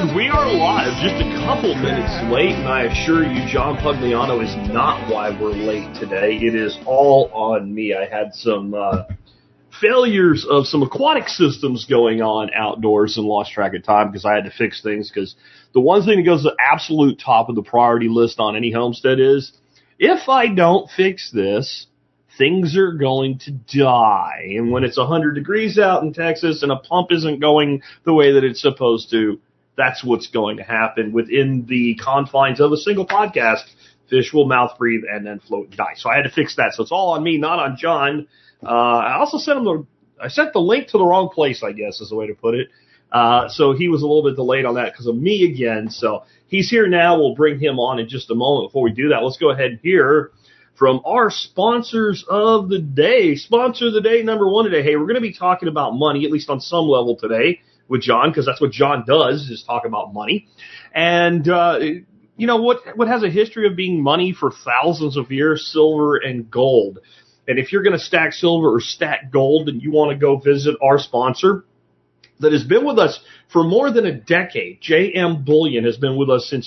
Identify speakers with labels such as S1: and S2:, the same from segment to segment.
S1: And we are live, just a couple minutes late, and I assure you John Pugliano is not why we're late today. It is all on me. I had some failures of some aquatic systems going on outdoors and lost track of time because I had to fix things, because the one thing that goes to the absolute top of the priority list on any homestead is, if I don't fix this, things are going to die. And when it's 100 degrees out in Texas and a pump isn't going the way that it's supposed to, that's what's going to happen within the confines of a single podcast. Fish will mouth breathe and then float and die. So I had to fix that. So it's all on me, not on John. I also sent the link to the wrong place, I guess is the way to put it. So he was a little bit delayed on that because of me again. So he's here now. We'll bring him on in just a moment. Before we do that, let's go ahead and hear from our sponsors of the day. Sponsor of the day, number one today. Hey, we're going to be talking about money, at least on some level today, with John, because that's what John does, is talk about money. And, you know, what has a history of being money for thousands of years? Silver and gold. And if you're going to stack silver or stack gold and you want to go visit our sponsor that has been with us for more than a decade, JM Bullion has been with us since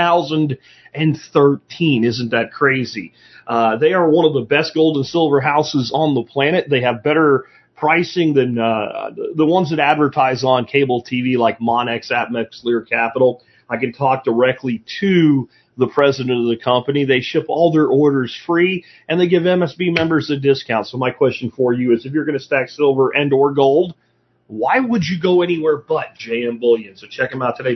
S1: 2013. Isn't that crazy? They are one of the best gold and silver houses on the planet. They have better pricing than the ones that advertise on cable TV like Monex, Atmex, Lear Capital. I can talk directly to the president of the company. They ship all their orders free, and they give MSB members a discount. So my question for you is, if you're going to stack silver and or gold, why would you go anywhere but JM Bullion? So check them out today,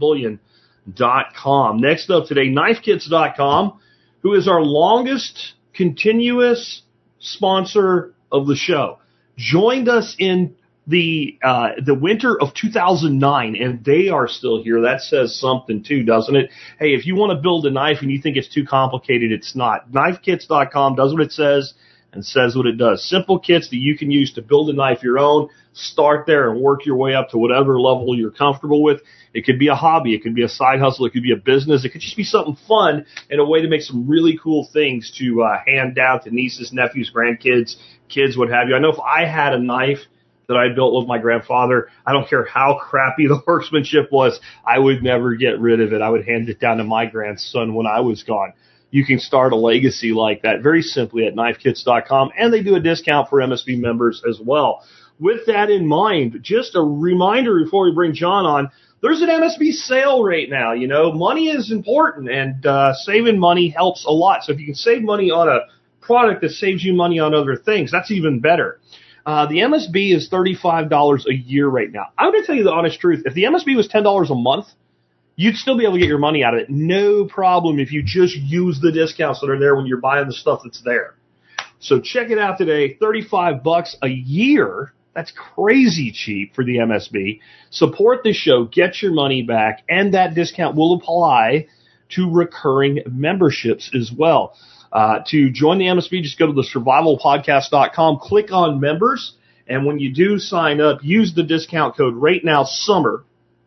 S1: jmbullion.com. Next up today, knifekits.com, who is our longest continuous sponsor of the show. Joined us in the winter of 2009, and they are still here. That says something too, doesn't it? Hey, if you want to build a knife and you think it's too complicated, it's not. Knifekits.com does what it says and says what it does. Simple kits that you can use to build a knife your own. Start there and work your way up to whatever level you're comfortable with. It could be a hobby. It could be a side hustle. It could be a business. It could just be something fun and a way to make some really cool things to hand down to nieces, nephews, grandkids, kids, what have you. I know if I had a knife that I built with my grandfather, I don't care how crappy the workmanship was, I would never get rid of it. I would hand it down to my grandson when I was gone. You can start a legacy like that very simply at knifekits.com, and they do a discount for MSB members as well. With that in mind, just a reminder before we bring John on, there's an MSB sale right now. You know, money is important, and saving money helps a lot. So if you can save money on a product that saves you money on other things, that's even better. The MSB is $35 a year right now. I'm going to tell you the honest truth. If the MSB was $10 a month, you'd still be able to get your money out of it. No problem if you just use the discounts that are there when you're buying the stuff that's there. So check it out today. $35 a year. That's crazy cheap for the MSB. Support the show. Get your money back. And that discount will apply to recurring memberships as well. To join the MSB, just go to the survivalpodcast.com, click on members, and when you do sign up, use the discount code right now, SUMMER,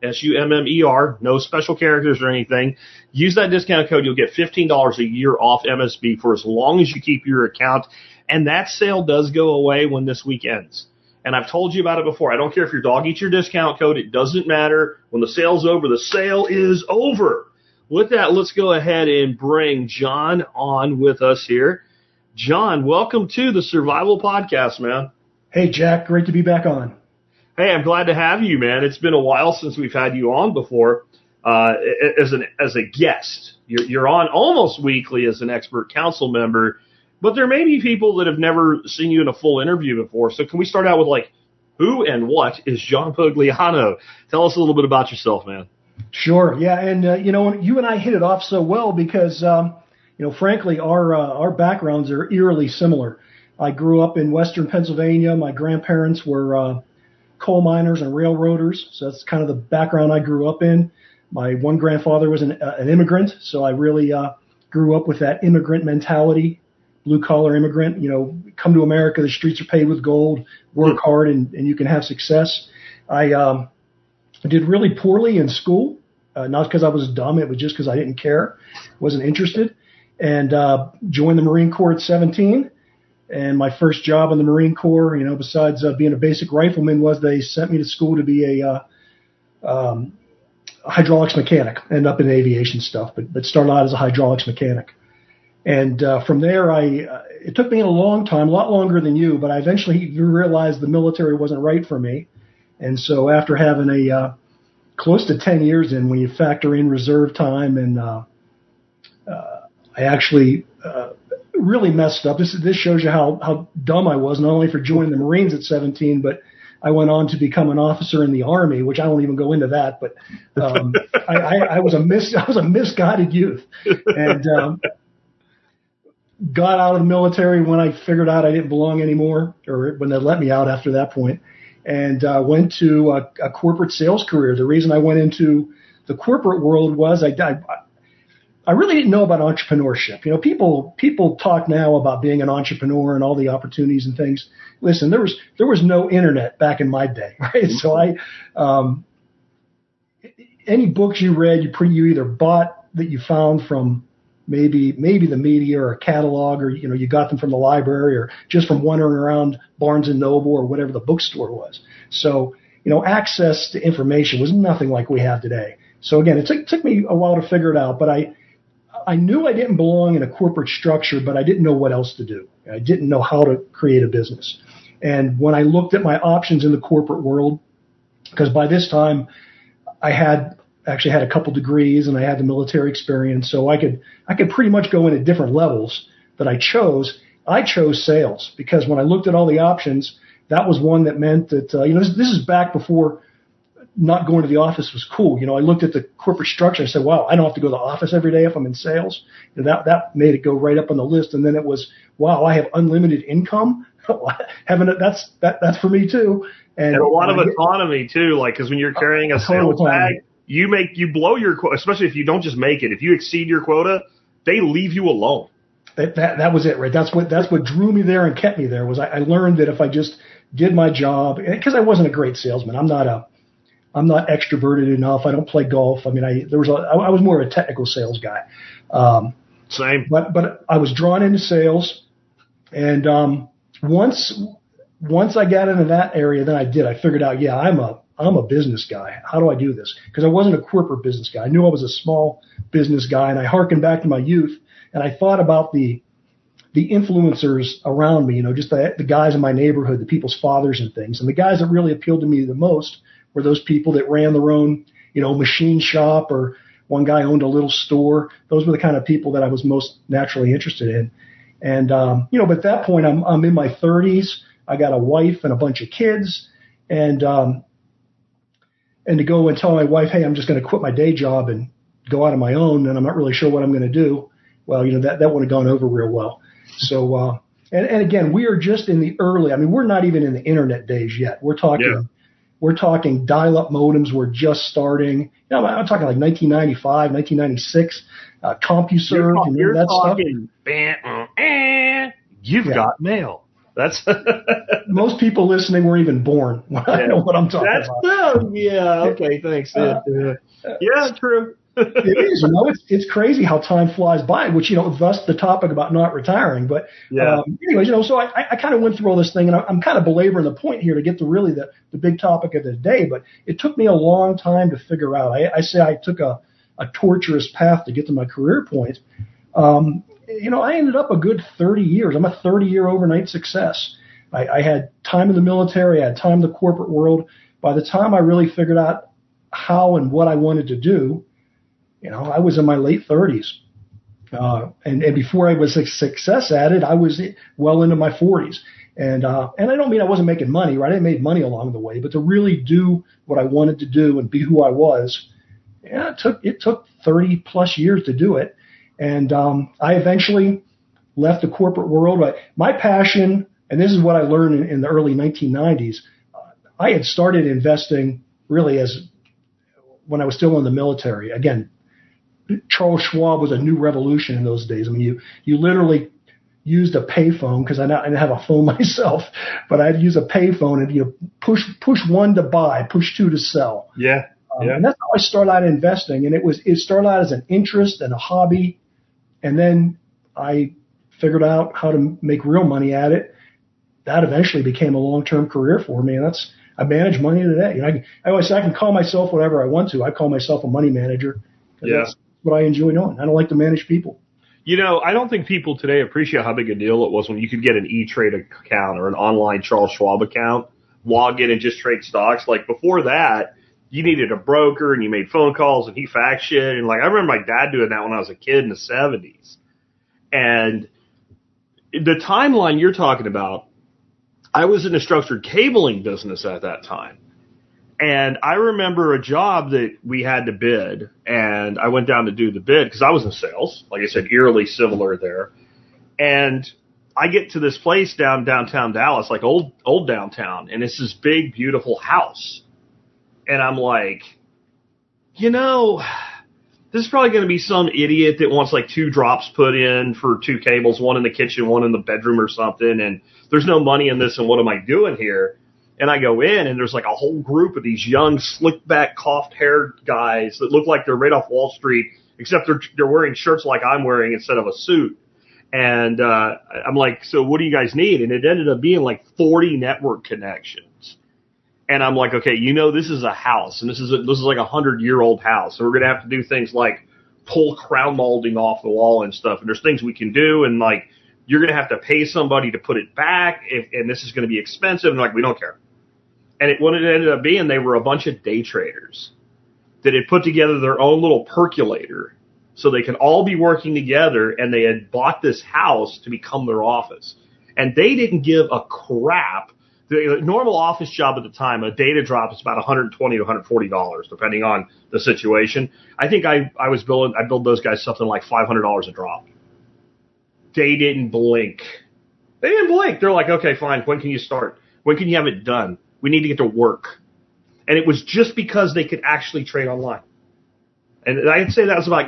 S1: SUMMER, no special characters or anything. Use that discount code. You'll get $15 a year off MSB for as long as you keep your account. And that sale does go away when this week ends. And I've told you about it before. I don't care if your dog eats your discount code. It doesn't matter. When the sale's over, the sale is over. With that, let's go ahead and bring John on with us here. John, welcome to the Survival Podcast, man.
S2: Hey, Jack. Great to be back on.
S1: Hey, I'm glad to have you, man. It's been a while since we've had you on before as a guest. You're on almost weekly as an expert council member, but there may be people that have never seen you in a full interview before. So can we start out with, like, who and what is John Pugliano? Tell us a little bit about yourself, man.
S2: Sure. Yeah. And, you know, you and I hit it off so well because, you know, frankly, our backgrounds are eerily similar. I grew up in Western Pennsylvania. My grandparents were coal miners and railroaders. So that's kind of the background I grew up in. My one grandfather was an immigrant. So I really grew up with that immigrant mentality, blue collar immigrant. You know, come to America, the streets are paved with gold, work hard, and you can have success. I did really poorly in school, not because I was dumb. It was just because I didn't care, wasn't interested, and joined the Marine Corps at 17. And my first job in the Marine Corps, you know, besides being a basic rifleman, was they sent me to school to be a hydraulics mechanic, ended up in aviation stuff, but started out as a hydraulics mechanic. And from there, it took me a long time, a lot longer than you, but I eventually realized the military wasn't right for me. And so after having a close to 10 years in, when you factor in reserve time, and I actually really messed up. This shows you how dumb I was, not only for joining the Marines at 17, but I went on to become an officer in the Army, which I won't even go into that. But I was a misguided youth, and got out of the military when I figured out I didn't belong anymore, or when they let me out after that point, and went to a corporate sales career. The reason I went into the corporate world was I really didn't know about entrepreneurship. You know, people talk now about being an entrepreneur and all the opportunities and things. Listen, there was no internet back in my day, right? So any books you read, you either bought that you found from maybe the media or a catalog, or you got them from the library, or just from wandering around Barnes and Noble or whatever the bookstore was. So access to information was nothing like we have today. So again, it took me a while to figure it out, but I knew I didn't belong in a corporate structure, but I didn't know what else to do. I didn't know how to create a business. And when I looked at my options in the corporate world, because by this time I actually had a couple degrees and I had the military experience, so I could pretty much go into different levels that I chose. I chose sales because when I looked at all the options, that was one that meant that, this is back before not going to the office was cool. I looked at the corporate structure and said, wow, I don't have to go to the office every day if I'm in sales. That made it go right up on the list. And then it was, wow, I have unlimited income. That's for me too. And
S1: a lot of autonomy too, like, cause when you're carrying a sales bag, you blow your quota, especially if you don't just make it. If you exceed your quota, they leave you alone.
S2: That was it, right? That's what drew me there and kept me there. Was I learned that if I just did my job, because I wasn't a great salesman. I'm not extroverted enough. I don't play golf. I mean, I was more of a technical sales guy.
S1: Same.
S2: But I was drawn into sales, and once I got into that area, then I figured out, yeah, I'm a business guy. How do I do this? Because I wasn't a corporate business guy. I knew I was a small business guy, and I harkened back to my youth, and I thought about the influencers around me, just the guys in my neighborhood, the people's fathers and things. And the guys that really appealed to me the most were those people that ran their own, machine shop, or one guy owned a little store. Those were the kind of people that I was most naturally interested in. And, but at that point, I'm in my 30s. I got a wife and a bunch of kids, and to go and tell my wife, hey, I'm just going to quit my day job and go out on my own, and I'm not really sure what I'm going to do. Well, that would have gone over real well. So, and again, we are just in the early, we're not even in the internet days yet. We're talking dial-up modems were just starting. I'm talking like 1995, 1996, CompuServe,
S1: you're
S2: that
S1: talking, stuff. You've got mail. That's
S2: most people listening were even born. I know what I'm talking about.
S1: Yeah. Okay. Thanks. Yeah. True.
S2: It is. It's crazy how time flies by. Which thus the topic about not retiring. But anyways, so I kind of went through all this thing, and I'm kind of belaboring the point here to get to really the big topic of the day. But it took me a long time to figure out. I say I took a torturous path to get to my career point. I ended up a good 30 years. I'm a 30-year overnight success. I had time in the military. I had time in the corporate world. By the time I really figured out how and what I wanted to do, I was in my late 30s. And before I was a success at it, I was well into my 40s. And I don't mean I wasn't making money, right? I made money along the way, but to really do what I wanted to do and be who I was, it took 30 plus years to do it. And I eventually left the corporate world. My passion, and this is what I learned in the early 1990s, I had started investing really when I was still in the military. Again, Charles Schwab was a new revolution in those days. You literally used a payphone, because I didn't have a phone myself, but I'd use a payphone and push one to buy, push two to sell.
S1: Yeah.
S2: And that's how I started out investing. And it started out as an interest and a hobby. And then I figured out how to make real money at it. That eventually became a long-term career for me. And I manage money today. I always say I can call myself whatever I want to. I call myself a money manager.
S1: Yeah.
S2: That's what I enjoy doing. I don't like to manage people.
S1: I don't think people today appreciate how big a deal it was when you could get an E-Trade account or an online Charles Schwab account, log in and just trade stocks. Like before that, you needed a broker and you made phone calls and he faxed shit. And like, I remember my dad doing that when I was a kid in the 70s. And the timeline you're talking about, I was in the structured cabling business at that time. And I remember a job that we had to bid, and I went down to do the bid because I was in sales. Like I said, eerily similar there. And I get to this place downtown Dallas, like old downtown, and it's this big, beautiful house. And I'm like, this is probably going to be some idiot that wants like 2 drops put in for 2 cables, one in the kitchen, one in the bedroom or something. And there's no money in this. And what am I doing here? And I go in and there's like a whole group of these young, slick back, coughed haired guys that look like they're right off Wall Street, except they're wearing shirts like I'm wearing instead of a suit. And, I'm like, so what do you guys need? And it ended up being like 40 network connections. And I'm like, okay, this is a house, and this is like 100-year-old house. So we're going to have to do things like pull crown molding off the wall and stuff. And there's things we can do. And like, you're going to have to pay somebody to put it back. And this is going to be expensive. And like, we don't care. And what it ended up being, they were a bunch of day traders that had put together their own little percolator so they could all be working together, and they had bought this house to become their office. And they didn't give a crap. The normal office job at the time, a data drop is about $120 to $140, depending on the situation. I think I billed those guys something like $500 a drop. They didn't blink. They're like, okay, fine. When can you start? When can you have it done? We need to get to work. And it was just because they could actually trade online. And I'd say that was about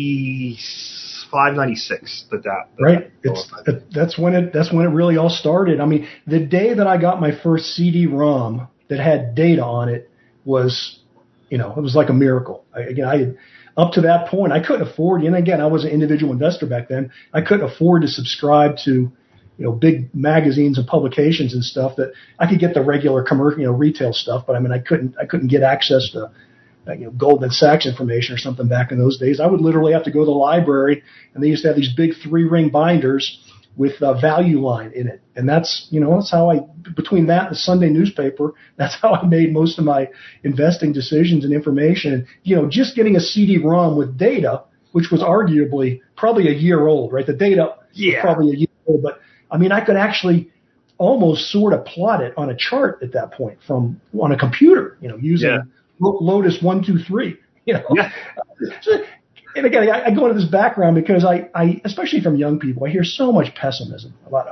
S1: 95, 96.
S2: Right. That's when it really all started. I mean, the day that I got my first CD-ROM that had data on it was, it was like a miracle. Up to that point, I couldn't afford, and again, I was an individual investor back then. I couldn't afford to subscribe to, big magazines and publications and stuff that I could get the regular commercial, retail stuff, but I couldn't get access to, Goldman Sachs information or something back in those days. I would literally have to go to the library, and they used to have these big 3-ring binders with a value line in it. And that's how between that and the Sunday newspaper, that's how I made most of my investing decisions and information. And, just getting a CD-ROM with data, which was arguably probably a year old, right? The data was probably a year old, but I could actually almost sort of plot it on a chart at that point on a computer, using Lotus 123, Yeah. And again, I go into this background because I especially from young people, I hear so much pessimism about,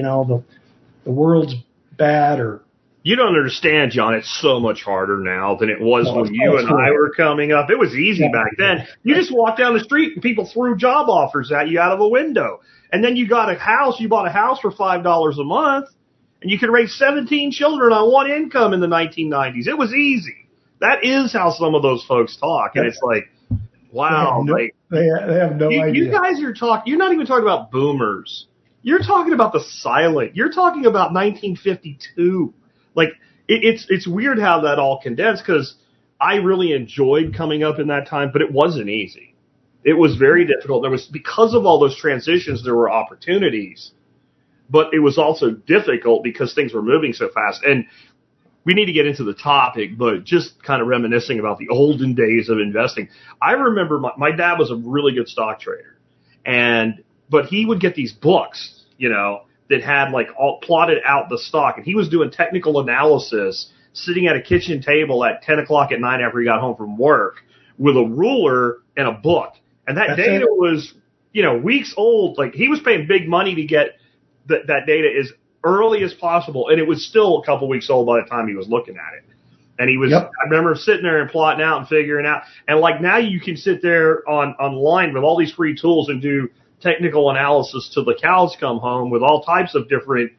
S2: the world's bad or.
S1: You don't understand, John. It's so much harder now than it was when you and I were coming up. It was easy back then. You just walked down the street and people threw job offers at you out of a window. And then you bought a house for $5 a month, and you could raise 17 children on one income in the 1990s. It was easy. That is how some of those folks talk. And it's like, wow.
S2: They have no idea.
S1: You guys are you're not even talking about boomers. You're talking about the silent. You're talking about 1952. Like, it's weird how that all condensed, because I really enjoyed coming up in that time, but it wasn't easy. It was very difficult. Because of all those transitions, there were opportunities, but it was also difficult because things were moving so fast. And we need to get into the topic, but just kind of reminiscing about the olden days of investing. I remember my dad was a really good stock trader, but he would get these books, that had like all plotted out the stock, and he was doing technical analysis sitting at a kitchen table at 10 o'clock at night after he got home from work with a ruler and a book. And that data was, weeks old. Like, he was paying big money to get that data as early as possible, and it was still a couple weeks old by the time he was looking at it. And he was, I remember sitting there and plotting out and figuring out. And like, now you can sit there online with all these free tools and do technical analysis till the cows come home with all types of different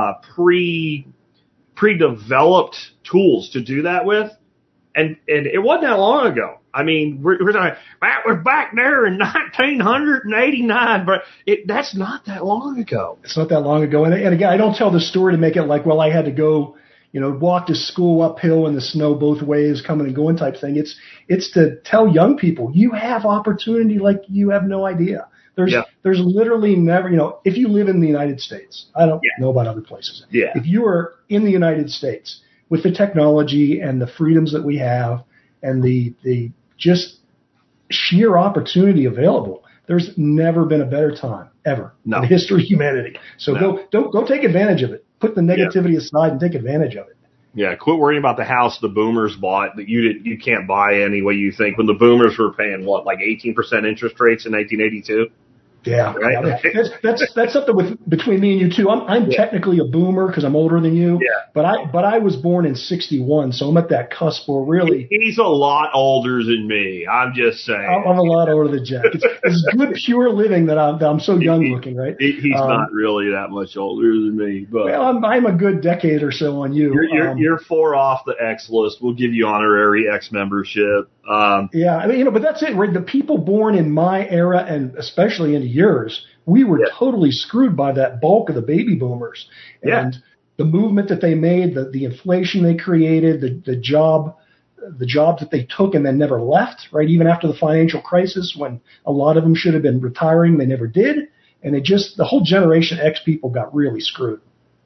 S1: pre-developed tools to do that with. And it wasn't that long ago. I mean, we're talking, we're back there in 1989, but that's not that long ago.
S2: It's not that long ago. And again, I don't tell the story to make it like, well, I had to go, walk to school uphill in the snow both ways, coming and going type thing. It's to tell young people you have opportunity like you have no idea. There's literally never, if you live in the United States, I don't know about other places.
S1: Yeah.
S2: If you are in the United States with the technology and the freedoms that we have and the just sheer opportunity available, there's never been a better time ever in the history of humanity. So go take advantage of it. Put the negativity aside and take advantage of it.
S1: Yeah, quit worrying about the house the boomers bought that you can't buy any way you think when the boomers were paying like 18% interest rates in 1982.
S2: Yeah,
S1: right?
S2: That's something between me and you too. I'm technically a boomer because I'm older than you.
S1: Yeah.
S2: But I was born in '61, so I'm at that cusp where really.
S1: He's a lot older than me. I'm just saying.
S2: I'm a lot older than Jack. It's good pure living that I'm so young looking, right?
S1: He's not really that much older than me, but
S2: well, I'm a good decade or so on you.
S1: You're 4 off the X list. We'll give you honorary X membership.
S2: Yeah, I mean, but that's it, right? The people born in my era and especially into yours, we were totally screwed by that bulk of the baby boomers and the movement that they made, the inflation they created, the jobs that they took and then never left, right? Even after the financial crisis, when a lot of them should have been retiring, they never did, and the whole Generation X people got really screwed.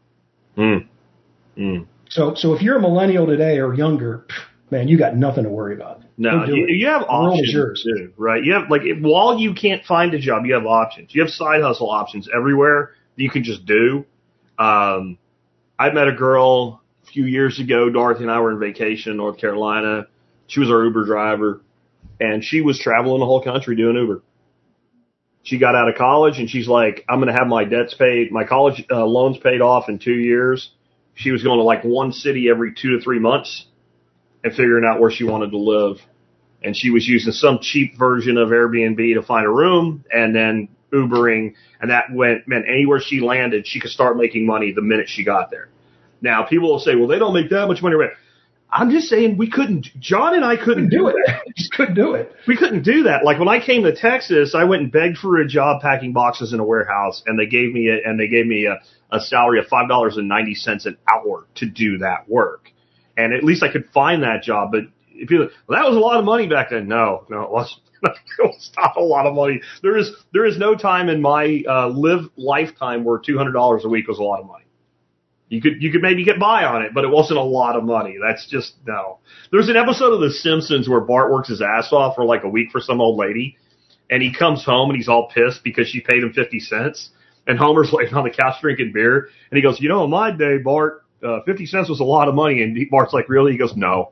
S2: So if you're a millennial today or younger, man, you got nothing to worry about.
S1: No, you have options too, right? You have while you can't find a job, you have options. You have side hustle options everywhere that you can just do. I met a girl a few years ago. Dorothy and I were on vacation in North Carolina. She was our Uber driver, and she was traveling the whole country doing Uber. She got out of college, and she's like, "I'm going to have my debts paid, my college loans paid off in 2 years." She was going to like one city every 2 to 3 months and figuring out where she wanted to live. And she was using some cheap version of Airbnb to find a room and then Ubering. And that meant anywhere she landed, she could start making money the minute she got there. Now, people will say, well, they don't make that much money. I'm just saying John and I couldn't do it.
S2: We just couldn't do it.
S1: We couldn't do that. Like when I came to Texas, I went and begged for a job packing boxes in a warehouse, and they gave me a salary of $5.90 an hour to do that work. And at least I could find that job. But if you, well, that was a lot of money back then. No, it wasn't. It was not a lot of money. There is no time in my lifetime where $200 a week was a lot of money. You could maybe get by on it, but it wasn't a lot of money. That's just no. There's an episode of The Simpsons where Bart works his ass off for like a week for some old lady, and he comes home and he's all pissed because she paid him 50 cents. And Homer's laying on the couch drinking beer, and he goes, in my day, Bart, 50 cents was a lot of money. And Bart's like, really? He goes, no.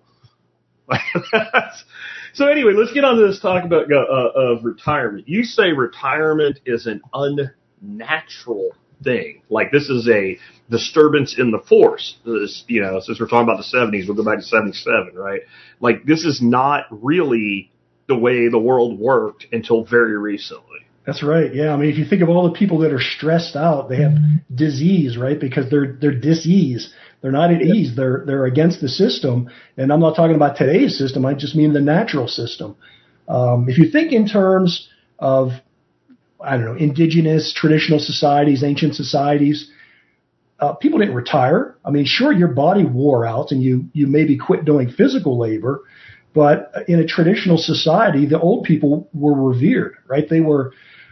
S1: So anyway, let's get on to this talk about of retirement. You say retirement is an unnatural thing. Like this is a disturbance in the force. This, since we're talking about the 70s, we'll go back to 77, right? Like this is not really the way the world worked until very recently.
S2: That's right. Yeah. I mean, if you think of all the people that are stressed out, they have disease, right? Because they're dis-ease. They're not at ease. They're against the system. And I'm not talking about today's system. I just mean the natural system. If you think in terms of, I don't know, indigenous, traditional societies, ancient societies, people didn't retire. I mean, sure, your body wore out and you maybe quit doing physical labor, but in a traditional society, the old people were revered, right? They were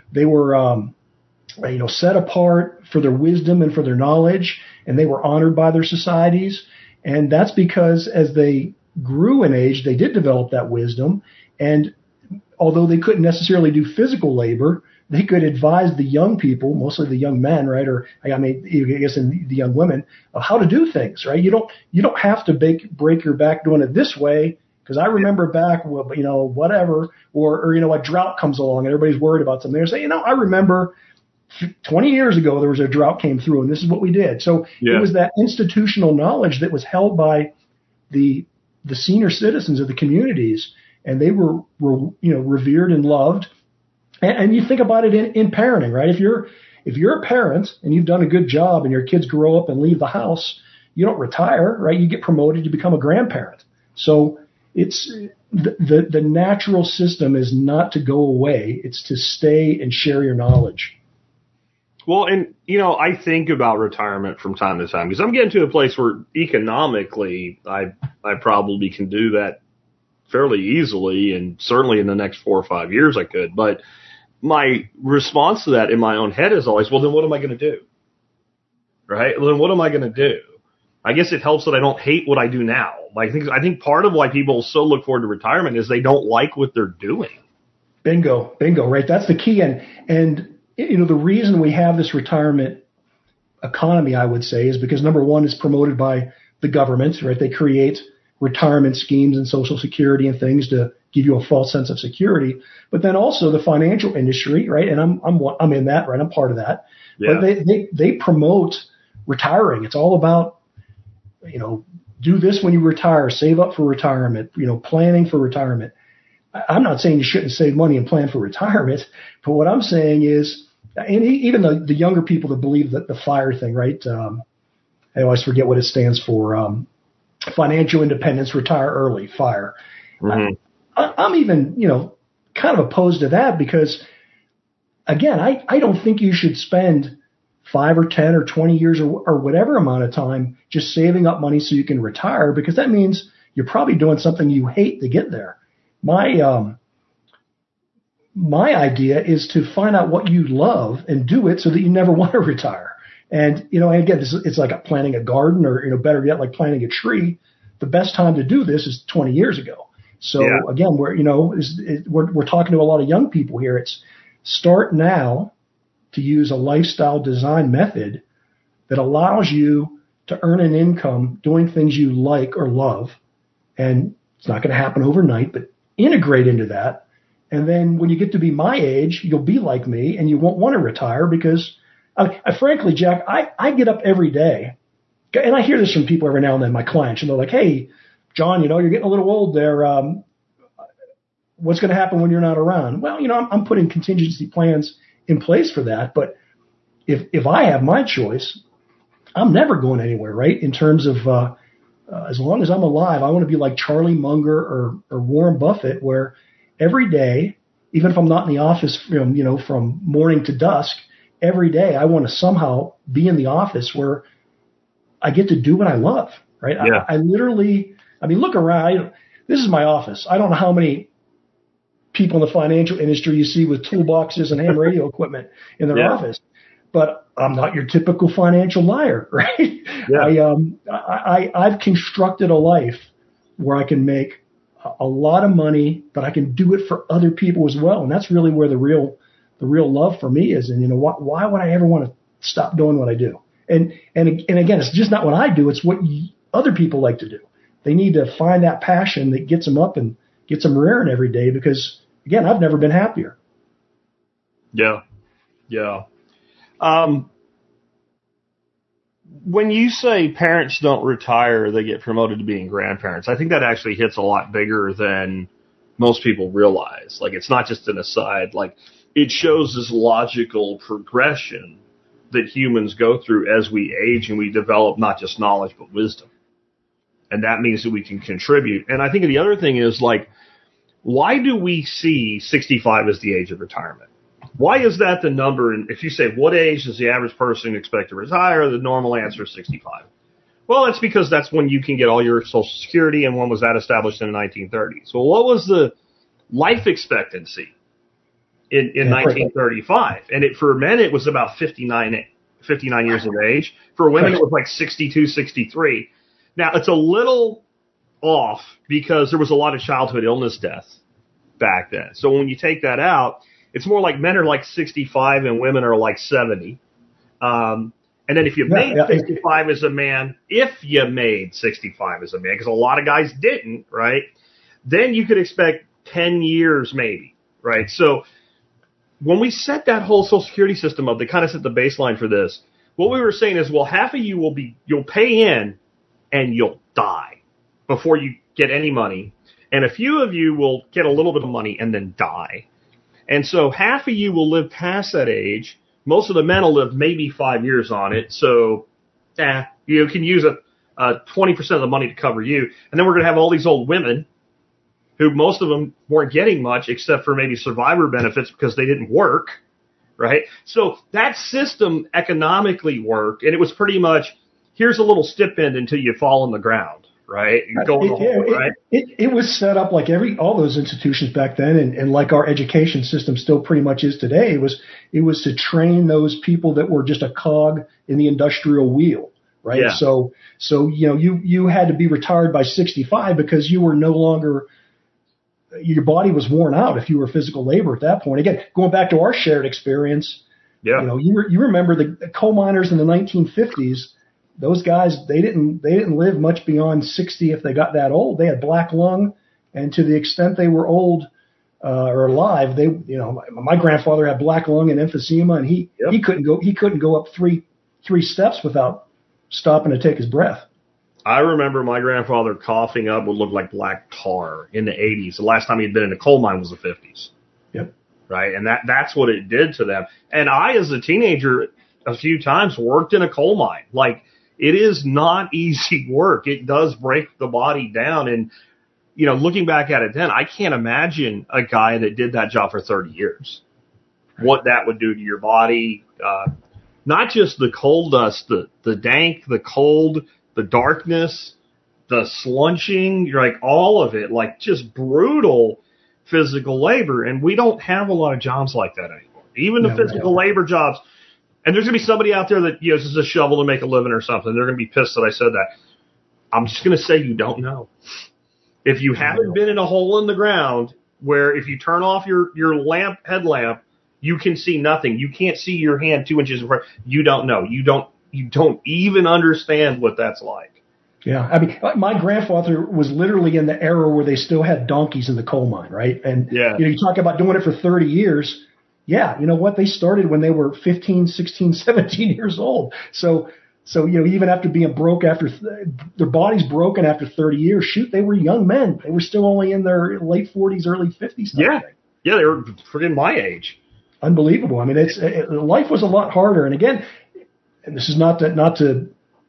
S2: set apart for their wisdom and for their knowledge, and they were honored by their societies. And that's because as they grew in age, they did develop that wisdom. And although they couldn't necessarily do physical labor, they could advise the young people, mostly the young men, right? Or I guess in the young women, of how to do things, right? You don't have to break your back doing it this way. Because I remember back, whatever, or a drought comes along and everybody's worried about something. They say, I remember 20 years ago there was a drought came through and this is what we did. So It was that institutional knowledge that was held by the senior citizens of the communities, and they were revered and loved. And you think about it in parenting, right? If you're a parent and you've done a good job and your kids grow up and leave the house, you don't retire, right? You get promoted, you become a grandparent. So it's the natural system is not to go away. It's to stay and share your knowledge.
S1: Well, and, I think about retirement from time to time because I'm getting to a place where economically I probably can do that fairly easily, and certainly in the next 4 or 5 years I could. But my response to that in my own head is always, well, then what am I going to do? Right? Well, then what am I going to do? I guess it helps that I don't hate what I do now. I think part of why people so look forward to retirement is they don't like what they're doing.
S2: Bingo, right? That's the key. And the reason we have this retirement economy, I would say, is because number one, is promoted by the government, right? They create retirement schemes and Social Security and things to give you a false sense of security. But then also the financial industry, right? And I'm in that, right? I'm part of that. Yeah. But they promote retiring. It's all about, do this when you retire, save up for retirement, planning for retirement. I'm not saying you shouldn't save money and plan for retirement, but what I'm saying is, and even the younger people that believe that the FIRE thing, right? I always forget what it stands for. Financial independence, retire early, FIRE. Mm-hmm. I'm even, kind of opposed to that because, again, I don't think you should spend 5 or 10 or 20 years or whatever amount of time just saving up money so you can retire, because that means you're probably doing something you hate to get there. My idea is to find out what you love and do it so that you never want to retire. And, again, it's like planting a garden or, better yet, like planting a tree. The best time to do this is 20 years ago. So again, we're talking to a lot of young people here. It's start now to use a lifestyle design method that allows you to earn an income doing things you like or love. And it's not going to happen overnight, but integrate into that. And then when you get to be my age, you'll be like me and you won't want to retire because frankly, Jack, I get up every day and I hear this from people every now and then, my clients, and they're like, hey, John, you're getting a little old there. What's going to happen when you're not around? Well, I'm putting contingency plans in place for that. But if I have my choice, I'm never going anywhere, right? In terms of, as long as I'm alive, I want to be like Charlie Munger or Warren Buffett, where every day, even if I'm not in the office, from morning to dusk, every day I want to somehow be in the office where I get to do what I love, right? Yeah. I literally, look around. This is my office. I don't know how many people in the financial industry you see with toolboxes and ham radio equipment in their office, but I'm not your typical financial liar, right? Yeah. I've constructed a life where I can make a lot of money, but I can do it for other people as well. And that's really where the real love for me is. And why would I ever want to stop doing what I do? And again, it's just not what I do. It's what other people like to do. They need to find that passion that gets them up and gets them rearing every day, because again, I've never been happier.
S1: Yeah. Yeah. When you say parents don't retire, they get promoted to being grandparents, I think that actually hits a lot bigger than most people realize. Like, it's not just an aside. Like, it shows this logical progression that humans go through as we age and we develop not just knowledge, but wisdom. And that means that we can contribute. And I think the other thing is, like, why do we see 65 as the age of retirement? Why is that the number? And if you say, what age does the average person expect to retire? The normal answer is 65. Well, that's because that's when you can get all your Social Security, and when was that established in the 1930s? Well, what was the life expectancy in 1935? And for men, it was about 59 years of age. For women, it was like 62, 63. Now, it's a little off because there was a lot of childhood illness death back then. So when you take that out, it's more like men are like 65 and women are like 70. And then if you made 65 as a man, because a lot of guys didn't, right, then you could expect 10 years maybe, right? So when we set that whole Social Security system up, they kind of set the baseline for this. What we were saying is, well, half of you you'll pay in and you'll die before you get any money. And a few of you will get a little bit of money and then die. And so half of you will live past that age. Most of the men will live maybe 5 years on it. So you can use 20% of the money to cover you. And then we're going to have all these old women who most of them weren't getting much except for maybe survivor benefits because they didn't work. right? So that system economically worked, and it was pretty much, here's a little stipend until you fall on the ground, right? You go in the hole, right?
S2: It was set up like all those institutions back then, and like our education system still pretty much is today. It was to train those people that were just a cog in the industrial wheel, right?
S1: Yeah.
S2: So you had to be retired by 65 because you were no longer, your body was worn out if you were physical labor at that point. Again, going back to our shared experience,
S1: Yeah.
S2: you remember the coal miners in the 1950s. Those guys, they didn't live much beyond 60 if they got that old. They had black lung, and to the extent they were old or alive, my grandfather had black lung and emphysema, and he couldn't go up three steps without stopping to take his breath.
S1: I remember my grandfather coughing up would look like black tar in the 80s. The last time he'd been in a coal mine was the 50s.
S2: Yep.
S1: Right, and that's what it did to them. And I, as a teenager, a few times worked in a coal mine. Like, it is not easy work. It does break the body down. And, looking back at it then, I can't imagine a guy that did that job for 30 years. What that would do to your body. Not just the coal dust, the dank, the cold, the darkness, the slunching, like all of it, like just brutal physical labor. And we don't have a lot of jobs like that anymore. Even the physical labor jobs. And there's going to be somebody out there that uses a shovel to make a living or something. They're going to be pissed that I said that. I'm just going to say you don't know. If you haven't been in a hole in the ground where if you turn off your headlamp, you can see nothing. You can't see your hand 2 inches in front. You don't know. You don't even understand what that's like.
S2: Yeah. I mean, my grandfather was literally in the era where they still had donkeys in the coal mine, right? And you talk about doing it for 30 years. Yeah, you know what? They started when they were 15, 16, 17 years old. So even after being broke their bodies broken after 30 years, shoot, they were young men. They were still only in their late 40s, early 50s.
S1: Yeah, they were freaking my age.
S2: Unbelievable. I mean, life was a lot harder. And again, and this is not to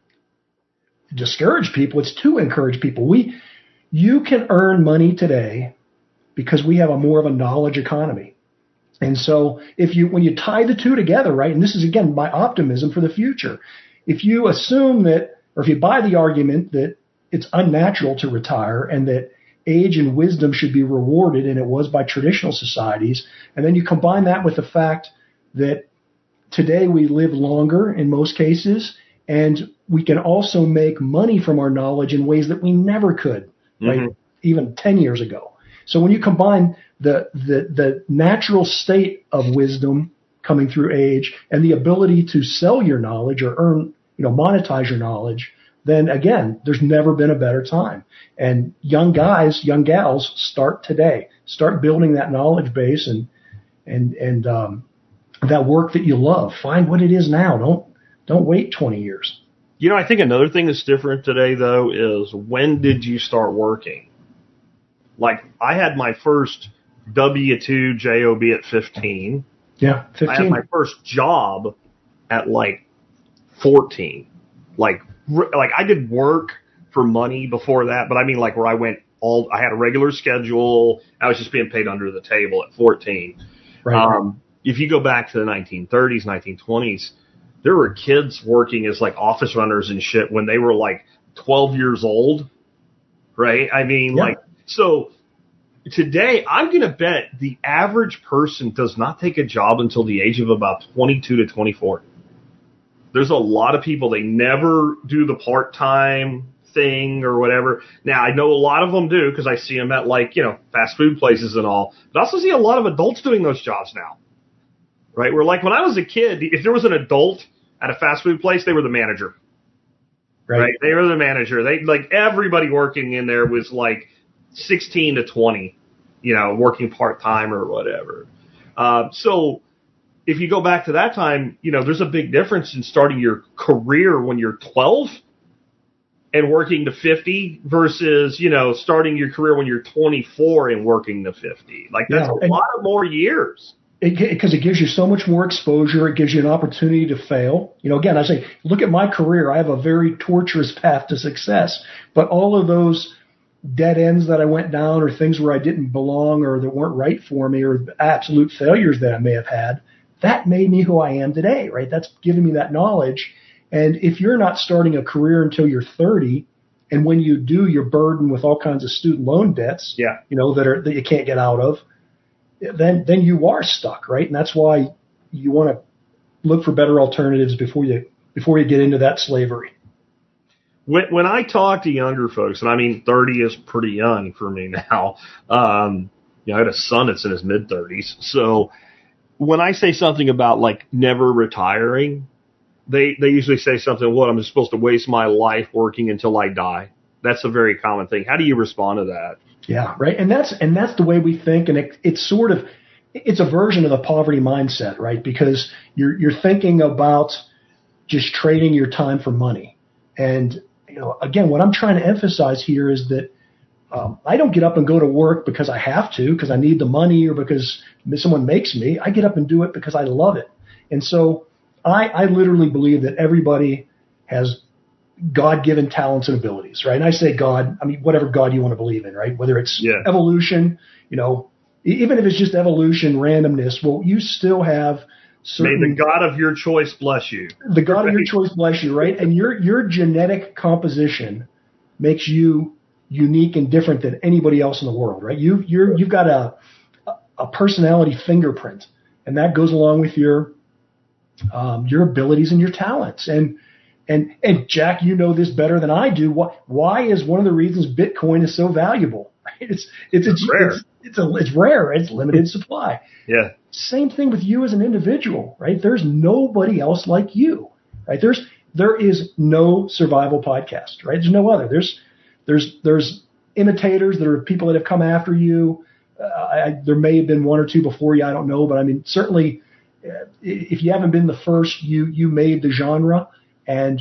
S2: discourage people. It's to encourage people. You can earn money today because we have more of a knowledge economy. And so when you tie the two together, right, and this is, again, my optimism for the future, if you assume that, or if you buy the argument that it's unnatural to retire and that age and wisdom should be rewarded, and it was by traditional societies, and then you combine that with the fact that today we live longer in most cases, and we can also make money from our knowledge in ways that we never could, right, even 10 years ago. So when you combine the natural state of wisdom coming through age and the ability to sell your knowledge or earn, monetize your knowledge, then again, there's never been a better time. And young guys, young gals, start today. Start building that knowledge base and that work that you love. Find what it is now. Don't wait 20 years.
S1: I think another thing that's different today, though, is when did you start working? Like, I had my first W-2 job at 15.
S2: Yeah, 15.
S1: I had my first job at, 14. Like I did work for money before that, but I mean, where I had a regular schedule. I was just being paid under the table at 14.
S2: Right.
S1: If you go back to the 1930s, 1920s, there were kids working as, office runners and shit when they were, 12 years old. Right? I mean, so today, I'm going to bet the average person does not take a job until the age of about 22 to 24. There's a lot of people, they never do the part-time thing or whatever. Now, I know a lot of them do because I see them at, fast food places and all. But I also see a lot of adults doing those jobs now. Right? Where, when I was a kid, if there was an adult at a fast food place, they were the manager. Right? They were the manager. Everybody working in there was, 16 to 20, working part-time or whatever. So if you go back to that time, there's a big difference in starting your career when you're 12 and working to 50 versus, starting your career when you're 24 and working to 50. That's a lot of more years.
S2: Because it gives you so much more exposure. It gives you an opportunity to fail. Again, I say, look at my career. I have a very torturous path to success, but all of those dead ends that I went down or things where I didn't belong or that weren't right for me or absolute failures that I may have had, that made me who I am today, right? That's given me that knowledge. And if you're not starting a career until you're 30, and when you do, you're burdened with all kinds of student loan debts, that you can't get out of, then you are stuck, right? And that's why you want to look for better alternatives before you get into that slavery.
S1: When I talk to younger folks, and I mean 30 is pretty young for me now. I had a son that's in his mid 30s, so when I say something about like never retiring, they usually say something, what, I'm supposed to waste my life working until I die? That's a very common thing. How do you respond to that?
S2: Yeah, right. And that's the way we think. And it's a version of the poverty mindset, right? Because you're thinking about just trading your time for money. And, again, what I'm trying to emphasize here is that I don't get up and go to work because I have to, because I need the money or because someone makes me. I get up and do it because I love it. And so I literally believe that everybody has God-given talents and abilities, right? And I say God, I mean, whatever God you want to believe in, right? Whether it's evolution, even if it's just evolution, randomness, well, you still have certain...
S1: May the God of your choice bless you.
S2: The God of your choice bless you, right? And your genetic composition makes you unique and different than anybody else in the world, right? You've got a personality fingerprint, and that goes along with your abilities and your talents. And Jack, you know this better than I do. Why is one of the reasons Bitcoin is so valuable? Right? It's rare. It's rare. It's limited supply.
S1: Yeah.
S2: Same thing with you as an individual, right? There's nobody else like you, right? There is no survival podcast, right? There's no other. There's imitators. There are people that have come after you. There may have been one or two before you. I don't know, but I mean, certainly, if you haven't been the first, you made the genre, and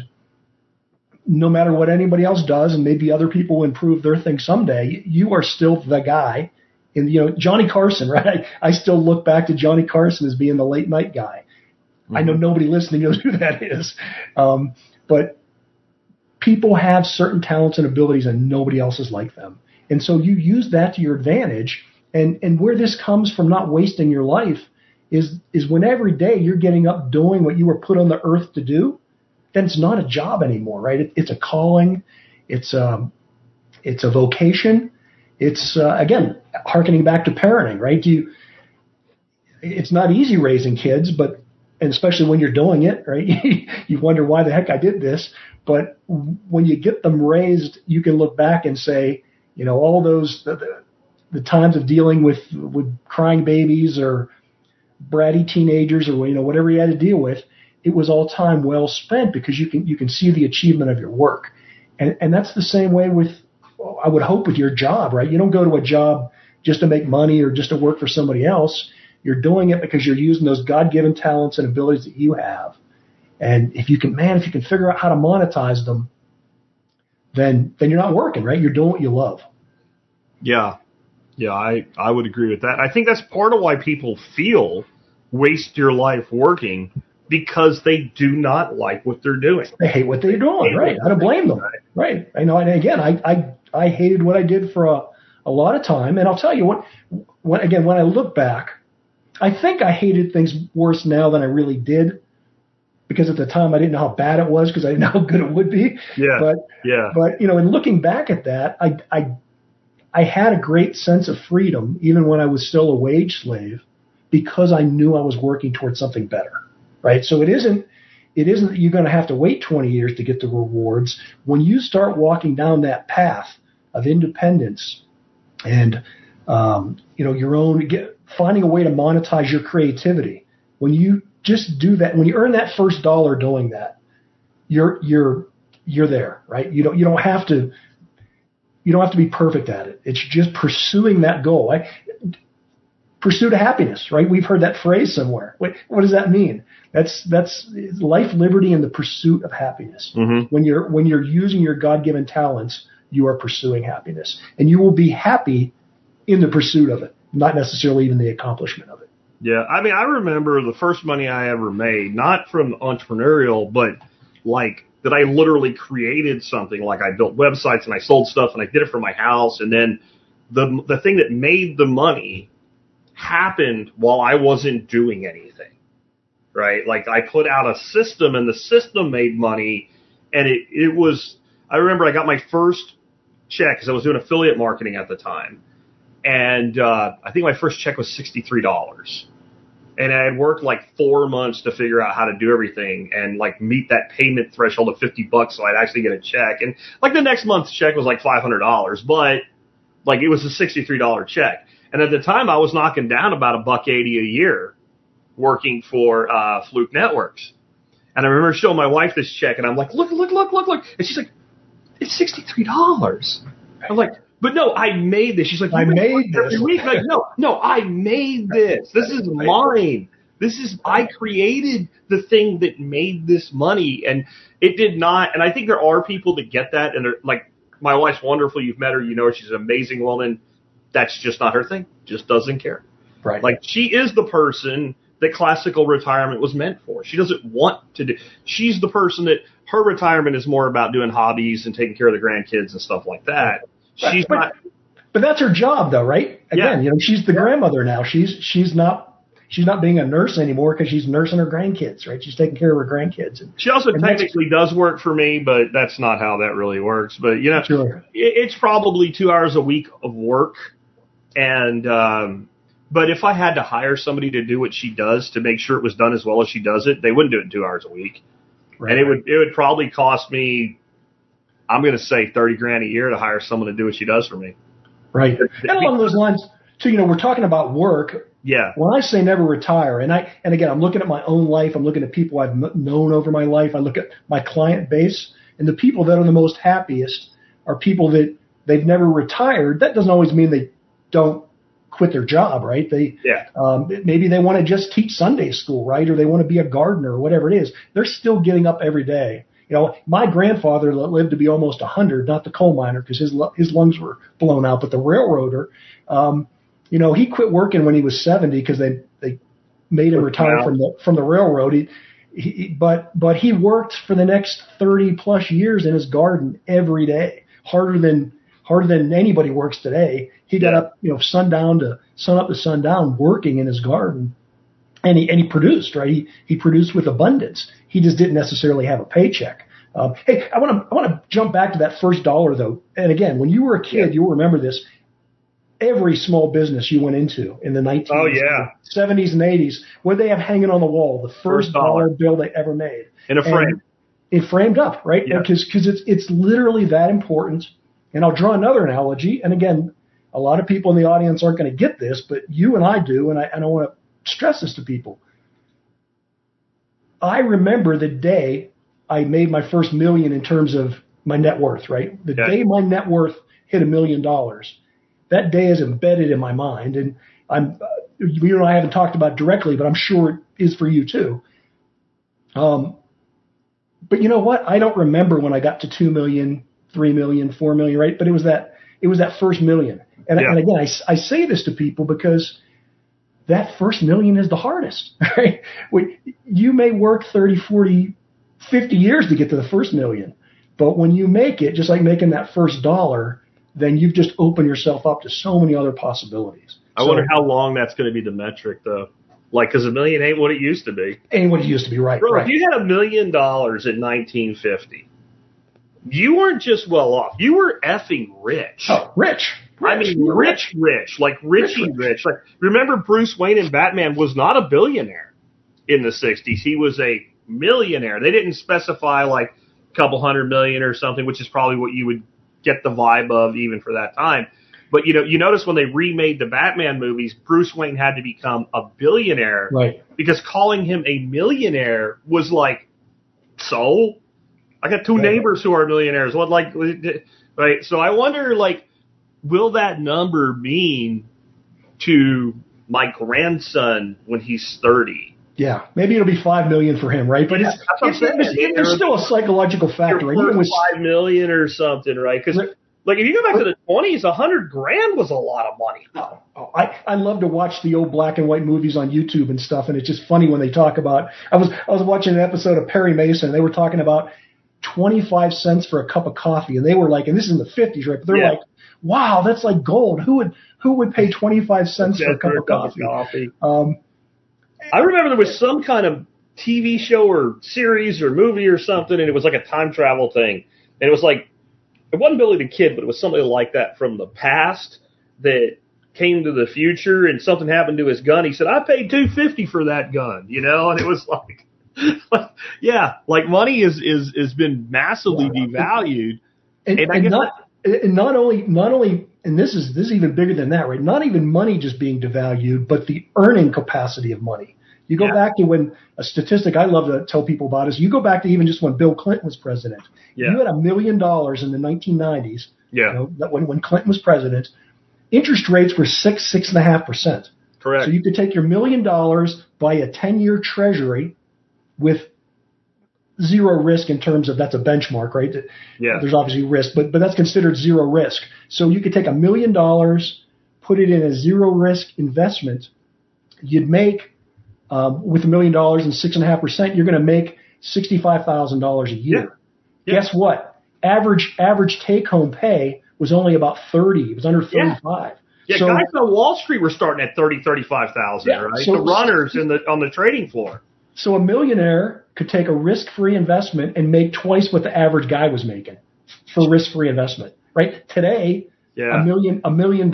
S2: no matter what anybody else does, and maybe other people will improve their thing someday, you are still the guy. And Johnny Carson, right? I still look back to Johnny Carson as being the late night guy. Mm-hmm. I know nobody listening knows who that is, but people have certain talents and abilities, and nobody else is like them. And so you use that to your advantage. And where this comes from, not wasting your life, is when every day you're getting up doing what you were put on the earth to do, then it's not a job anymore, right? It's a calling. It's a vocation. It's, again, hearkening back to parenting, right? It's not easy raising kids, and especially when you're doing it, right? You wonder why the heck I did this. But when you get them raised, you can look back and say, all those, the times of dealing with crying babies or bratty teenagers or, whatever you had to deal with, it was all time well spent because you can see the achievement of your work. And that's the same way with, I would hope, with your job, right? You don't go to a job just to make money or just to work for somebody else. You're doing it because you're using those God-given talents and abilities that you have. And if you can figure out how to monetize them, then you're not working, right? You're doing what you love.
S1: Yeah. Yeah, I would agree with that. I think that's part of why people feel waste your life working, because they do not like what they're doing.
S2: They hate what they're doing, right? I don't blame them, right? I know, and again, I hated what I did for a lot of time, and I'll tell you when I look back, I think I hated things worse now than I really did, because at the time I didn't know how bad it was because I didn't know how good it would be.
S1: Yeah.
S2: But in looking back at that, I had a great sense of freedom even when I was still a wage slave, because I knew I was working towards something better. Right. So it isn't that you're going to have to wait 20 years to get the rewards. When you start walking down that path of independence and, your own, finding a way to monetize your creativity, when you just do that, when you earn that first dollar doing that, you're there, right? You don't have to be perfect at it. It's just pursuing that goal. Pursuit of happiness, right? We've heard that phrase somewhere. What does that mean? That's life, liberty, and the pursuit of happiness. Mm-hmm. When you're using your God-given talents, you are pursuing happiness, and you will be happy in the pursuit of it, not necessarily even the accomplishment of it.
S1: Yeah, I mean, I remember the first money I ever made, not from entrepreneurial, but like that I literally created something. Like I built websites and I sold stuff and I did it for my house, and then the thing that made the money happened while I wasn't doing anything. right? Like I put out a system and the system made money, and it was, I remember I got my first check because I was doing affiliate marketing at the time. And I think my first check was $63. And I had worked like 4 months to figure out how to do everything and like meet that payment threshold of $50 so I'd actually get a check. And like the next month's check was like $500, but like it was a $63 check. And at the time I was knocking down about $180 a year working for Fluke Networks. And I remember showing my wife this check and I'm like, look. And she's like, it's $63. I'm like, but no, I made this. She's like,
S2: I made this.
S1: Every week. Like, no, I made this. This is mine. I created the thing that made this money. And it did not, and I think there are people that get that, and they're like, my wife's wonderful. You've met her. You know her. She's an amazing woman. That's just not her thing. Just doesn't care.
S2: Right.
S1: Like, she is the person that classical retirement was meant for. She doesn't want to do, she's the person that her retirement is more about doing hobbies and taking care of the grandkids and stuff like that. She's not.
S2: But that's her job, though, right? Again, you know, she's the grandmother now. She's not being a nurse anymore because she's nursing her grandkids, right? She's taking care of her grandkids. She
S1: also technically does work for me, but that's not how that really works. But you know, it's probably 2 hours a week of work, and but if I had to hire somebody to do what she does to make sure it was done as well as she does it, they wouldn't do it in 2 hours a week, and it would probably cost me, I'm going to say $30,000 a year to hire someone to do what she does for me.
S2: Right. And along those lines, too, you know, we're talking about work.
S1: Yeah.
S2: When I say never retire, and again, I'm looking at my own life. I'm looking at people I've known over my life. I look at my client base, and the people that are the most happiest are people that they've never retired. That doesn't always mean they don't quit their job, right? Maybe they want to just teach Sunday school, right? Or they want to be a gardener or whatever it is. They're still getting up every day. You know, my grandfather lived to be almost 100, not the coal miner because his lungs were blown out, but the railroader, you know, he quit working when he was 70 because they made him retire from the railroad. But he worked for the next 30 plus years in his garden every day, harder than anybody works today. He got up, you know, sun up to sundown working in his garden. And he produced, right? He produced with abundance. He just didn't necessarily have a paycheck. Hey, I want to jump back to that first dollar though. And again, when you were a kid, you'll remember this. Every small business you went into in the 70s and 80s, what did they have hanging on the wall? The first dollar bill they ever made.
S1: In a frame.
S2: It framed up, right?
S1: Yeah.
S2: Because it's literally that important. And I'll draw another analogy. And again, a lot of people in the audience aren't going to get this, but you and I do. And I want to stress this to people. I remember the day I made my first $1 million in terms of my net worth, right? The day my net worth hit $1 million, that day is embedded in my mind. And you and I haven't talked about it directly, but I'm sure it is for you too. But you know what? I don't remember when I got to 2 million, 3 million, 4 million, right? But it was that first $1 million. And again, I say this to people because that first $1 million is the hardest, right? You may work 30, 40, 50 years to get to the first $1 million. But when you make it, just like making that first dollar, then you've just opened yourself up to so many other possibilities.
S1: I wonder how long that's going to be the metric, though. Like, because $1 million ain't what it used to be.
S2: Ain't what it used to be, right.
S1: Bro,
S2: right.
S1: If you had $1 million in 1950, you weren't just well off. You were effing rich.
S2: Oh, rich.
S1: I mean, rich. Like, rich. Like, remember Bruce Wayne in Batman was not a billionaire in the 60s. He was a millionaire. They didn't specify, like, a couple $100 million or something, which is probably what you would get the vibe of even for that time. But, you notice when they remade the Batman movies, Bruce Wayne had to become a billionaire.
S2: Right.
S1: Because calling him a millionaire was like, so? I got two neighbors who are millionaires. What, like, right? So I wonder, like, will that number mean to my grandson when he's 30?
S2: Yeah, maybe it'll be 5 million for him, right? But there's still a psychological factor.
S1: Right? Even with 5 million or something, right? Because like if you go back to the 20s, $100,000 was a lot of money.
S2: I love to watch the old black and white movies on YouTube and stuff, and it's just funny when they talk about. I was watching an episode of Perry Mason, and they were talking about 25 cents for a cup of coffee, and they were like, and this is in the 50s, right? But they're like, wow, that's like gold. Who would pay 25 cents for a cup of coffee? I
S1: remember there was some kind of TV show or series or movie or something, and it was like a time travel thing. And it was like, it wasn't Billy the Kid, but it was somebody like that from the past that came to the future, and something happened to his gun. He said, I paid $250 for that gun, you know? And it was like, yeah, like money is been massively devalued.
S2: And not only, and this is even bigger than that, right? Not even money just being devalued, but the earning capacity of money. You go back to when a statistic I love to tell people about is you go back to even just when Bill Clinton was president. Yeah. You had $1 million in the 1990s.
S1: Yeah.
S2: You know, when Clinton was president, interest rates were 6.5%.
S1: Correct.
S2: So you could take your $1 million, buy a 10-year treasury with zero risk in terms of that's a benchmark, right?
S1: Yeah.
S2: There's obviously risk, but that's considered zero risk. So you could take $1 million, put it in a zero risk investment. You'd make with $1 million and 6.5%, you're going to make $65,000 a year. Yeah. Guess what? Average take home pay was only about 30. It was under 35.
S1: Yeah, so, guys on Wall Street were starting at 35,000, right? So, the runners on the trading floor. So
S2: a millionaire could take a risk-free investment and make twice what the average guy was making for risk-free investment, right? Today, $1 million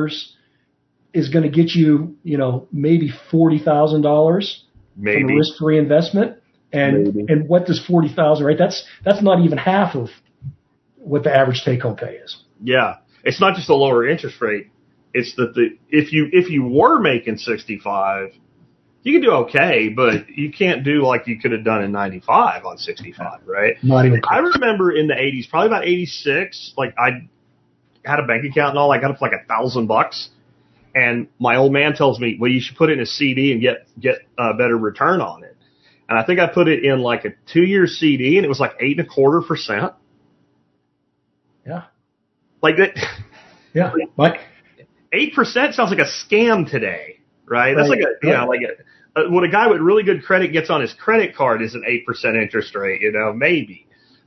S2: is going to get you, maybe $40,000 from a risk-free investment. And what does $40,000, right? That's not even half of what the average take-home pay is.
S1: Yeah, it's not just a lower interest rate. It's that if you were making 65, you can do okay, but you can't do like you could have done in 95 on 65, right?
S2: Not even close.
S1: I remember in the 80s, probably about 86, like I had a bank account and all. I got up for like $1,000, and my old man tells me, well, you should put it in a CD and get a better return on it. And I think I put it in like a 2-year CD, and it was like 8.25%.
S2: Yeah.
S1: Like that.
S2: Yeah. Like
S1: 8% sounds like a scam today, right? That's like what a guy with really good credit gets on his credit card is an 8% interest rate, maybe.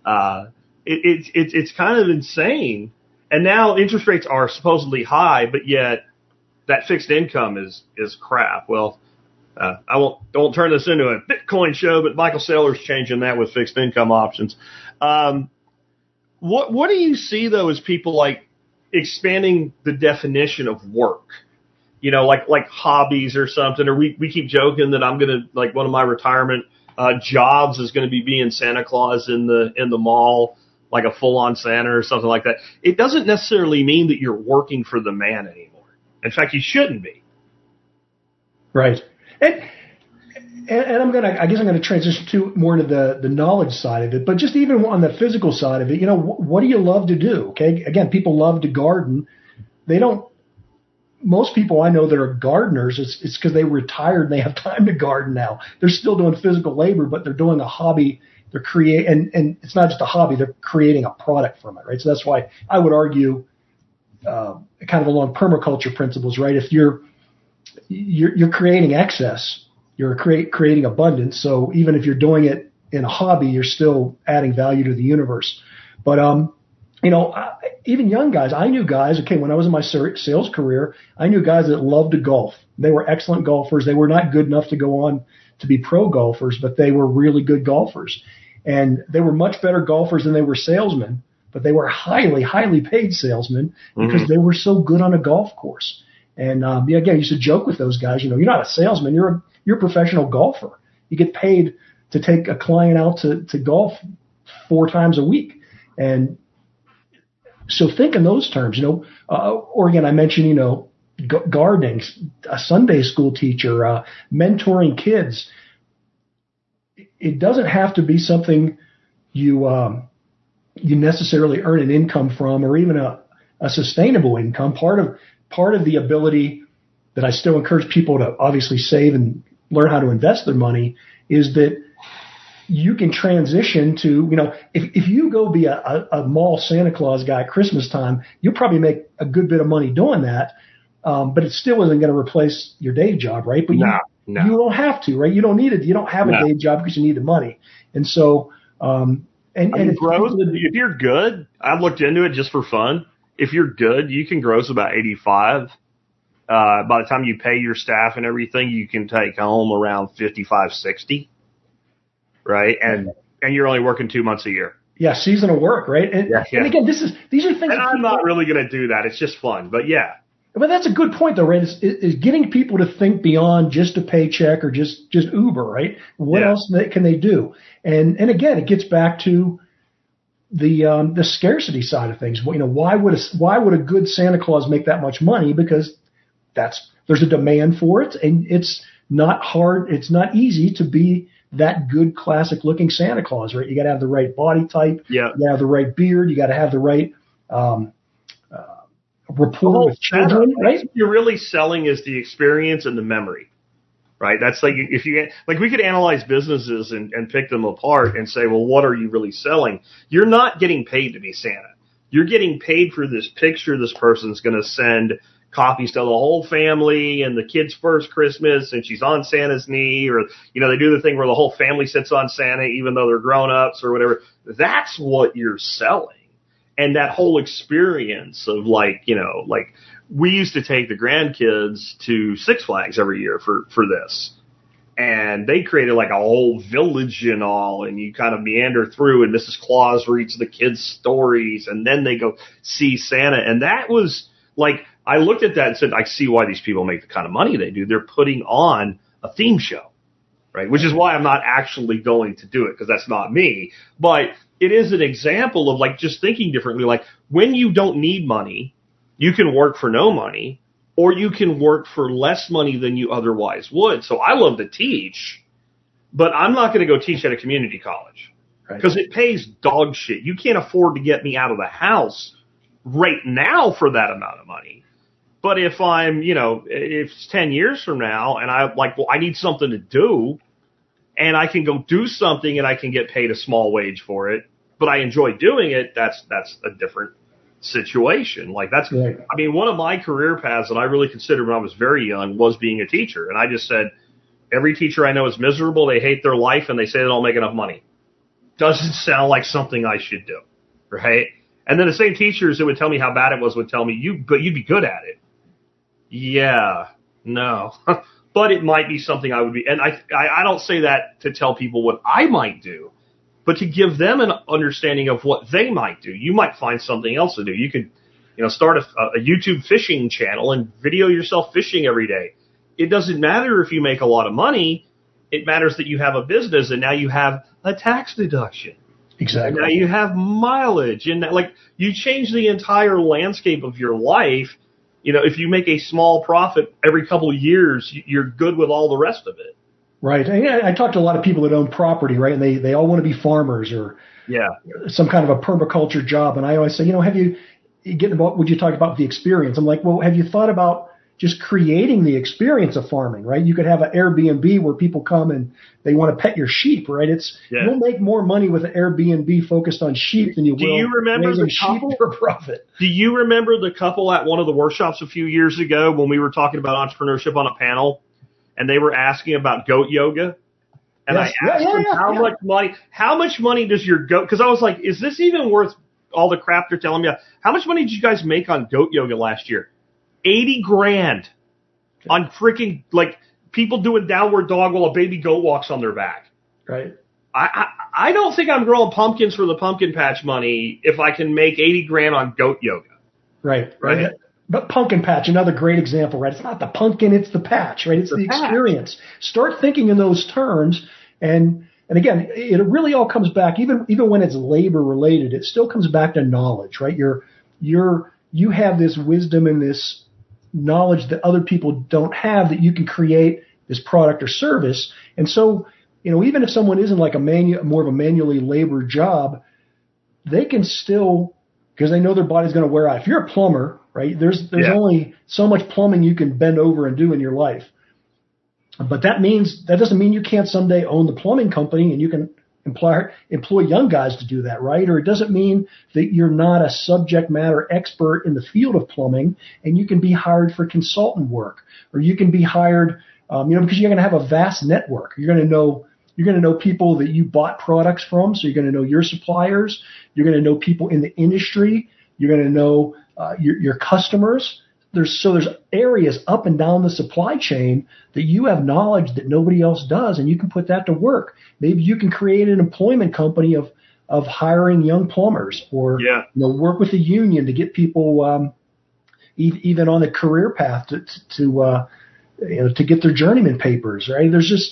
S1: It's kind of insane. And now interest rates are supposedly high, but yet that fixed income is crap. Well, I won't turn this into a Bitcoin show, but Michael Saylor's changing that with fixed income options. What do you see though as people like expanding the definition of work? Like hobbies or something, or we keep joking that I'm gonna like one of my retirement jobs is gonna be being Santa Claus in the mall, like a full on Santa or something like that. It doesn't necessarily mean that you're working for the man anymore. In fact, you shouldn't be.
S2: Right. And I'm gonna transition to more into the knowledge side of it, but just even on the physical side of it, what do you love to do? Okay. Again, people love to garden. Most people I know that are gardeners, it's because they retired and they have time to garden now. They're still doing physical labor, but they're doing a hobby. They're and it's not just a hobby, they're creating a product from it, right? So that's why I would argue, kind of along permaculture principles, right? If you're creating excess, you're creating abundance. So even if you're doing it in a hobby, you're still adding value to the universe. But, even young guys, I knew guys, when I was in my sales career, I knew guys that loved to golf. They were excellent golfers. They were not good enough to go on to be pro golfers, but they were really good golfers. And they were much better golfers than they were salesmen, but they were highly, highly paid salesmen because they were so good on a golf course. And, again, I used to joke with those guys, you're not a salesman, you're a professional golfer. You get paid to take a client out to golf 4 times a week. And so think in those terms, or again, I mentioned, gardening, a Sunday school teacher, mentoring kids. It doesn't have to be something you necessarily earn an income from, or even a sustainable income. Part of the ability that I still encourage people to obviously save and learn how to invest their money is that you can transition to, if you go be a mall Santa Claus guy at Christmas time, you'll probably make a good bit of money doing that. But it still isn't going to replace your day job, right? But you don't have to, right? You don't need it. You don't have a day job because you need the money. And so,
S1: if you're good, I've looked into it just for fun. If you're good, you can gross about 85. By the time you pay your staff and everything, you can take home around 55, 60. right? And you're only working 2 months a year.
S2: Yeah, seasonal work, right? And again, these are things.
S1: And I'm not really going to do that. It's just fun, but yeah.
S2: But that's a good point, though, right? Is getting people to think beyond just a paycheck or just Uber, right? What else can they do? And again, it gets back to the scarcity side of things. You know, why would a good Santa Claus make that much money? Because there's a demand for it, and it's not hard. It's not easy to be that good classic looking Santa Claus, right? You got to have the right body type.
S1: Yeah.
S2: You got to have the right beard. You got to have the right rapport with children, right?
S1: What you're really selling is the experience and the memory, right? That's like we could analyze businesses and pick them apart and say, well, what are you really selling? You're not getting paid to be Santa. You're getting paid for this picture this person's going to send copies to the whole family and the kid's first Christmas, and she's on Santa's knee, or, you know, they do the thing where the whole family sits on Santa even though they're grown-ups or whatever. That's what you're selling. And that whole experience of, like, you know, like, we used to take the grandkids to Six Flags every year for this. And they created like a whole village and all, and you kind of meander through, and Mrs. Claus reads the kids' stories, and then they go see Santa. And that was like, I looked at that and said, I see why these people make the kind of money they do. They're putting on a theme show, right? Which is why I'm not actually going to do it, because that's not me. But it is an example of, like, just thinking differently. Like, when you don't need money, you can work for no money, or you can work for less money than you otherwise would. So I love to teach, but I'm not going to go teach at a community college because it pays dog shit. You can't afford to get me out of the house right now for that amount of money. But if I'm, you know, if it's 10 years from now and I'm like, well, I need something to do, and I can go do something and I can get paid a small wage for it, but I enjoy doing it, that's a different situation. Like, that's, right. I mean, one of my career paths that I really considered when I was very young was being a teacher. And I just said, every teacher I know is miserable. They hate their life and they say they don't make enough money. Doesn't sound like something I should do. Right. And then the same teachers that would tell me how bad it was would tell me, but you'd be good at it. Yeah, no, but it might be something I would be. And I don't say that to tell people what I might do, but to give them an understanding of what they might do. You might find something else to do. You could, you know, start a YouTube fishing channel and video yourself fishing every day. It doesn't matter if you make a lot of money. It matters that you have a business, and now you have a tax deduction.
S2: Exactly.
S1: Now you have mileage, and like, you change the entire landscape of your life. You know, if you make a small profit every couple of years, you're good with all the rest of it.
S2: Right. I talk to a lot of people that own property, right? And they all want to be farmers or some kind of a permaculture job. And I always say, you know, would you talk about the experience? I'm like, well, have you thought about just creating the experience of farming, right? You could have an Airbnb where people come and they want to pet your sheep, right? You'll make more money with an Airbnb focused on sheep than you will raising sheep for profit.
S1: Do you remember the couple at one of the workshops a few years ago when we were talking about entrepreneurship on a panel, and they were asking about goat yoga? And I asked them how much money does your goat, because I was like, is this even worth all the crap they're telling me? How much money did you guys make on goat yoga last year? $80,000 on freaking, like, people doing downward dog while a baby goat walks on their back.
S2: Right.
S1: I don't think I'm growing pumpkins for the pumpkin patch money if I can make $80,000 on goat yoga.
S2: Right. But pumpkin patch, another great example, right? It's not the pumpkin, it's the patch, right? It's the experience. Start thinking in those terms, and again, it really all comes back, even when it's labor related, it still comes back to knowledge, right? You have this wisdom and this knowledge that other people don't have, that you can create this product or service. And so, you know, even if someone isn't like more of a manually labor job, they can still, because they know their body's going to wear out. If you're a plumber, right, there's only so much plumbing you can bend over and do in your life. But that doesn't mean you can't someday own the plumbing company and you can employ young guys to do that, right? Or it doesn't mean that you're not a subject matter expert in the field of plumbing and you can be hired for consultant work, or you can be hired, because you're going to have a vast network. You're going to know people that you bought products from, so you're going to know your suppliers. You're going to know people in the industry. You're going to know your customers. there's areas up and down the supply chain that you have knowledge that nobody else does, and you can put that to work. Maybe you can create an employment company of hiring young plumbers, or work with the union to get people even on a career path to get their journeyman papers. Right?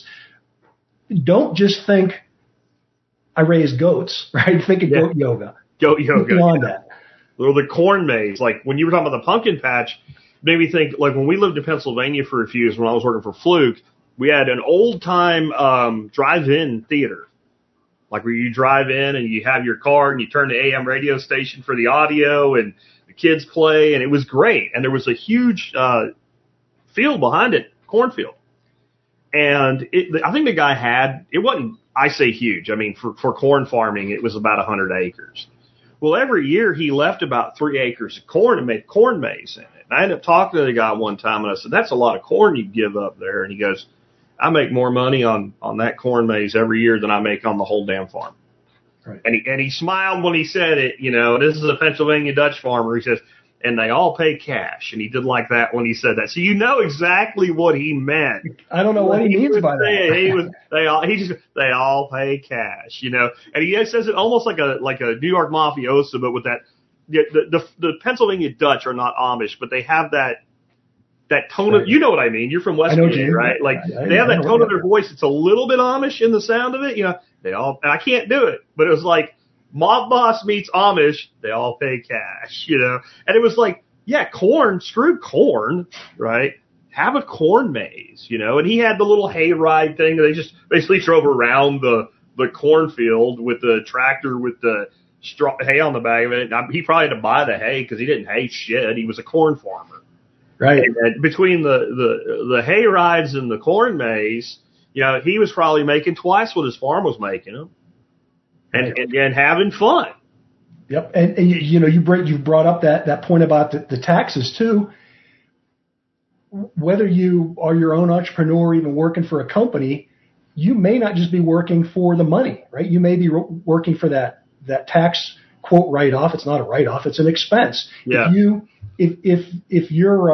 S2: Don't just think I raise goats. Right? Think of goat yoga.
S1: Goat yoga.
S2: Beyond that.
S1: Or the corn maze. Like when you were talking about the pumpkin patch, made me think, like when we lived in Pennsylvania for a few years when I was working for Fluke, we had an old time drive-in theater. Like where you drive in and you have your car and you turn the AM radio station for the audio and the kids play, and it was great. And there was a huge field behind it, cornfield. And I think the guy it wasn't, I say huge. I mean, for corn farming, it was about 100 acres. Well, every year he left about 3 acres of corn and made corn maze in it. And I ended up talking to the guy one time, and I said, that's a lot of corn you give up there. And he goes, I make more money on that corn maze every year than I make on the whole damn farm. Right. And he smiled when he said it. This is a Pennsylvania Dutch farmer. He says, and they all pay cash. And he did like that when he said that. So you know exactly what he meant.
S2: I don't know what he means by that.
S1: They all pay cash, And he says it almost like a New York mafioso, but with that. The Pennsylvania Dutch are not Amish, but they have that tone of, you know what I mean? You're from West Virginia, right? Like they have that tone of their voice. It's a little bit Amish in the sound of it. They all, and I can't do it, but it was like, mob boss meets Amish, they all pay cash, And it was like, corn, screw corn, right? Have a corn maze, And he had the little hayride thing that they just basically drove around the cornfield with the tractor with the straw hay on the back of it. He probably had to buy the hay because he didn't hay shit. He was a corn farmer.
S2: Right.
S1: And between the hay rides and the corn maze, he was probably making twice what his farm was making him. And having fun.
S2: Yep. And you brought up that point about the taxes too. Whether you are your own entrepreneur or even working for a company, you may not just be working for the money, right? You may be working for that tax quote write-off. It's not a write-off. It's an expense.
S1: Yeah.
S2: If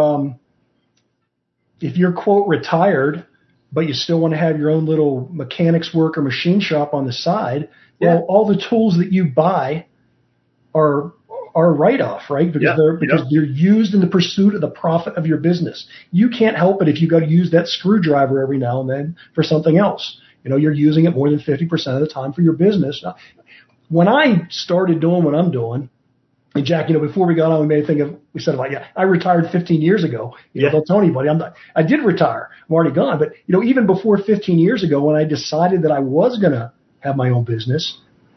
S2: you're quote retired, but you still want to have your own little mechanics work or machine shop on the side, well, all the tools that you buy are write-off, right? Because they're used in the pursuit of the profit of your business. You can't help it if you got to use that screwdriver every now and then for something else. You're using it more than 50% of the time for your business. When I started doing what I'm doing, and Jack, before we got on, we said I retired 15 years ago. Don't tell anybody. I did retire. I'm already gone. But, even before 15 years ago, when I decided that I was going to have my own business,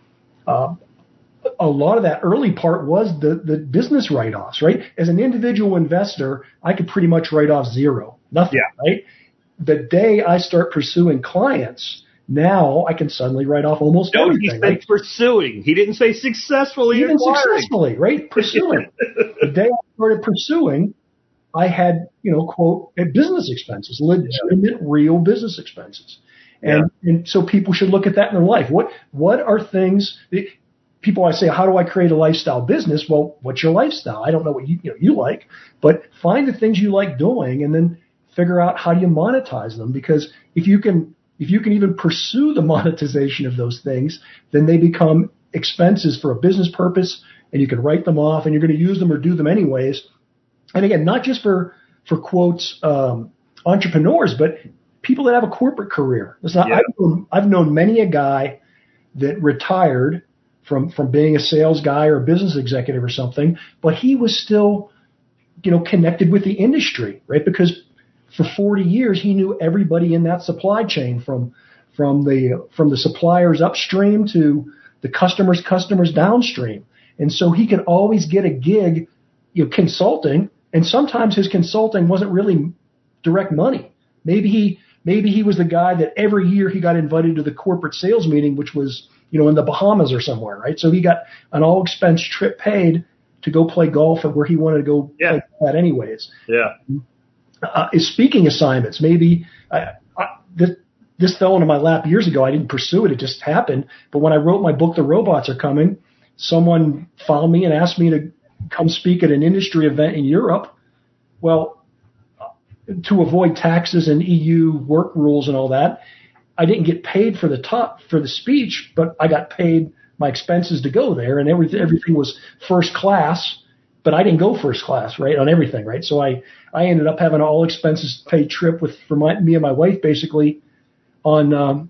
S2: a lot of that early part was the business write-offs, right? As an individual investor, I could pretty much write off zero, nothing, right? The day I start pursuing clients, now I can suddenly write off almost everything.
S1: He said pursuing. He didn't say successfully.
S2: Even successfully, right? Pursuing. The day I started pursuing, I had, quote, business expenses, legitimate, real business expenses. And so people should look at that in their life. What are things people always say, how do I create a lifestyle business? Well, what's your lifestyle? I don't know what you like, but find the things you like doing and then figure out how do you monetize them. Because if you can even pursue the monetization of those things, then they become expenses for a business purpose and you can write them off and you're going to use them or do them anyways. And again, not just for quotes, entrepreneurs, but people that have a corporate career. I've known many a guy that retired from being a sales guy or a business executive or something, but he was still, connected with the industry, right? Because for 40 years, he knew everybody in that supply chain from the suppliers upstream to the customers downstream. And so he could always get a gig, consulting. And sometimes his consulting wasn't really direct money. Maybe he was the guy that every year he got invited to the corporate sales meeting, which was, in the Bahamas or somewhere, right? So he got an all expense trip paid to go play golf at where he wanted to go play that anyways.
S1: Yeah.
S2: Speaking assignments, maybe this fell into my lap years ago. I didn't pursue it. It just happened. But when I wrote my book, The Robots Are Coming, someone found me and asked me to come speak at an industry event in Europe. Well, to avoid taxes and EU work rules and all that, I didn't get paid for the speech, but I got paid my expenses to go there, and everything was first class. But I didn't go first class, right, on everything, right? So I ended up having an all expenses paid trip for me and my wife, basically, on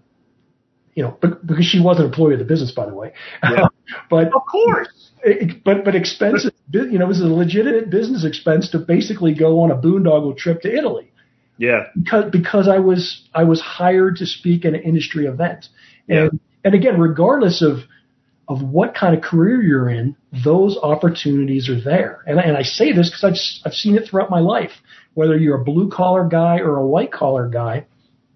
S2: because she was an employee of the business, by the way.
S1: Yeah.
S2: But
S1: of course.
S2: But expenses, it was a legitimate business expense to basically go on a boondoggle trip to Italy.
S1: Yeah.
S2: Because I was hired to speak at an industry event.
S1: Yeah.
S2: And again, regardless of what kind of career you're in, those opportunities are there. And I say this because I've seen it throughout my life, whether you're a blue collar guy or a white collar guy.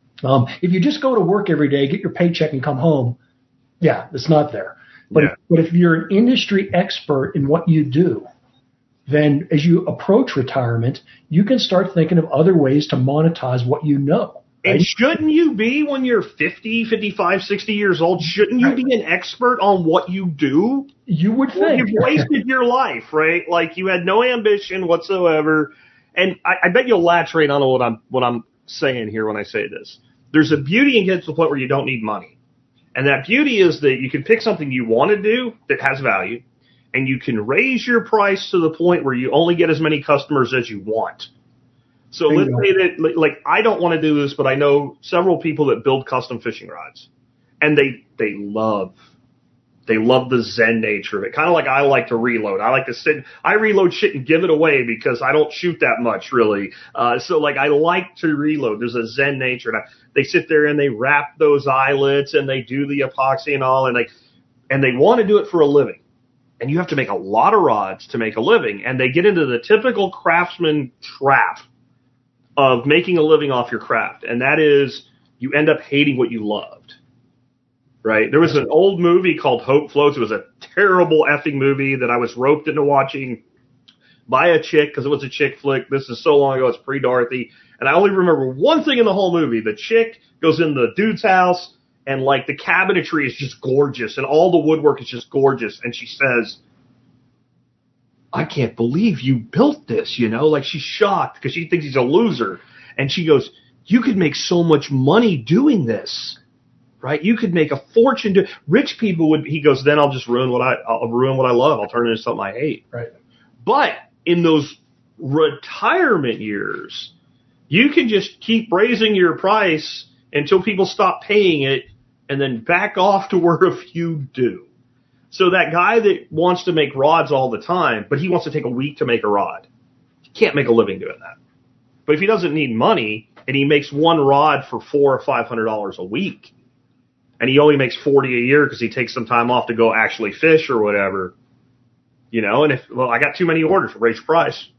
S2: If you just go to work every day, get your paycheck and come home, yeah, it's not there. But if you're an industry expert in what you do, then as you approach retirement, you can start thinking of other ways to monetize what you know. Right?
S1: And shouldn't you be, when you're 50, 55, 60 years old, shouldn't you be an expert on what you do?
S2: You would think.
S1: Well, you've wasted your life, right? Like, you had no ambition whatsoever. And I bet you'll latch right on to what I'm saying here when I say this. There's a beauty in getting to the point where you don't need money. And that beauty is that you can pick something you want to do that has value, and you can raise your price to the point where you only get as many customers as you want. So let's say that, like, I don't want to do this, but I know several people that build custom fishing rods, and they love the Zen nature of it. Kind of like I like to reload. I like to I reload shit and give it away because I don't shoot that much, really. So like, I like to reload. There's a Zen nature. And they sit there and they wrap those eyelets and they do the epoxy and all, and they want to do it for a living. And you have to make a lot of rods to make a living. And they get into the typical craftsman trap of making a living off your craft. And that is, you end up hating what you loved. Right? There was an old movie called Hope Floats. It was a terrible effing movie that I was roped into watching by a chick because it was a chick flick. This is so long ago. It's pre-Dorothy. And I only remember one thing in the whole movie. The chick goes in the dude's house, and like, the cabinetry is just gorgeous, and all the woodwork is just gorgeous. And she says, I can't believe you built this, like, she's shocked because she thinks he's a loser. And she goes, you could make so much money doing this. Right? You could make a fortune. Rich people would, he goes, then I'll just ruin what I love. I'll turn it into something I hate.
S2: Right.
S1: But in those retirement years, you can just keep raising your price until people stop paying it and then back off to where a few do. So that guy that wants to make rods all the time, but he wants to take a week to make a rod, he can't make a living doing that. But if he doesn't need money and he makes one rod for $400 or $500 a week, and he only makes $40 a year because he takes some time off to go actually fish or whatever, and I got too many orders, raise your price.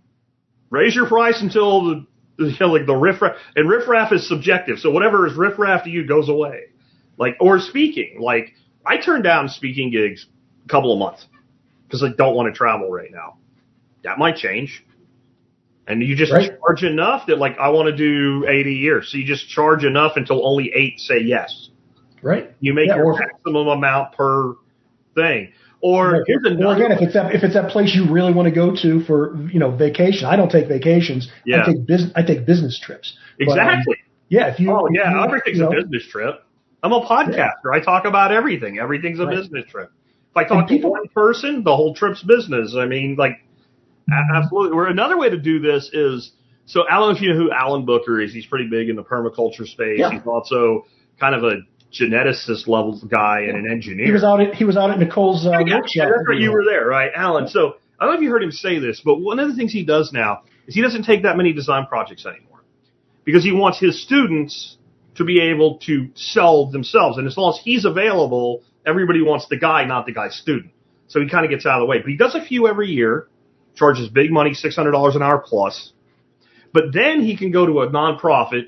S1: Raise your price until the riffraff, and riffraff is subjective. So whatever is riffraff to you goes away. Or speaking, I turned down speaking gigs a couple of months because I don't want to travel right now. That might change. And you just charge enough that, I want to do 80 a year. So you just charge enough until only 8 say yes. Right. You make your maximum amount per thing. Or here's another.
S2: Or again, if it's that place you really want to go to for vacation. I don't take vacations. Yeah. I take business trips.
S1: Exactly.
S2: But,
S1: everything's a business trip. I'm a podcaster. I talk about everything. Everything's a business trip. If I talk to one person, the whole trip's business. I mean, absolutely. Another way to do this is, so I don't know if you know who Alan Booker is. He's pretty big in the permaculture space. Yeah. He's also kind of a geneticist level guy and an engineer.
S2: He was out at Nicole's workshop.
S1: That's right. You were there, right, Alan? So I don't know if you heard him say this, but one of the things he does now is he doesn't take that many design projects anymore because he wants his students to be able to sell themselves. And as long as he's available, everybody wants the guy, not the guy's student. So he kind of gets out of the way. But he does a few every year, charges big money, $600 an hour plus. But then he can go to a nonprofit,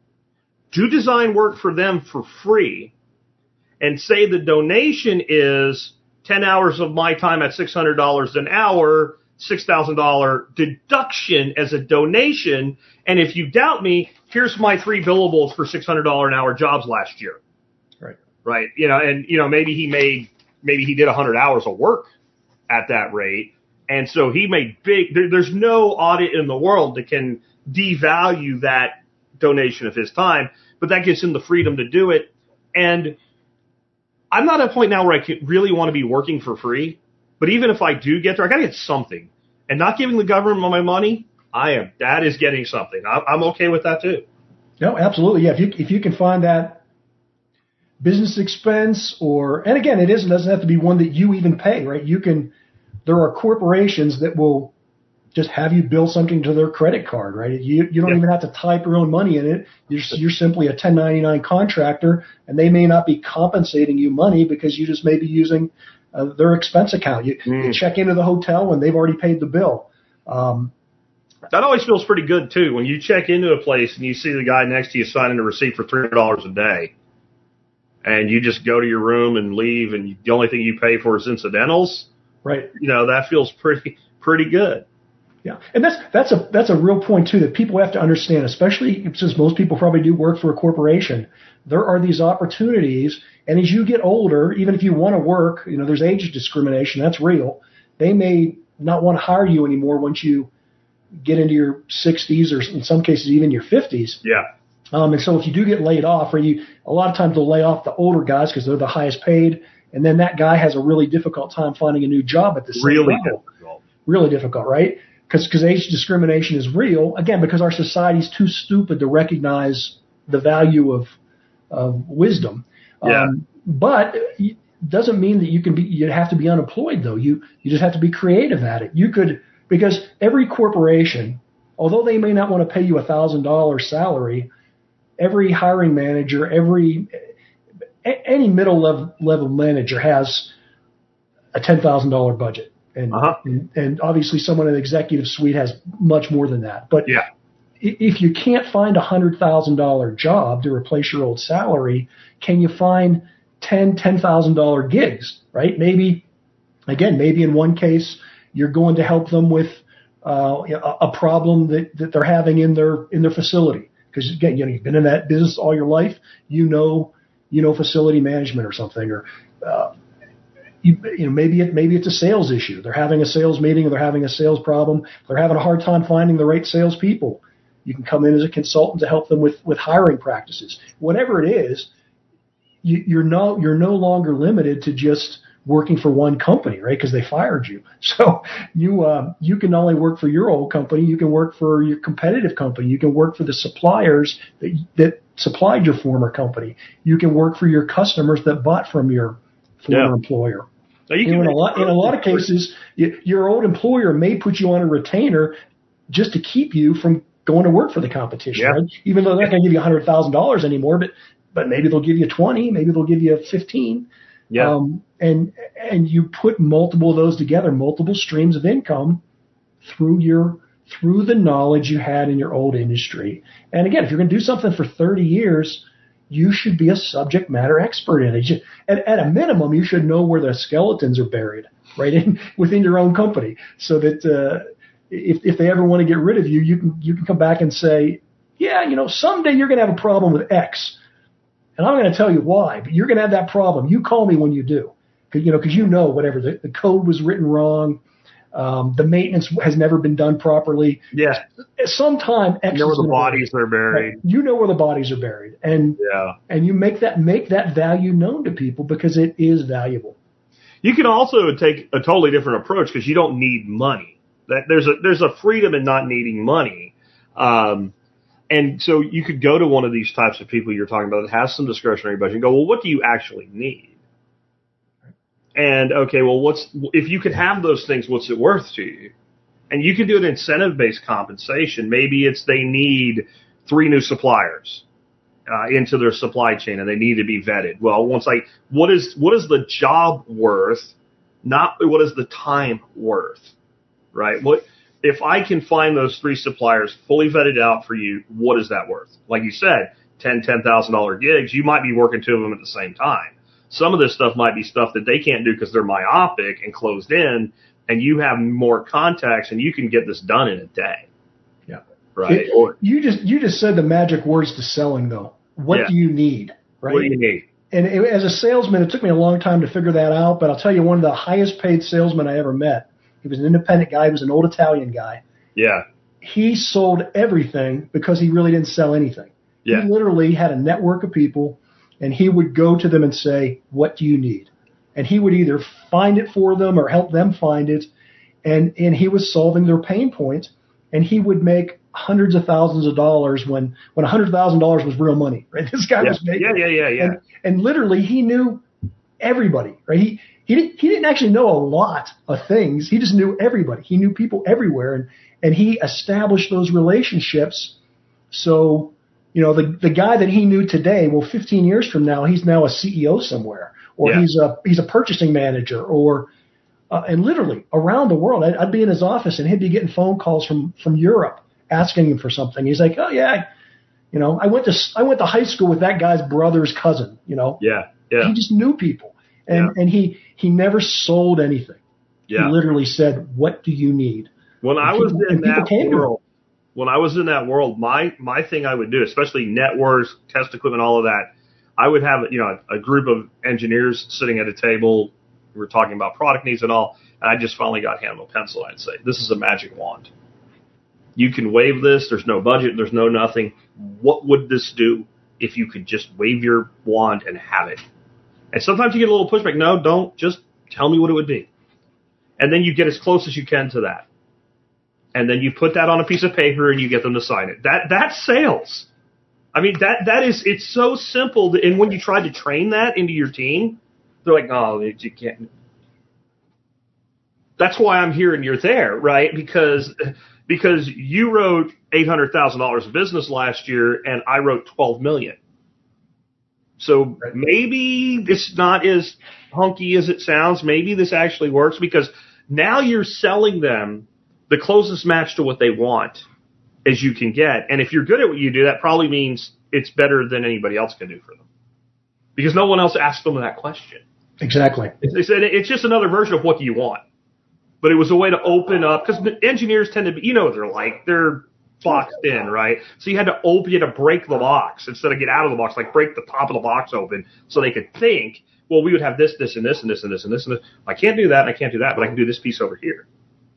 S1: do design work for them for free, and say the donation is 10 hours of my time at $600 an hour, $6,000 deduction as a donation. And if you doubt me, here's my 3 billables for $600 an hour jobs last year.
S2: Right.
S1: Right. Maybe he did 100 hours of work at that rate. And so he made there's no audit in the world that can devalue that donation of his time, but that gives him the freedom to do it. And I'm not at a point now where I really want to be working for free, but even if I do get there, I got to get something. And not giving the government my money, that is getting something. I'm okay with that too.
S2: No, absolutely. Yeah. If you can find that business expense and again, it doesn't have to be one that you even pay, right? There are corporations that will just have you bill something to their credit card, right? You don't even have to type your own money in it. You're simply a 1099 contractor, and they may not be compensating you money because you just may be using their expense account. You check into the hotel and they've already paid the bill.
S1: That always feels pretty good too when you check into a place and you see the guy next to you signing a receipt for $300 a day, and you just go to your room and leave, and the only thing you pay for is incidentals.
S2: Right.
S1: That feels pretty good.
S2: Yeah, and that's a real point too that people have to understand, especially since most people probably do work for a corporation. There are these opportunities, and as you get older, even if you want to work, there's age discrimination. That's real. They may not want to hire you anymore once you get into your 60s or in some cases even your 50s.
S1: Yeah.
S2: And so if you do get laid off, a lot of times they'll lay off the older guys because they're the highest paid, and then that guy has a really difficult time finding a new job at the same level. Really difficult, right? Because age discrimination is real, again, because our society's too stupid to recognize the value of wisdom.
S1: Yeah.
S2: But it doesn't mean that you have to be unemployed, though. You just have to be creative at it. Because every corporation, although they may not want to pay you $1,000 salary, every hiring manager, any middle level manager has a $10,000 budget. And obviously someone in the executive suite has much more than that. But if you can't find a $100,000 job to replace your old salary, can you find $10,000 gigs, right? Maybe in one case you're going to help them with a problem that they're having in their facility. Because again, you've been in that business all your life, facility management or something, or maybe it's a sales issue. They're having a sales meeting, or they're having a sales problem. They're having a hard time finding the right salespeople. You can come in as a consultant to help them with hiring practices. Whatever it is, you're no longer limited to just working for one company, right? Because they fired you. So you can not only work for your old company, you can work for your competitive company. You can work for the suppliers that supplied your former company. You can work for your customers that bought from your former employer. In a lot of cases, your old employer may put you on a retainer just to keep you from going to work for the competition, right? Even though they're not going to give you $100,000 anymore, but maybe they'll give you 20, maybe they'll give you 15.
S1: Yeah.
S2: And you put multiple of those together, multiple streams of income through the knowledge you had in your old industry. And again, if you're going to do something for 30 years, you should be a subject matter expert in it. At a minimum, you should know where the skeletons are buried, right, within your own company, so that if they ever want to get rid of you, you can come back and say, someday you're going to have a problem with X, and I'm going to tell you why, but you're going to have that problem. You call me when you do, because whatever the code was written wrong. The maintenance has never been done properly.
S1: Yeah.
S2: Sometime X.
S1: You know where the bodies are buried.
S2: Right. You know where the bodies are buried, and you make that value known to people because it is valuable.
S1: You can also take a totally different approach because you don't need money. There's a freedom in not needing money, and so you could go to one of these types of people you're talking about that has some discretionary budget and go, well, what do you actually need? And okay, well, if you could have those things, what's it worth to you? And you can do an incentive-based compensation. Maybe it's they need 3 new suppliers into their supply chain, and they need to be vetted. Well, what is the job worth? Not what is the time worth, right? If I can find those 3 suppliers fully vetted out for you? What is that worth? Like you said, $10,000 gigs. You might be working 2 of them at the same time. Some of this stuff might be stuff that they can't do because they're myopic and closed in, and you have more contacts, and you can get this done in a day.
S2: Yeah.
S1: Right.
S2: You just said the magic words to selling, though. What do you need? Right.
S1: What do you need?
S2: And as a salesman, it took me a long time to figure that out, but I'll tell you, one of the highest paid salesmen I ever met He was an independent guy. He was an old Italian guy.
S1: Yeah.
S2: He sold everything because he really didn't sell anything.
S1: Yeah.
S2: He literally had a network of people, and he would go to them and say, what do you need? And he would either find it for them or help them find it. And he was solving their pain points, and he would make hundreds of thousands of dollars when $100,000 was real money, right? This guy was making.
S1: Yeah.
S2: And literally he knew everybody, right? He didn't actually know a lot of things. He just knew everybody. He knew people everywhere, and he established those relationships. So, you know, the guy that he knew today, well, 15 years from now, he's now a CEO somewhere, or he's a purchasing manager, or and literally around the world. I'd be in his office and he'd be getting phone calls from Europe asking him for something. He's like, oh yeah, you know, I went to high school with that guy's brother's cousin. You know, He just knew people, and he never sold anything. Yeah. He literally said, "What do you need?"
S1: When I was in that world, my thing I would do, especially networks, test equipment, all of that, I would have, you know, a group of engineers sitting at a table. We were talking about product needs and all, and I just finally got handed a pencil. I'd say, this is a magic wand. You can wave this. There's no budget. There's no nothing. What would this do if you could just wave your wand and have it? And sometimes you get a little pushback. No, don't. Just tell me what it would be. And then you get as close as you can to that. And then you put that on a piece of paper and you get them to sign it. That's sales. I mean, that is, it's so simple. And when you try to train that into your team, they're like, oh, you can't. That's why I'm here and you're there, right? Because you wrote $800,000 of business last year and I wrote $12 million. So maybe it's not as hunky as it sounds. Maybe this actually works because now you're selling them the closest match to what they want as you can get. And if you're good at what you do, that probably means it's better than anybody else can do for them because no one else asked them that question.
S2: Exactly.
S1: They said it's just another version of what do you want. But it was a way to open up because engineers tend to be, you know, they're boxed in, right? So you had to break the box instead of get out of the box, like break the top of the box open so they could think, well, we would have this, and this, and this, and this, and this, and this. I can't do that, and I can't do that, but I can do this piece over here.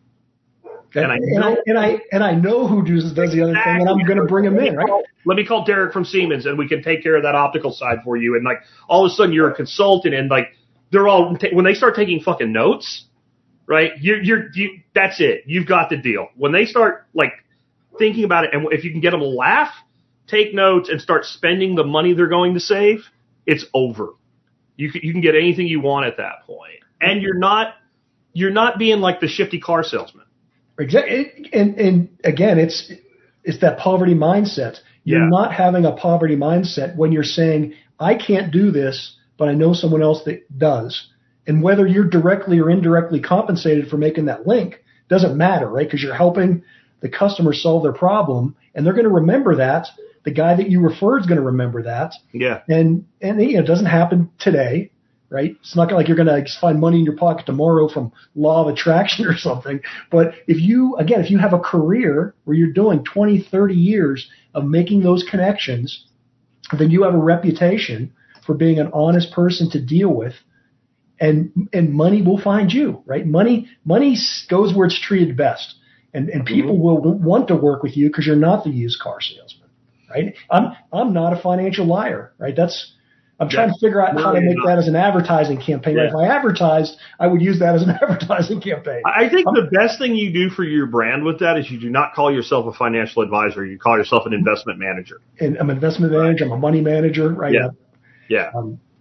S2: And I know who does the other thing, and I'm going to bring him in, right?
S1: Let me call Derek from Siemens, and we can take care of that optical side for you. And like all of a sudden, you're a consultant, and like they're all when they start taking fucking notes, right? That's it. You've got the deal. When they start like thinking about it, and if you can get them to laugh, take notes, and start spending the money they're going to save, it's over. You can get anything you want at that point, and you're not being like the shifty car salesman.
S2: Exactly, and again, it's that poverty mindset. You're not having a poverty mindset when you're saying, I can't do this, but I know someone else that does. And whether you're directly or indirectly compensated for making that link doesn't matter, right? Because you're helping the customer solve their problem, and they're going to remember that. The guy that you referred is going to remember that.
S1: Yeah.
S2: And you know, it doesn't happen today, right? It's not like you're going to find money in your pocket tomorrow from law of attraction or something. But if you have a career where you're doing 20, 30 years of making those connections, then you have a reputation for being an honest person to deal with, and money will find you, right? Money goes where it's treated best. And people will want to work with you because you're not the used car salesman, right? I'm not a financial liar, right? I'm trying to figure out how to make that as an advertising campaign. Yeah. If I advertised, I would use that as an advertising campaign.
S1: I think the best thing you do for your brand with that is you do not call yourself a financial advisor. You call yourself an investment manager.
S2: And I'm an investment manager. I'm a money manager, right?
S1: Yeah.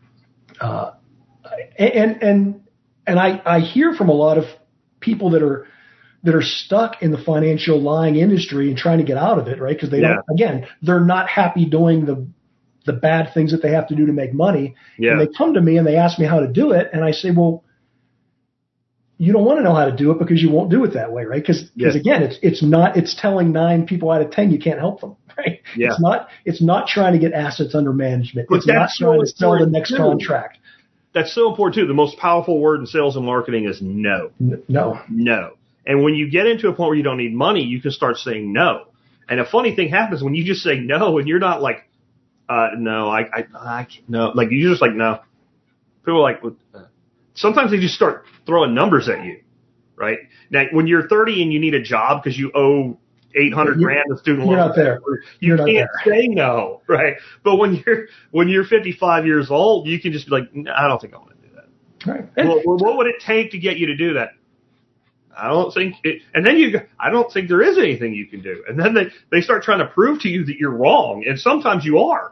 S2: And I hear from a lot of people that are stuck in the financial lying industry and trying to get out of it, right? Because they're not happy doing the bad things that they have to do to make money. Yeah. And they come to me and they ask me how to do it. And I say, well, you don't want to know how to do it because you won't do it that way, right? Because again, it's telling 9 people out of 10 you can't help them, right? Yeah. It's not trying to get assets under management. It's not trying to sell the next contract.
S1: That's so important too. The most powerful word in sales and marketing is no.
S2: No.
S1: And when you get into a point where you don't need money, you can start saying no. And a funny thing happens when you just say no and you're not like, no, I can't, no. Like you just like, no. People are like, sometimes they just start throwing numbers at you. right? Now, when you're 30 and you need a job because you owe 800 grand of student loans,
S2: you're not there.
S1: You can't say no, right? But when you're 55 years old, you can just be like, I don't think I want to do that.
S2: Right.
S1: Well, what would it take to get you to do that? I don't think it, and then I don't think there is anything you can do. And then they start trying to prove to you that you're wrong. And sometimes you are.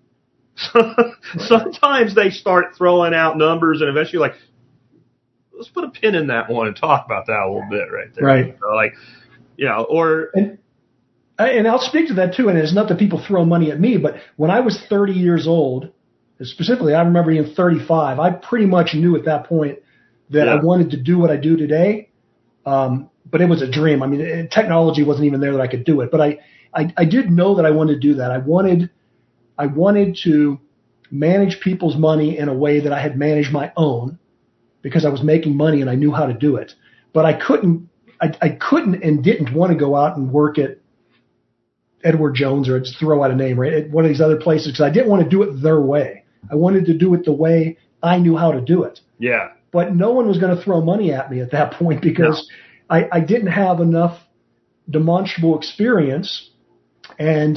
S1: Sometimes they start throwing out numbers and eventually like, let's put a pin in that one and talk about that a little bit right there.
S2: Right.
S1: So like, or.
S2: And I'll speak to that too. And it's not that people throw money at me, but when I was 30 years old, specifically, I remember being 35, I pretty much knew at that point that I wanted to do what I do today. But it was a dream. I mean, technology wasn't even there that I could do it, but I did know that I wanted to do that. I wanted to manage people's money in a way that I had managed my own because I was making money and I knew how to do it. But I couldn't and didn't want to go out and work at Edward Jones or just throw out a name, right? At one of these other places because I didn't want to do it their way. I wanted to do it the way I knew how to do it.
S1: Yeah.
S2: But no one was going to throw money at me at that point because I didn't have enough demonstrable experience. And,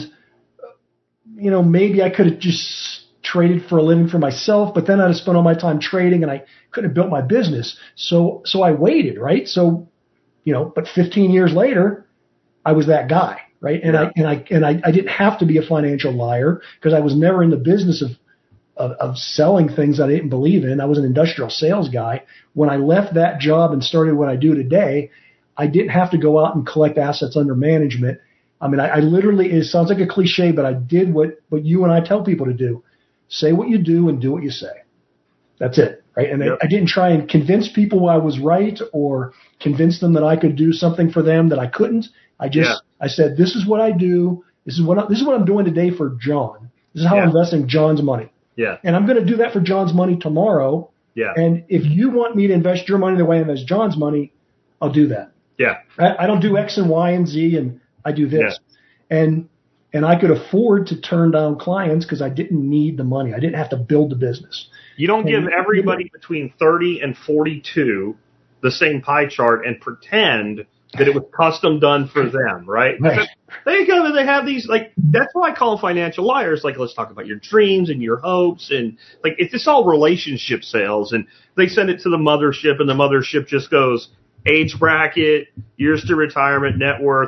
S2: maybe I could have just traded for a living for myself, but then I'd have spent all my time trading and I couldn't have built my business. So I waited, right? So, but 15 years later, I was that guy, right? And I didn't have to be a financial liar because I was never in the business of selling things I didn't believe in. I was an industrial sales guy. When I left that job and started what I do today, I didn't have to go out and collect assets under management. I mean, I literally, it sounds like a cliche, but I did what you and I tell people to do. Say what you do and do what you say. That's it, right? And I didn't try and convince people I was right or convince them that I could do something for them that I couldn't. I said, this is what I do. This is what I'm doing today for John. This is how I'm investing John's money.
S1: Yeah.
S2: And I'm going to do that for John's money tomorrow. Yeah. And if you want me to invest your money the way I invest John's money, I'll do that.
S1: Yeah.
S2: I don't do X and Y and Z, and I do this. Yeah. And I could afford to turn down clients because I didn't need the money. I didn't have to build the business.
S1: You don't give everybody between 30 and 42 the same pie chart and pretend that it was custom done for them, right?
S2: Right.
S1: They have these, like, that's why I call them financial liars. Like, let's talk about your dreams and your hopes. And, like, it's all relationship sales. And they send it to the mothership, and the mothership just goes, age bracket, years to retirement, net worth,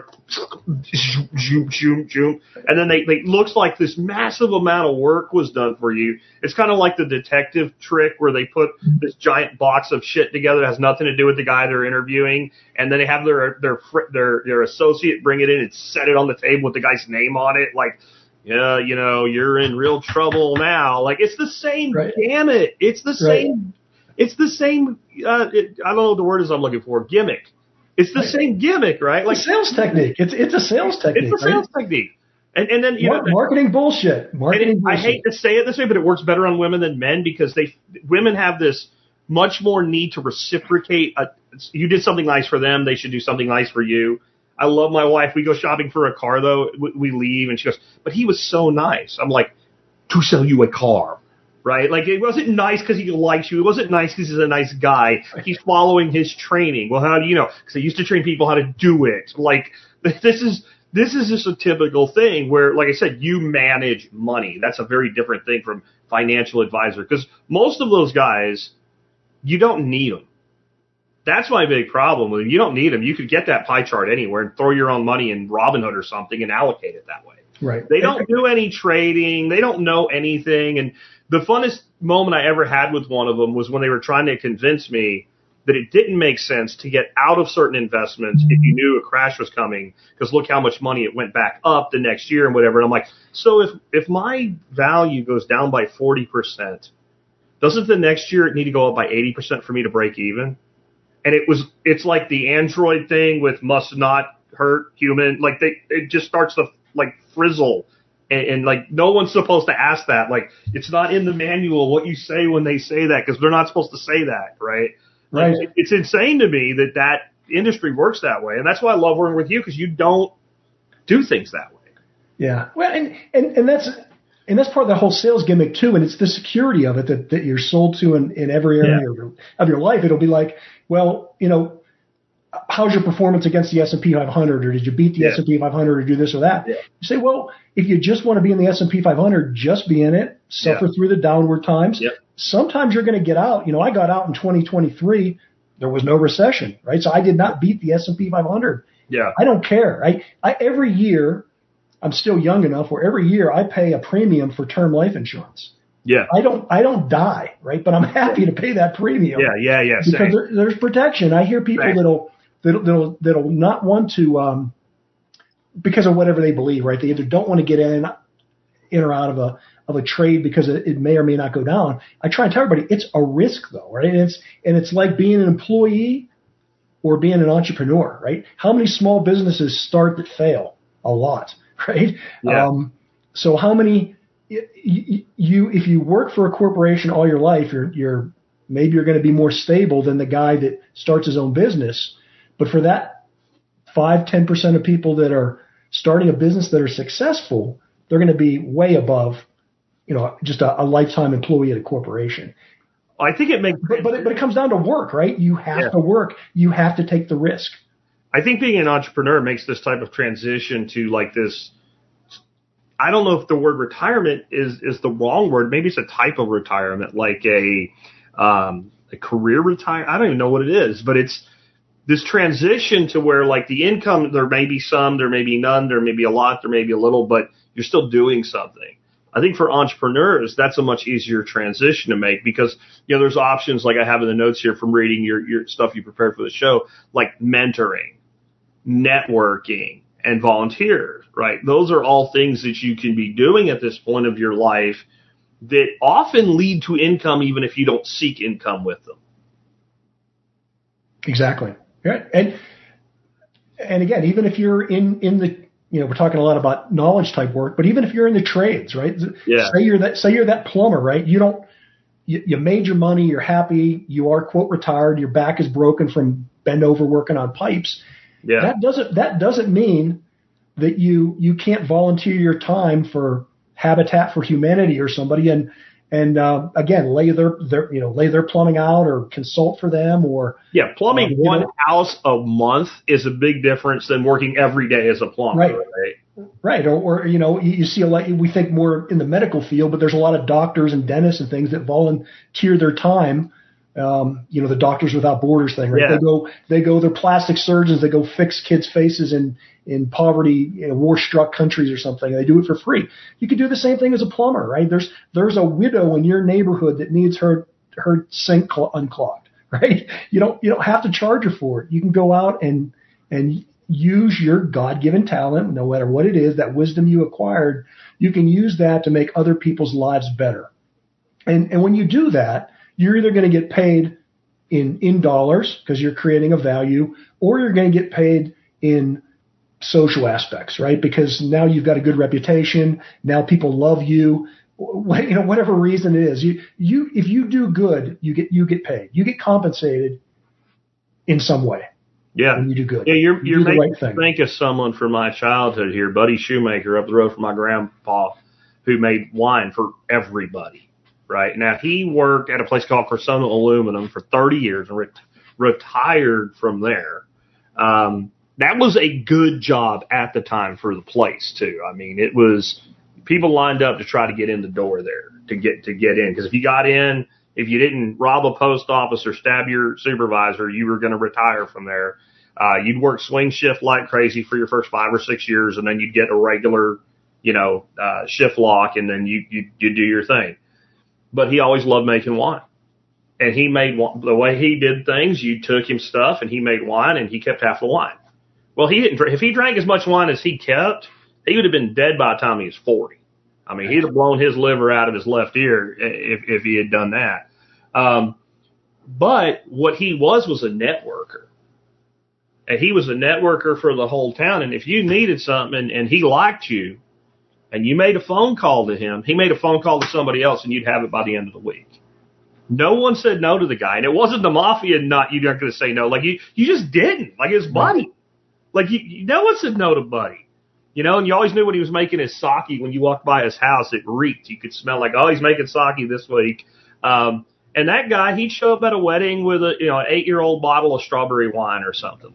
S1: zoom, zoom, zoom. And then they looks like this massive amount of work was done for you. It's kind of like the detective trick where they put this giant box of shit together that has nothing to do with the guy they're interviewing, and then they have their associate bring it in and set it on the table with the guy's name on it, like, yeah, you're in real trouble now. Like, it's the same gamut. It's the same. It's the same, I don't know what the word is I'm looking for, gimmick. It's the same gimmick, right?
S2: Like, sales technique. It's a sales technique.
S1: It's a sales technique. And then,
S2: marketing bullshit. Marketing bullshit.
S1: I hate to say it this way, but it works better on women than men because women have this much more need to reciprocate. You did something nice for them, they should do something nice for you. I love my wife. We go shopping for a car, though. We leave, and she goes, but he was so nice. I'm like, to sell you a car. Right? Like, it wasn't nice because he likes you. It wasn't nice because he's a nice guy. He's following his training. Well, how do you know? Because I used to train people how to do it. Like, this is just a typical thing where, like I said, you manage money. That's a very different thing from financial advisor. Because most of those guys, you don't need them. That's my big problem with them. You don't need them. You could get that pie chart anywhere and throw your own money in Robinhood or something and allocate it that way.
S2: Right.
S1: They don't do any trading. They don't know anything. And the funnest moment I ever had with one of them was when they were trying to convince me that it didn't make sense to get out of certain investments if you knew a crash was coming, because look how much money it went back up the next year and whatever. And I'm like, so if my value goes down by 40%, doesn't the next year it need to go up by 80% for me to break even? And it's like the Android thing with must not hurt human. Like it just starts to like frizzle. And like, no one's supposed to ask that. Like, it's not in the manual what you say when they say that, because they're not supposed to say that, right?
S2: Right.
S1: Like, it's insane to me that industry works that way. And that's why I love working with you, because you don't do things that way.
S2: Yeah. Well, and that's part of the whole sales gimmick too. And it's the security of it that you're sold to in every area of your life. It'll be like, well, how's your performance against the S&P 500, or did you beat the S&P 500 or do this or that? Yeah. You say, well, if you just want to be in the S&P 500, just be in it, suffer through the downward times. Yep. Sometimes you're going to get out. I got out in 2023. There was no recession, right? So I did not beat the S&P 500.
S1: Yeah.
S2: I don't care. Every year, I'm still young enough where every year I pay a premium for term life insurance.
S1: Yeah.
S2: I don't die, right? But I'm happy to pay that premium.
S1: Yeah.
S2: Because there's protection. I hear people that'll not want to, because of whatever they believe, right? They either don't want to get in or out of a trade because it may or may not go down. I try and tell everybody it's a risk though, right? And it's like being an employee or being an entrepreneur, right? How many small businesses start that fail? A lot, right?
S1: Yeah.
S2: So how many, if you work for a corporation all your life, maybe you're going to be more stable than the guy that starts his own business. But for that 5-10% of people that are starting a business that are successful, they're going to be way above, just a lifetime employee at a corporation.
S1: I think it makes,
S2: but it comes down to work, right? You have to work. You have to take the risk.
S1: I think being an entrepreneur makes this type of transition to like this. I don't know if the word retirement is the wrong word. Maybe it's a type of retirement, like a career retirement. I don't even know what it is, but it's this transition to where like the income, there may be some, there may be none, there may be a lot, there may be a little, but you're still doing something. I think for entrepreneurs, that's a much easier transition to make because, there's options like I have in the notes here from reading your stuff you prepared for the show, like mentoring, networking, and volunteers, right? Those are all things that you can be doing at this point of your life that often lead to income even if you don't seek income with them.
S2: Exactly. Yeah. And again, even if you're in the, we're talking a lot about knowledge type work, but even if you're in the trades, right?
S1: Yeah.
S2: Say you're that plumber, right? You made your money, you're happy, you are quote retired, your back is broken from bend over working on pipes.
S1: Yeah.
S2: That doesn't mean that you can't volunteer your time for Habitat for Humanity or somebody and again lay their plumbing out or consult for them or
S1: plumbing one house a month is a big difference than working every day as a plumber,
S2: right. Or you see a lot, we think more in the medical field, but there's a lot of doctors and dentists and things that volunteer their time. The Doctors Without Borders thing, right? Yeah. They go, they're plastic surgeons. They go fix kids' faces in poverty, war-struck countries or something. They do it for free. You could do the same thing as a plumber, right? There's a widow in your neighborhood that needs her sink unclogged, right? You don't have to charge her for it. You can go out and use your God-given talent, no matter what it is, that wisdom you acquired. You can use that to make other people's lives better. And when you do that, you're either going to get paid in dollars because you're creating a value, or you're going to get paid in social aspects, right? Because now you've got a good reputation. Now people love you. Whatever reason it is, if you do good, you get paid. You get compensated in some way.
S1: Yeah,
S2: when you do good.
S1: Yeah, you're making me think of someone from my childhood here, Buddy Shoemaker, up the road from my grandpa, who made wine for everybody. Right now, he worked at a place called Persona Aluminum for 30 years and retired from there. That was a good job at the time for the place too. I mean, it was people lined up to try to get in the door there to get in. Because if you got in, if you didn't rob a post office or stab your supervisor, you were going to retire from there. You'd work swing shift like crazy for your first 5 or 6 years, and then you'd get a regular, shift lock, and then you do your thing. But he always loved making wine. And he made the way he did things, you took him stuff and he made wine and he kept half the wine. Well, he didn't. If he drank as much wine as he kept, he would have been dead by the time he was 40. I mean, he'd have blown his liver out of his left ear if he had done that. But what he was a networker. And he was a networker for the whole town. And if you needed something and he liked you, and you made a phone call to him, he made a phone call to somebody else, and you'd have it by the end of the week. No one said no to the guy. And it wasn't the mafia you're not going to say no. Like, you just didn't. Like, his buddy. Like, no one said no to Buddy. And you always knew when he was making his sake, when you walked by his house, it reeked. You could smell like, oh, he's making sake this week. And that guy, he'd show up at a wedding with an 8-year-old bottle of strawberry wine or something like that.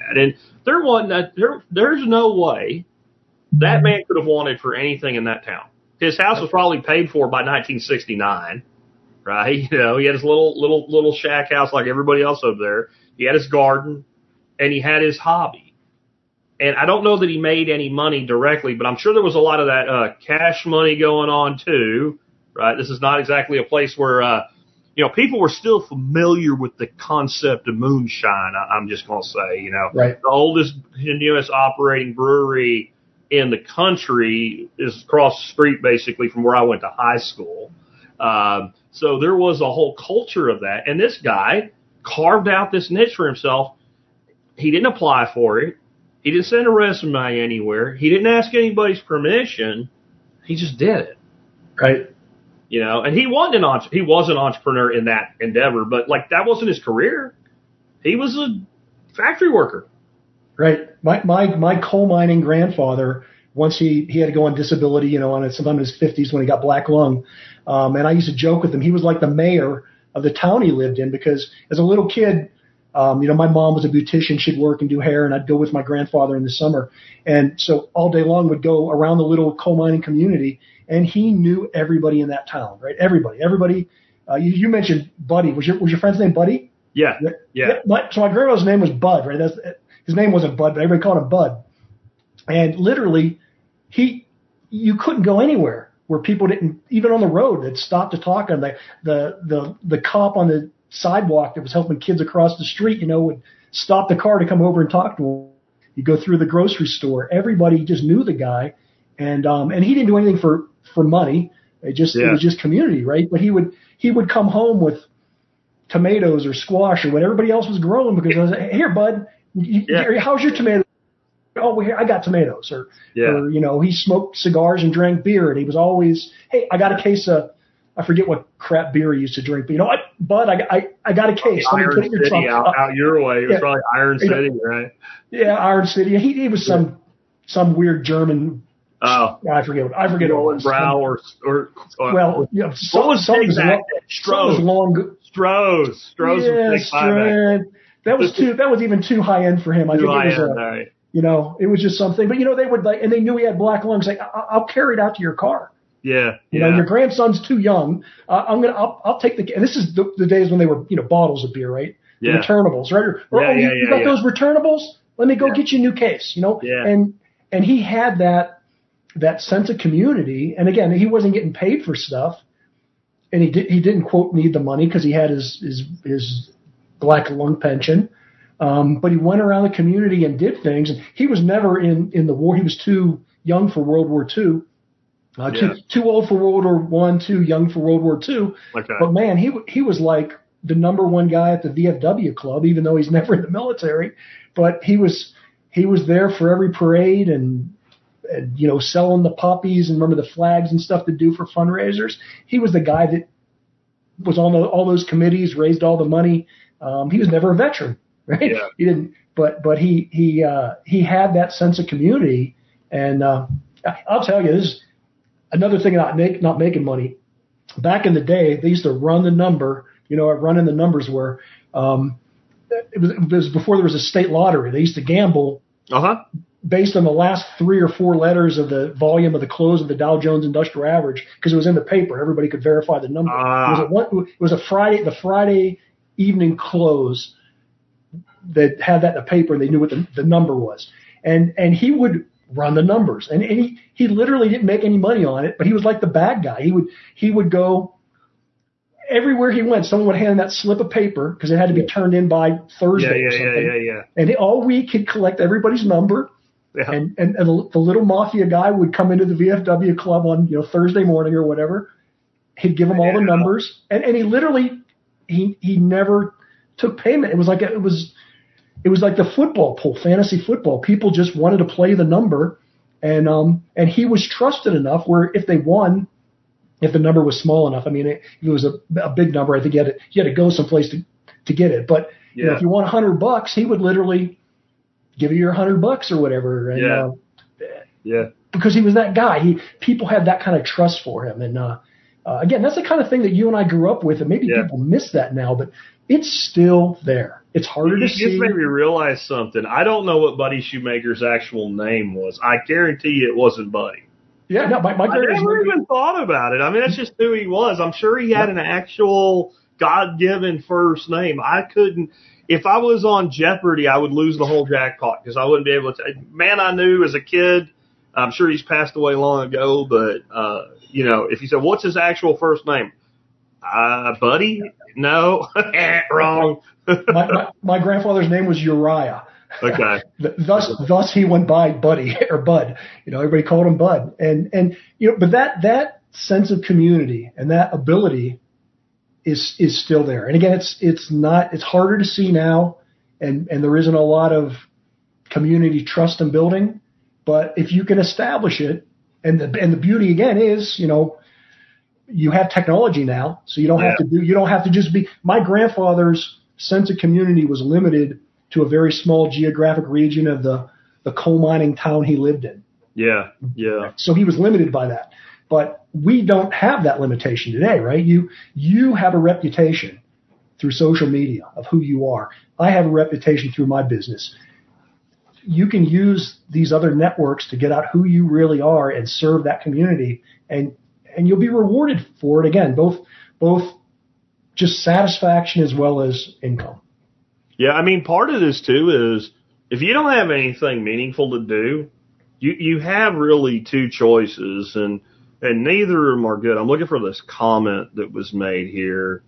S1: that. And there's no way that man could have wanted for anything in that town. His house was probably paid for by 1969, right? He had his little shack house like everybody else over there. He had his garden, and he had his hobby. And I don't know that he made any money directly, but I'm sure there was a lot of that cash money going on too, right? This is not exactly a place where people were still familiar with the concept of moonshine. I'm just going to say,
S2: right.
S1: The oldest continuous operating brewery in the country is across the street, basically, from where I went to high school. So there was a whole culture of that. And this guy carved out this niche for himself. He didn't apply for it. He didn't send a resume anywhere. He didn't ask anybody's permission. He just did it.
S2: Right.
S1: And he was an entrepreneur in that endeavor, but that wasn't his career. He was a factory worker.
S2: Right. My coal mining grandfather, once he had to go on disability, sometime in his 50s when he got black lung. And I used to joke with him. He was like the mayor of the town he lived in, because as a little kid, my mom was a beautician. She'd work and do hair, and I'd go with my grandfather in the summer. And so all day long would go around the little coal mining community, and he knew everybody in that town, right? Everybody. You mentioned Buddy. Was your friend's name Buddy?
S1: Yeah.
S2: So my grandfather's name was Bud, right? His name wasn't Bud, but everybody called him Bud. And literally, you couldn't go anywhere where people didn't, even on the road, they'd stop to talk. And the cop on the sidewalk that was helping kids across the street, would stop the car to come over and talk to him. You go through the grocery store. Everybody just knew the guy, and he didn't do anything for money. It was just community, right? But he would come home with tomatoes or squash or what everybody else was growing, because I was like, here, bud, how's your tomato? Oh, well, here, I got tomatoes. Or he smoked cigars and drank beer, and he was always, hey, I got a case of, I forget what crap beer he used to drink, but what, bud, I got a case.
S1: Iron City out your way. It was probably Iron City, right?
S2: Yeah, Iron City. He was some weird German.
S1: Oh,
S2: I forget.
S1: Brow or
S2: well, something was long.
S1: Stroh's.
S2: That was even too high end for him. I think it was
S1: right.
S2: It was just something. But they would and they knew he had black lungs. Like, I'll carry it out to your car.
S1: Yeah.
S2: Your grandson's too young. I'll take and this is the days when they were bottles of beer, right?
S1: Yeah.
S2: The returnables, right? You got those returnables? Let me go get you a new case.
S1: Yeah.
S2: And he had that sense of community. And again, he wasn't getting paid for stuff, and he didn't quote need the money because he had his black lung pension. But he went around the community and did things. And he was never in the war. He was too young for World War II. Too old for World War I, too young for World War II.
S1: Okay.
S2: But man, he was like the number one guy at the VFW club, even though he's never in the military. But he was there for every parade and selling the poppies and remember the flags and stuff to do for fundraisers. He was the guy that was on all those committees, raised all the money. He was never a veteran, right?
S1: Yeah.
S2: He didn't, but he had that sense of community. And I'll tell you, this is another thing about not making money. Back in the day, they used to run the number. What running the numbers were. It was before there was a state lottery. They used to gamble based on the last 3 or 4 letters of the volume of the close of the Dow Jones Industrial Average, because it was in the paper. Everybody could verify the number. It was the Friday evening close that had that in the paper, and they knew what the number was. And he would run the numbers, and he literally didn't make any money on it, but he was like the bad guy. He would go everywhere he went. Someone would hand him that slip of paper because it had to be turned in by Thursday or something.
S1: Yeah.
S2: And all week he'd collect everybody's number. Yeah. And the little mafia guy would come into the VFW club on Thursday morning or whatever. He'd give them all the numbers, and he literally he never took payment. It was like the football pool, fantasy football. People just wanted to play the number, and he was trusted enough where if they won, if the number was small enough, I mean, if it was a big number, I think you had to go someplace to get it. But if you won $100, he would literally give you your $100 or whatever. And, because he was that guy. People had that kind of trust for him, and Again, that's the kind of thing that you and I grew up with, and maybe people miss that now, but it's still there. It's harder to see.
S1: You just made me realize something. I don't know what Buddy Shoemaker's actual name was. I guarantee you it wasn't Buddy.
S2: Yeah, no, my
S1: I never even thought about it. I mean, that's just who he was. I'm sure he had an actual God-given first name. I couldn't. If I was on Jeopardy, I would lose the whole jackpot because I wouldn't be able to. Man, I knew as a kid. I'm sure he's passed away long ago, but if you said what's his actual first name, Buddy? No, wrong.
S2: my grandfather's name was Uriah.
S1: Okay.
S2: Thus he went by Buddy or Bud. Everybody called him Bud, and but that sense of community and that ability is still there. And again, it's harder to see now, and there isn't a lot of community trust and building. But if you can establish it, and the beauty again is, you have technology now, so you don't have to just be. My grandfather's sense of community was limited to a very small geographic region of the coal mining town he lived in.
S1: Yeah.
S2: So he was limited by that. But we don't have that limitation today, right? You have a reputation through social media of who you are. I have a reputation through my business. You can use these other networks to get out who you really are and serve that community, and you'll be rewarded for it again, both just satisfaction as well as income.
S1: Yeah, I mean, part of this too is if you don't have anything meaningful to do, you have really two choices, and neither of them are good. I'm looking for this comment that was made here.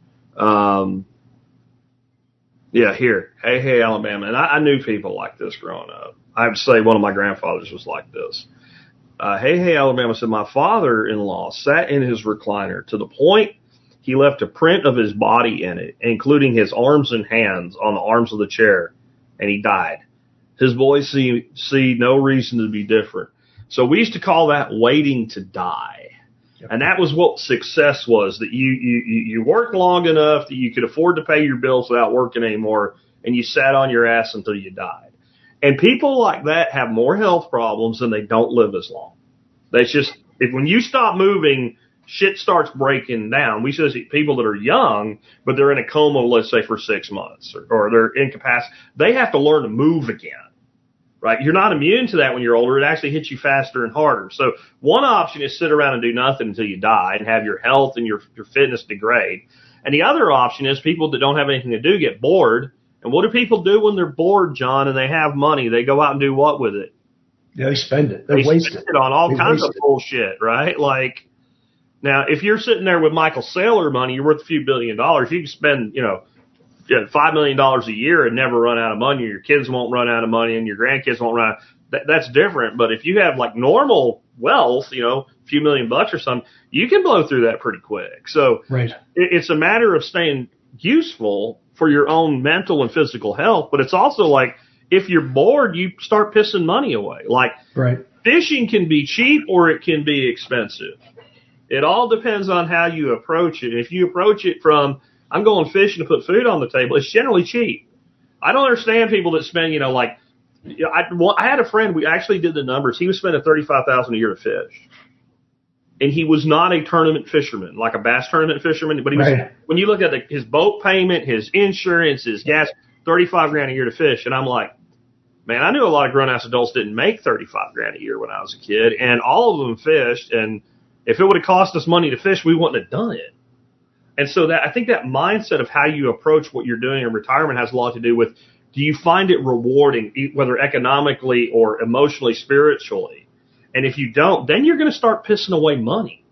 S1: Here. Hey, Alabama. And I knew people like this growing up. I would say one of my grandfathers was like this. Hey, Alabama said, my father-in-law sat in his recliner to the point he left a print of his body in it, including his arms and hands on the arms of the chair, and he died. His boys see no reason to be different. So we used to call that waiting to die. And that was what success was, that you worked long enough that you could afford to pay your bills without working anymore, and you sat on your ass until you died. And people like that have more health problems and they don't live as long. That's just, when you stop moving, shit starts breaking down. We see people that are young, but they're in a coma, let's say, for 6 months, or they're incapacitated. They have to learn to move again. Right? You're not immune to that when you're older. It actually hits you faster and harder. So one option is sit around and do nothing until you die and have your health and your fitness degrade. And the other option is people that don't have anything to do get bored. And what do people do when they're bored, John, and they have money? They go out and do what with it?
S2: Yeah, they spend it. They
S1: waste it on all kinds of bullshit, right? Like, now, if you're sitting there with Michael Saylor money, you're worth a few $1 billion. You can spend, $5 million a year and never run out of money. Your kids won't run out of money and your grandkids won't run out. That's different. But if you have like normal wealth, a few $1 million or something, you can blow through that pretty quick. So it's a matter of staying useful for your own mental and physical health. But it's also like, if you're bored, you start pissing money away. Like fishing can be cheap or it can be expensive. It all depends on how you approach it. If you approach it from, I'm going fishing to put food on the table, it's generally cheap. I don't understand people that spend, I had a friend, we actually did the numbers. He was spending $35,000 a year to fish. And he was not a tournament fisherman, like a bass tournament fisherman. But he was, when you look at his boat payment, his insurance, his gas, $35,000 a year to fish. And I'm like, man, I knew a lot of grown-ass adults didn't make $35,000 a year when I was a kid. And all of them fished. And if it would have cost us money to fish, we wouldn't have done it. And so I think that mindset of how you approach what you're doing in retirement has a lot to do with, do you find it rewarding, whether economically or emotionally, spiritually? And if you don't, then you're going to start pissing away money.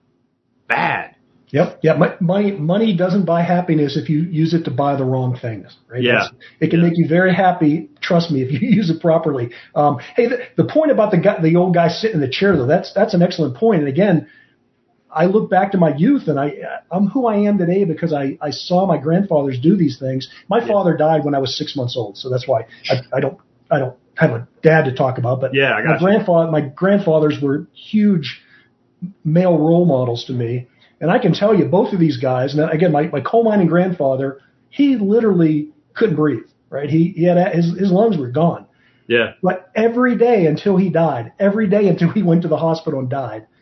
S1: Bad.
S2: Yep. Yeah. Money doesn't buy happiness if you use it to buy the wrong things. Right?
S1: Yeah.
S2: It can make you very happy. Trust me, if you use it properly. Hey, the point about the old guy sitting in the chair, though, that's an excellent point. And again, I look back to my youth, and I'm who I am today because I saw my grandfathers do these things. My father died when I was 6 months old, so that's why I don't have a dad to talk about. But my grandfathers were huge male role models to me, and I can tell you both of these guys. Now, again, my coal mining grandfather, he literally couldn't breathe. Right, he had his lungs were gone.
S1: Yeah.
S2: But every day until he died, every day until he went to the hospital and died,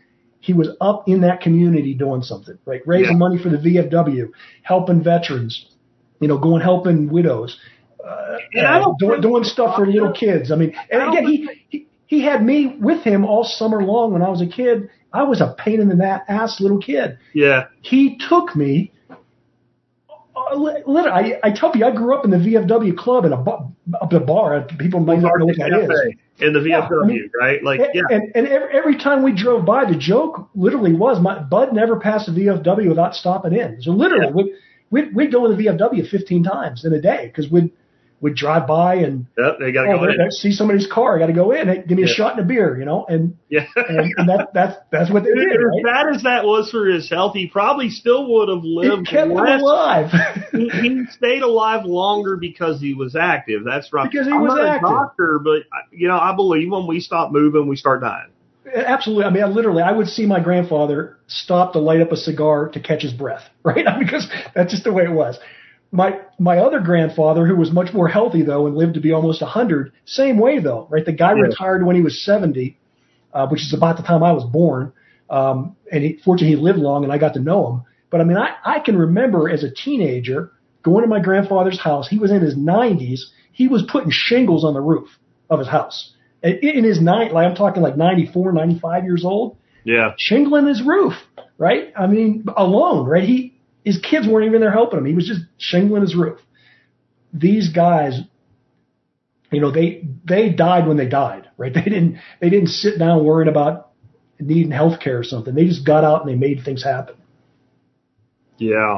S2: he was up in that community doing something, right? Raising money for the VFW, helping veterans, helping widows, doing stuff for little kids. I mean, and again, he had me with him all summer long when I was a kid. I was a pain in the ass little kid.
S1: Yeah.
S2: He took me. Literally, I tell you, I grew up in the VFW club in a bar. People might not know what that is.
S1: In the VFW, right?
S2: And every time we drove by, the joke literally was, Bud never passed the VFW without stopping in. So literally, we'd go in the VFW 15 times in a day because we'd drive by and
S1: they got to go in.
S2: See somebody's car, I got to go in. Hey, give me a shot and a beer, and that's what they did.
S1: As bad as that was for his health, he probably still would have lived.
S2: It kept him alive.
S1: he stayed alive longer because he was active. That's right.
S2: Because I'm not active.
S1: A doctor, but I believe when we stop moving, we start dying.
S2: Absolutely. I mean, I would see my grandfather stop to light up a cigar to catch his breath, right? Because that's just the way it was. My other grandfather, who was much more healthy, though, and lived to be almost 100, same way, though, right? The guy retired when he was 70, which is about the time I was born. And fortunately, he lived long, and I got to know him. But, I mean, I can remember as a teenager going to my grandfather's house. He was in his 90s. He was putting shingles on the roof of his house. In his I'm talking like 94, 95 years old.
S1: Yeah.
S2: Shingling his roof, right? I mean, alone, right? His kids weren't even there helping him. He was just shingling his roof. These guys, they died when they died, right? They didn't sit down worrying about needing health care or something. They just got out and they made things happen.
S1: Yeah.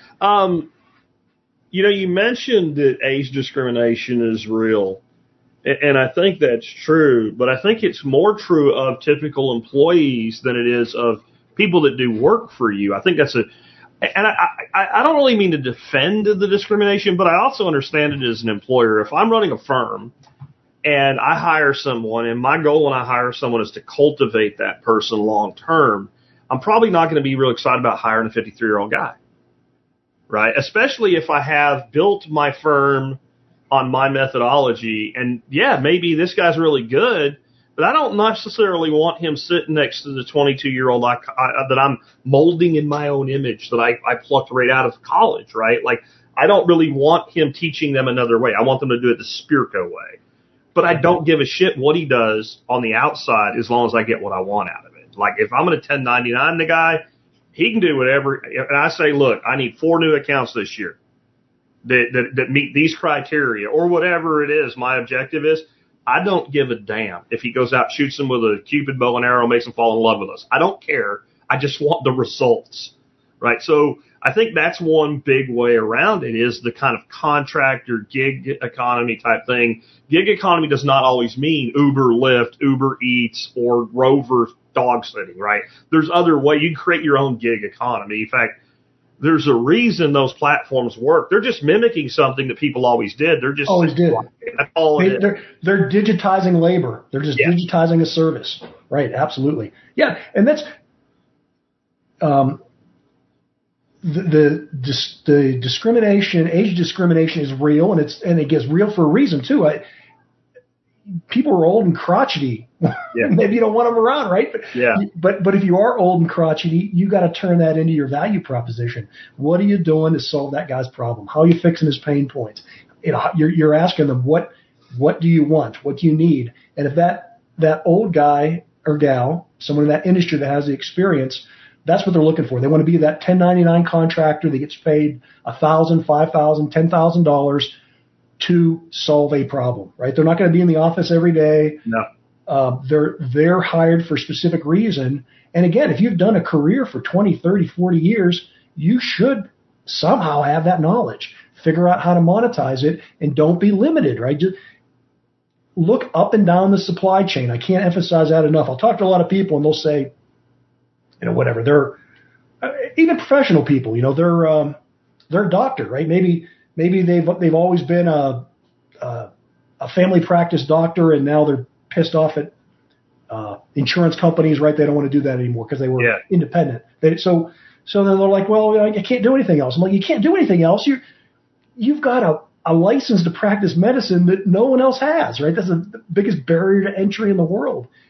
S1: You mentioned that age discrimination is real. And I think that's true, but I think it's more true of typical employees than it is of people that do work for you. I think that's and I don't really mean to defend the discrimination, but I also understand it as an employer. If I'm running a firm and I hire someone, and my goal when I hire someone is to cultivate that person long term, I'm probably not going to be real excited about hiring a 53-year-old guy, right? Especially if I have built my firm on my methodology, and maybe this guy's really good, but I don't necessarily want him sitting next to the 22-year-old that I'm molding in my own image that I plucked right out of college, right? Like, I don't really want him teaching them another way. I want them to do it the Spirko way. But I don't give a shit what he does on the outside as long as I get what I want out of it. Like, if I'm going to 1099 the guy, he can do whatever. And I say, look, I need 4 new accounts this year that meet these criteria or whatever it is my objective is. I don't give a damn if he goes out, shoots them with a Cupid bow and arrow, makes them fall in love with us. I don't care. I just want the results, right? So I think that's one big way around it is the kind of contractor gig economy type thing. Gig economy does not always mean Uber, Lyft, Uber Eats, or Rover dog sitting, right? There's other ways. You can create your own gig economy. In fact, there's a reason those platforms work. They're just mimicking something that people always did. They're just
S2: always did.
S1: That's all it is.
S2: They're digitizing labor. They're just digitizing a service. Right. Absolutely. Yeah. And that's the discrimination, age discrimination is real, and it gets real for a reason too. People are old and crotchety. Yeah. Maybe you don't want them around, right? But if you are old and crotchety, you got to turn that into your value proposition. What are you doing to solve that guy's problem? How are you fixing his pain points? You're asking them what do you want? What do you need? And if that old guy or gal, someone in that industry that has the experience, that's what they're looking for. They want to be that 1099 contractor that gets paid $1,000, $5,000, $10,000 to solve a problem, right? They're not going to be in the office every day.
S1: No.
S2: They're hired for a specific reason. And again, if you've done a career for 20, 30, 40 years, you should somehow have that knowledge. Figure out how to monetize it and don't be limited, right? Just look up and down the supply chain. I can't emphasize that enough. I'll talk to a lot of people and they'll say, whatever. They're even professional people, they're a doctor, right? Maybe they've always been a family practice doctor, and now they're pissed off at insurance companies, right? They don't want to do that anymore because they were independent. So then they're like, well, I can't do anything else. I'm like, you can't do anything else. You've got a license to practice medicine that no one else has, right? That's the biggest barrier to entry in the world.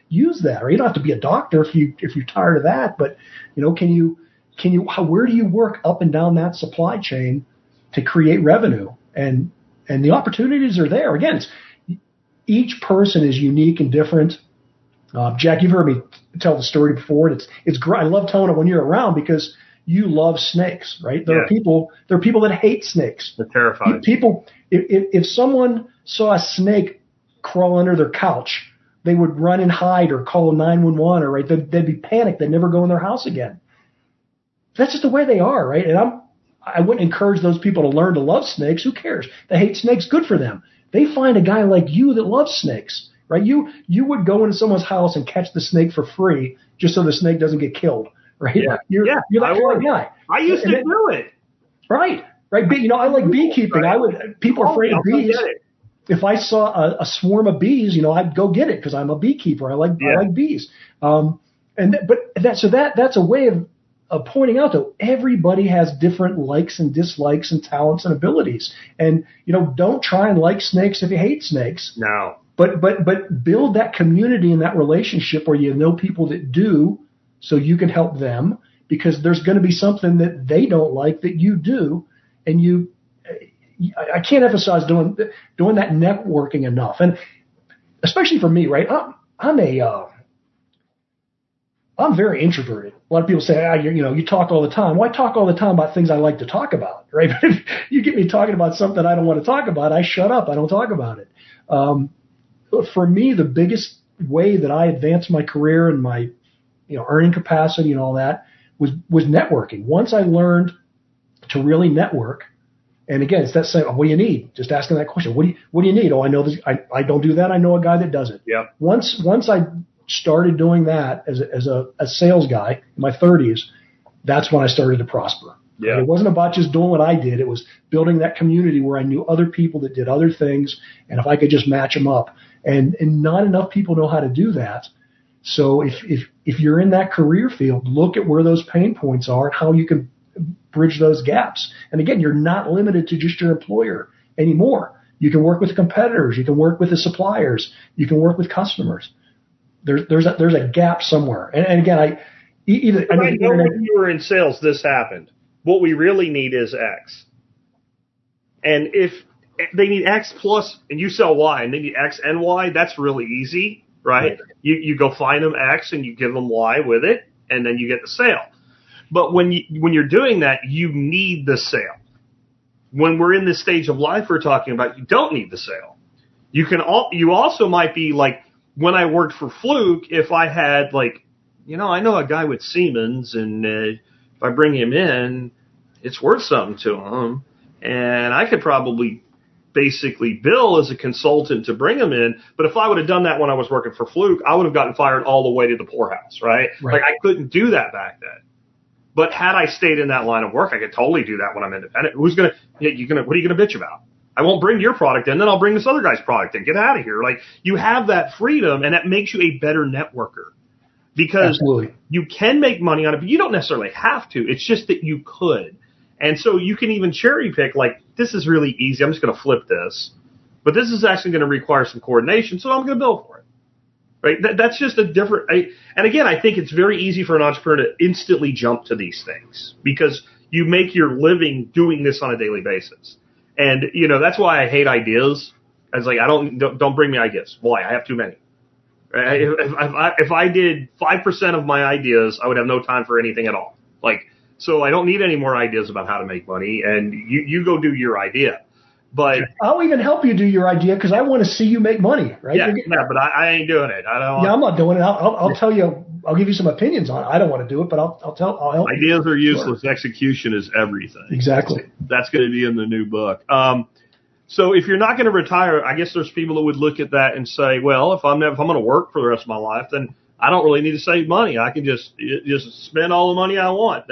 S2: use that. Or you don't have to be a doctor if you're tired of that. But where do you work up and down that supply chain to create revenue? And the opportunities are there. Again, each person is unique and different. Jack, you've heard me tell the story before. It's great. I love telling it when you're around because you love snakes, right? There are people that hate snakes.
S1: They're terrified.
S2: People, if someone saw a snake crawl under their couch, they would run and hide or call 911, or right, they'd be panicked. They'd never go in their house again. That's just the way they are, right? And I wouldn't encourage those people to learn to love snakes. Who cares? They hate snakes. Good for them. They find a guy like you that loves snakes, right? You would go into someone's house and catch the snake for free just so the snake doesn't get killed, right?
S1: Yeah.
S2: You're that kind of guy.
S1: I used to do it.
S2: Right. I like beekeeping. Right. People are afraid of bees. If I saw a swarm of bees, I'd go get it because I'm a beekeeper. I like bees. That's a way of pointing out that everybody has different likes and dislikes and talents and abilities. And, don't try and like snakes if you hate snakes.
S1: No.
S2: But build that community and that relationship where you know people that do, so you can help them, because there's going to be something that they don't like that you do. And I can't emphasize doing that networking enough. And especially for me, right? I'm very introverted. A lot of people say, you talk all the time. Well, I talk all the time about things I like to talk about, right? But if you get me talking about something I don't want to talk about, I shut up. I don't talk about it. For me, the biggest way that I advanced my career and my, earning capacity and all that was networking. Once I learned to really network, and again, it's that same, what do you need? Just asking that question. What do you need? Oh, I know this. I don't do that. I know a guy that does it.
S1: Yeah.
S2: Once I started doing that as a sales guy in my 30s, that's when I started to prosper.
S1: Yeah.
S2: It wasn't about just doing what I did. It was building that community where I knew other people that did other things, and if I could just match them up. And not enough people know how to do that. So if you're in that career field, look at where those pain points are and how you can bridge those gaps. And again, you're not limited to just your employer anymore. You can work with competitors. You can work with the suppliers. You can work with customers. There's a gap somewhere. And again, I know
S1: when you were in sales, this happened. What we really need is X. And if they need X plus, and you sell Y, and they need X and Y, that's really easy, right? You go find them X and you give them Y with it, and then you get the sale. But when you're doing that, you need the sale. When we're in this stage of life we're talking about, you don't need the sale. You also might be like, when I worked for Fluke, if I had I know a guy with Siemens, and if I bring him in, it's worth something to him, and I could probably basically bill as a consultant to bring him in. But if I would have done that when I was working for Fluke, I would have gotten fired all the way to the poorhouse, right? Like I couldn't do that back then. But had I stayed in that line of work, I could totally do that when I'm independent. What are you going to bitch about? I won't bring your product in, then I'll bring this other guy's product in. Get out of here. Like, you have that freedom, and that makes you a better networker. Because you can make money on it, but you don't necessarily have to. It's just that you could. And so you can even cherry pick, like, this is really easy. I'm just going to flip this. But this is actually going to require some coordination, so I'm going to bill for it. Right? That's just a different and again, I think it's very easy for an entrepreneur to instantly jump to these things because you make your living doing this on a daily basis. And, that's why I hate ideas. I was like, don't bring me ideas. Why? I have too many. Right? If I did 5% of my ideas, I would have no time for anything at all. So I don't need any more ideas about how to make money, and you go do your idea. But
S2: I'll even help you do your idea because I want to see you make money, right?
S1: Yeah, but I ain't doing it.
S2: I'm not doing it. I'll tell you. I'll give you some opinions on it. I don't want to do it, but I'll help.
S1: Ideas are useless. Sure. Execution is everything.
S2: Exactly.
S1: That's going to be in the new book. So if you're not going to retire, I guess there's people that would look at that and say, well, if I'm going to work for the rest of my life, then I don't really need to save money. I can just spend all the money I want.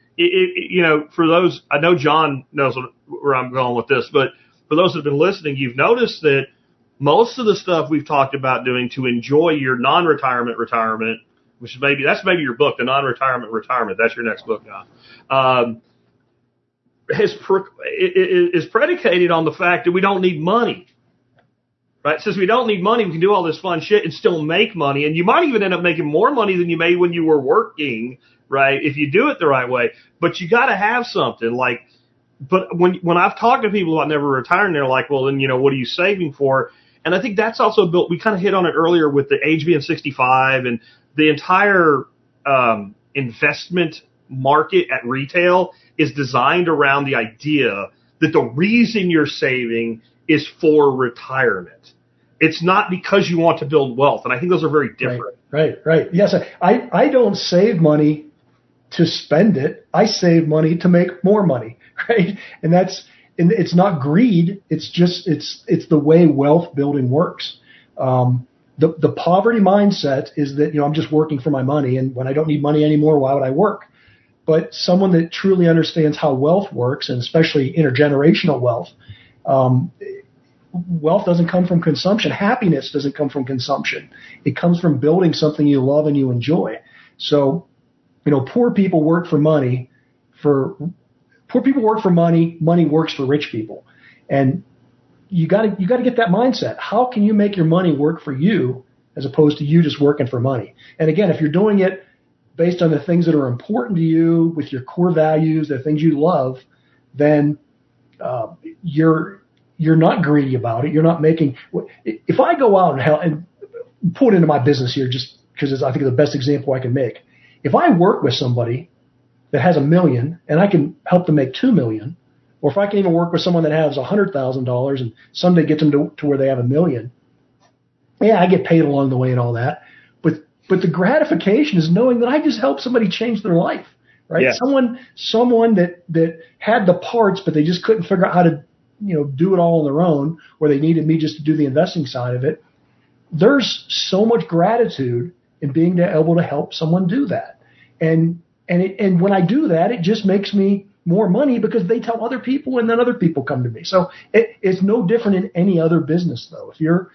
S1: For those, I know John knows where I'm going with this, but for those that have been listening, you've noticed that most of the stuff we've talked about doing to enjoy your non-retirement retirement, which is that's maybe your book, the non-retirement retirement. That's your next book, John. Is predicated on the fact that we don't need money, right? Since we don't need money, we can do all this fun shit and still make money. And you might even end up making more money than you made when you were working, right? If you do it the right way. But you got to have something like, but when I've talked to people about never retiring, they're like, well, then, what are you saving for? And I think that's also built, we kind of hit on it earlier with the age being 65 and the entire investment market at retail is designed around the idea that the reason you're saving is for retirement. It's not because you want to build wealth. And I think those are very different.
S2: Right. Yes. I don't save money to spend it. I save money to make more money. Right. And it's not greed. It's just, it's the way wealth building works. The poverty mindset is that, I'm just working for my money. And when I don't need money anymore, why would I work? But someone that truly understands how wealth works, and especially intergenerational wealth, wealth doesn't come from consumption. Happiness doesn't come from consumption. It comes from building something you love and you enjoy. So, poor people work for money. Money works for rich people. And you got to get that mindset. How can you make your money work for you as opposed to you just working for money? And again, if you're doing it based on the things that are important to you, with your core values, the things you love, then you're not greedy about it. You're not making. If I go out and pull it into my business here, just because I think it's the best example I can make. If I work with somebody that has $1 million and I can help them make $2 million, or if I can even work with someone that has $100,000 and someday get them to where they have $1 million, yeah, I get paid along the way and all that. But the gratification is knowing that I just helped somebody change their life, right?
S1: Yes.
S2: Someone that had the parts, but they just couldn't figure out how to, do it all on their own, or they needed me just to do the investing side of it. There's so much gratitude in being able to help someone do that. And when I do that, it just makes me more money because they tell other people and then other people come to me. So it's no different in any other business though.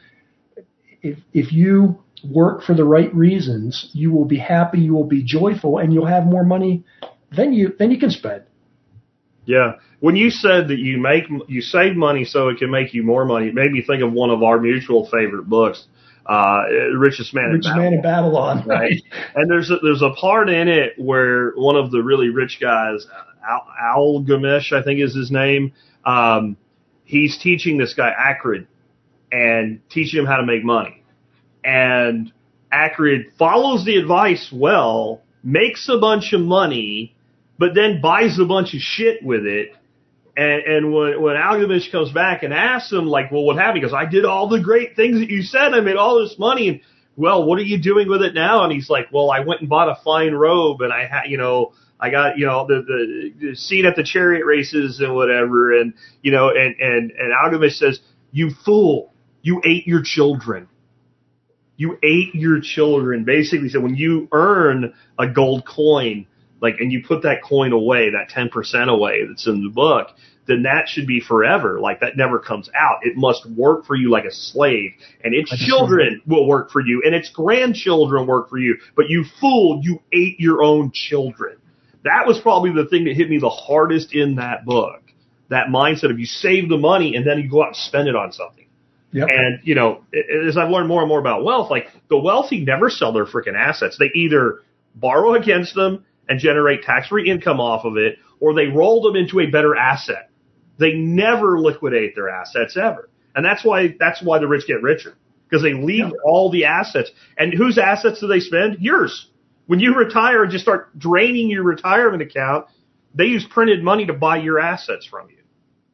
S2: If you work for the right reasons, you will be happy, you will be joyful, and you'll have more money than you can spend.
S1: Yeah. When you said that you save money so it can make you more money, it made me think of one of our mutual favorite books, Richest Man in
S2: Babylon.
S1: Right. And there's a part in it where one of the really rich guys, Algamish, I think is his name, he's teaching this guy Akrid and teaching him how to make money. And Akrid follows the advice well, makes a bunch of money, but then buys a bunch of shit with it. And when Algamish comes back and asks him, like, well, what happened? He goes, I did all the great things that you said. I made all this money. And, well, what are you doing with it now? And he's like, well, I went and bought a fine robe and I had, I got, the seat at the chariot races and whatever. And, and Algamish says, you fool, you ate your children. You ate your children. Basically said when you earn a gold coin, and you put that coin away, that 10% away that's in the book, then that should be forever. That never comes out. It must work for you like a slave. And its children will work for you. And its grandchildren work for you. But you fool, you ate your own children. That was probably the thing that hit me the hardest in that book. That mindset of you save the money and then you go out and spend it on something. Yep. And, as I've learned more and more about wealth, the wealthy never sell their freaking assets. They either borrow against them and generate tax-free income off of it, or they roll them into a better asset. They never liquidate their assets ever. And that's why the rich get richer, because they leave all the assets. And whose assets do they spend? Yours. When you retire and just start draining your retirement account, they use printed money to buy your assets from you.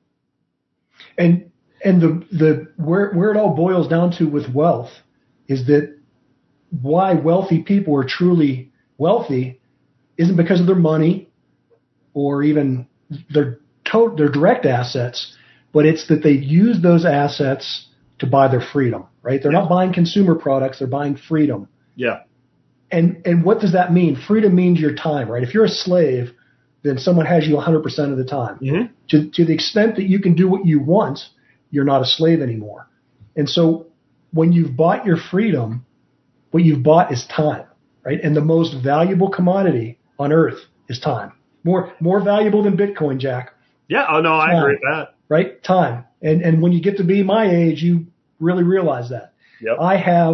S2: And where it all boils down to with wealth is that why wealthy people are truly wealthy isn't because of their money or even their direct assets, but it's that they use those assets to buy their freedom, right? They're not buying consumer products, they're buying freedom.
S1: Yeah.
S2: And what does that mean? Freedom means your time, right? If you're a slave, then someone has you 100% of the time. Mm-hmm. To the extent that you can do what you want, you're not a slave anymore. And so when you've bought your freedom, what you've bought is time, right? And the most valuable commodity on earth is time. More valuable than Bitcoin, Jack.
S1: Yeah. Oh no, I agree with that.
S2: Right? Time. And when you get to be my age, you really realize that.
S1: Yep.
S2: I have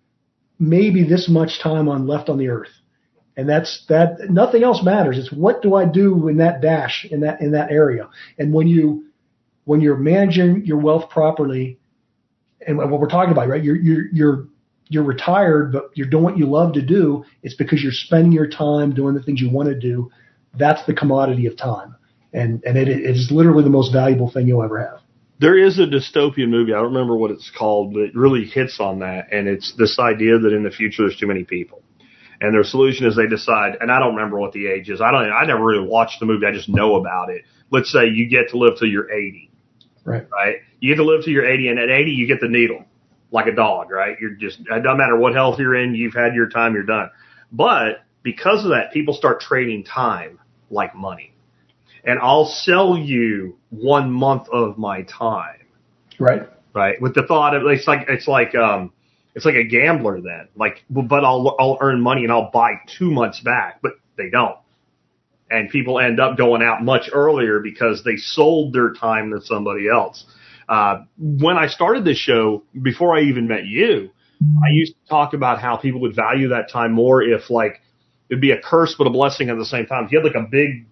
S2: maybe this much time left on the earth. And that's that. Nothing else matters. It's what do I do in that dash, in that area. And when you're managing your wealth properly, and what we're talking about, right? You're retired, but you're doing what you love to do. It's because you're spending your time doing the things you want to do. That's the commodity of time, and it is literally the most valuable thing you'll ever have.
S1: There is a dystopian movie. I don't remember what it's called, but it really hits on that. And it's this idea that in the future there's too many people. And their solution is they decide, and I don't remember what the age is. I never really watched the movie. I just know about it. Let's say you get to live till you're 80.
S2: Right.
S1: You get to live till you're 80, and at 80 you get the needle, like a dog, right? It doesn't matter what health you're in, you've had your time, you're done. But because of that, people start trading time like money. And I'll sell you 1 month of my time.
S2: Right.
S1: Right. With the thought of it's like a gambler then. But I'll earn money and I'll buy 2 months back, but they don't. And people end up going out much earlier because they sold their time to somebody else. When I started this show, before I even met you, I used to talk about how people would value that time more if it'd be a curse but a blessing at the same time. If you had a big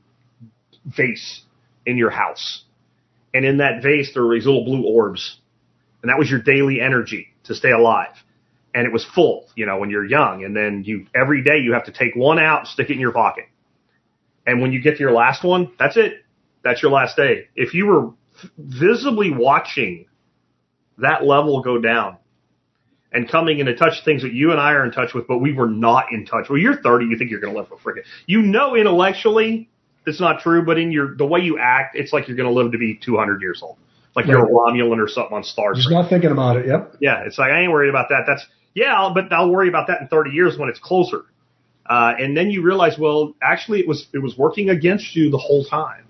S1: vase in your house, and in that vase there were these little blue orbs, and that was your daily energy to stay alive. And it was full, when you're young, and then every day you have to take one out, stick it in your pocket. And when you get to your last one, that's it. That's your last day. If you were visibly watching that level go down and coming into touch with things that you and I are in touch with, but we were not in touch. Well, you're 30, you think you're going to live for frickin'. Intellectually it's not true, but in the way you act, it's like you're going to live to be 200 years old. Like you're a Romulan or something on Star Trek.
S2: Just not thinking about it, yep.
S1: Yeah, it's like, I ain't worried about that. But I'll worry about that in 30 years when it's closer. And then you realize, well, actually it was working against you the whole time.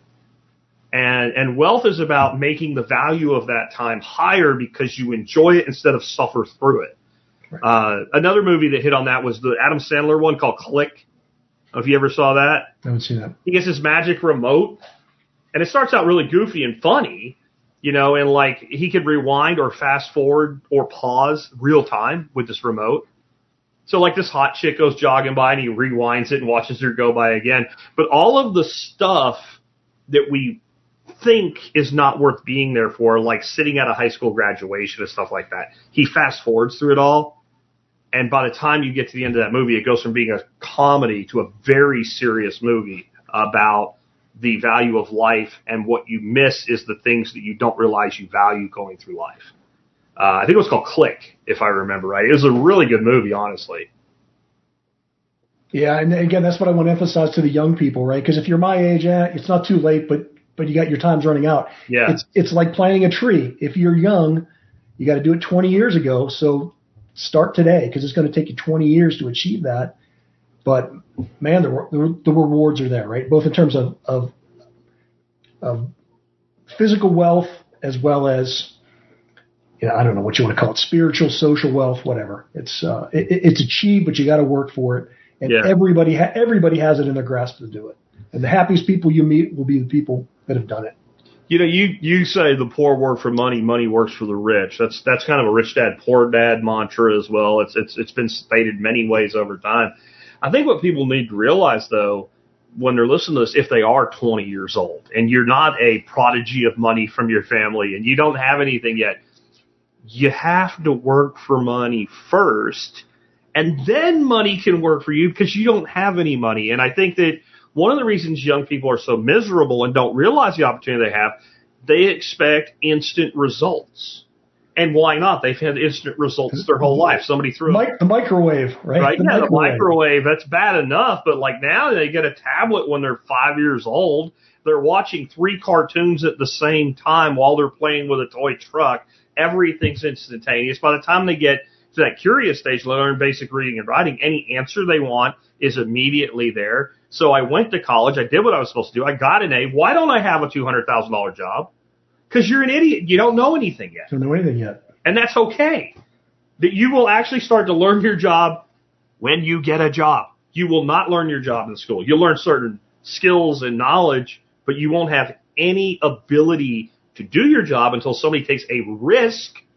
S1: And wealth is about making the value of that time higher because you enjoy it instead of suffer through it. Right. Another movie that hit on that was the Adam Sandler one called Click. I don't know if you ever saw that.
S2: I haven't seen that.
S1: He gets his magic remote, and it starts out really goofy and funny, and he could rewind or fast forward or pause real time with this remote. So this hot chick goes jogging by and he rewinds it and watches her go by again. But all of the stuff that we think is not worth being there for, like sitting at a high school graduation and stuff like that, he fast forwards through it all. And by the time you get to the end of that movie, it goes from being a comedy to a very serious movie about the value of life, and what you miss is the things that you don't realize you value going through life. I think it was called Click, if I remember right. It was a really good movie, honestly.
S2: Yeah, and again, that's what I want to emphasize to the young people, right? Because if you're my age, it's not too late, but you got your time's running out.
S1: Yeah.
S2: It's like planting a tree. If you're young, you got to do it 20 years ago. So start today, because it's going to take you 20 years to achieve that. But man, the rewards are there, right? Both in terms of physical wealth as well as, I don't know what you want to call it, spiritual, social wealth, whatever. It's achieved, but you got to work for it. And everybody has it in their grasp to do it. And the happiest people you meet will be the people that have done it.
S1: You say the poor work for money, money works for the rich. That's kind of a rich dad, poor dad mantra as well. It's been stated many ways over time. I think what people need to realize, though, when they're listening to this, if they are 20 years old and you're not a prodigy of money from your family and you don't have anything yet, you have to work for money first, and then money can work for you because you don't have any money. And I think that one of the reasons young people are so miserable and don't realize the opportunity they expect instant results. And why not? They've had instant results their whole life. Somebody threw
S2: the microwave, right?
S1: Right? The microwave. That's bad enough. But now they get a tablet when they're 5 years old. They're watching 3 cartoons at the same time while they're playing with a toy truck. Everything's instantaneous. By the time they get to that curious stage, they learn basic reading and writing. Any answer they want is immediately there. So I went to college. I did what I was supposed to do. I got an A. Why don't I have a $200,000 job? Because you're an idiot. You don't know anything yet.
S2: Don't know anything yet.
S1: And that's okay. That you will actually start to learn your job when you get a job. You will not learn your job in school. You'll learn certain skills and knowledge, but you won't have any ability to do your job until somebody takes a risk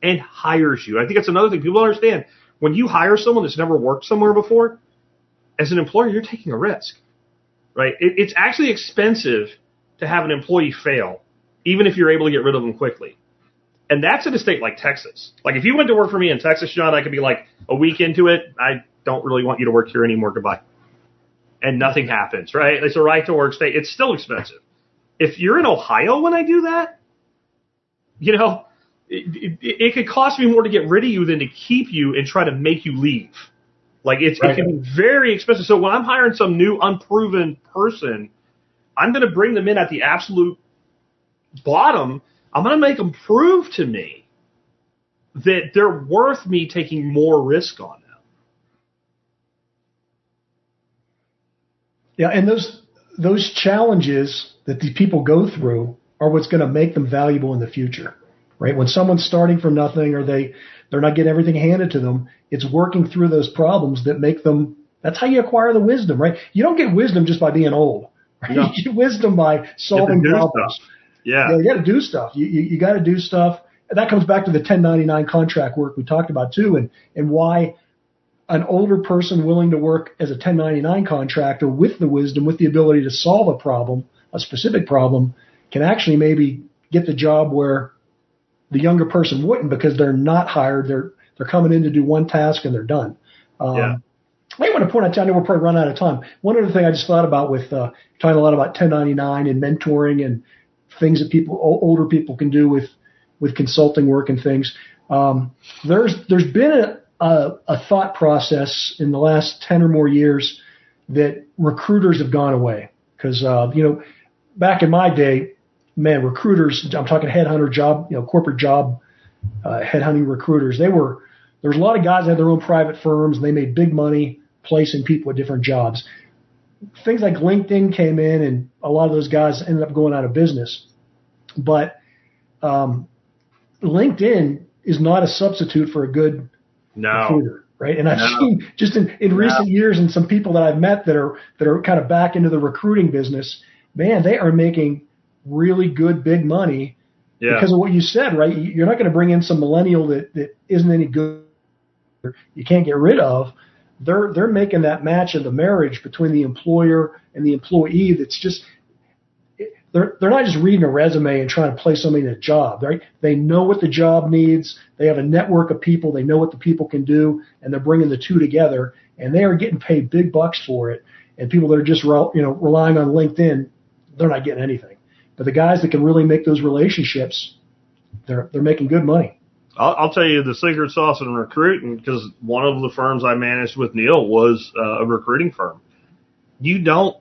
S1: and hires you. I think that's another thing people don't understand. When you hire someone that's never worked somewhere before, as an employer, you're taking a risk, right? It's actually expensive to have an employee fail, even if you're able to get rid of them quickly. And that's in a state like Texas. Like if you went to work for me in Texas, John, I could be like a week into it, I don't really want you to work here anymore. Goodbye. And nothing happens, right? It's a right to work state. It's still expensive. If you're in Ohio when I do that, you know, it could cost me more to get rid of you than to keep you and try to make you leave. Like it can be very expensive. So when I'm hiring some new unproven person, I'm going to bring them in at the absolute bottom. I'm going to make them prove to me that they're worth me taking more risk on them.
S2: Yeah, and those challenges that these people go through are what's going to make them valuable in the future, right? When someone's starting from nothing or they're not getting everything handed to them, it's working through those problems that make them. That's how you acquire the wisdom, right? You don't get wisdom just by being old. Right? No. You get wisdom by solving problems.
S1: Stuff. Yeah,
S2: you got to do stuff. You got to do stuff. And that comes back to the 1099 contract work we talked about too, and why an older person willing to work as a 1099 contractor with the wisdom, with the ability to solve a problem, a specific problem, can actually maybe get the job where the younger person wouldn't because they're not hired. They're coming in to do one task and they're done. I want to point out, I know we're probably running out of time. One other thing I just thought about with talking a lot about 1099 and mentoring and things that older people can do with consulting work and things. There's been a thought process in the last 10 or more years that recruiters have gone away because, back in my day, man, recruiters, I'm talking headhunter job, corporate job, headhunting recruiters. There was a lot of guys that had their own private firms and they made big money placing people at different jobs. Things like LinkedIn came in and a lot of those guys ended up going out of business. But LinkedIn is not a substitute for a good recruiter, right? And I've seen just in recent years and some people that I've met that are kind of back into the recruiting business, man, they are making really good big money because of what you said, right? You're not going to bring in some millennial that isn't any good, you can't get rid of. They're making that match of the marriage between the employer and the employee. That's just they're not just reading a resume and trying to place somebody in a job, right? They know what the job needs. They have a network of people. They know what the people can do, and they're bringing the two together. And they are getting paid big bucks for it. And people that are just relying on LinkedIn, they're not getting anything. But the guys that can really make those relationships, they're making good money.
S1: I'll tell you the secret sauce in recruiting, because one of the firms I managed with Neil was a recruiting firm. You don't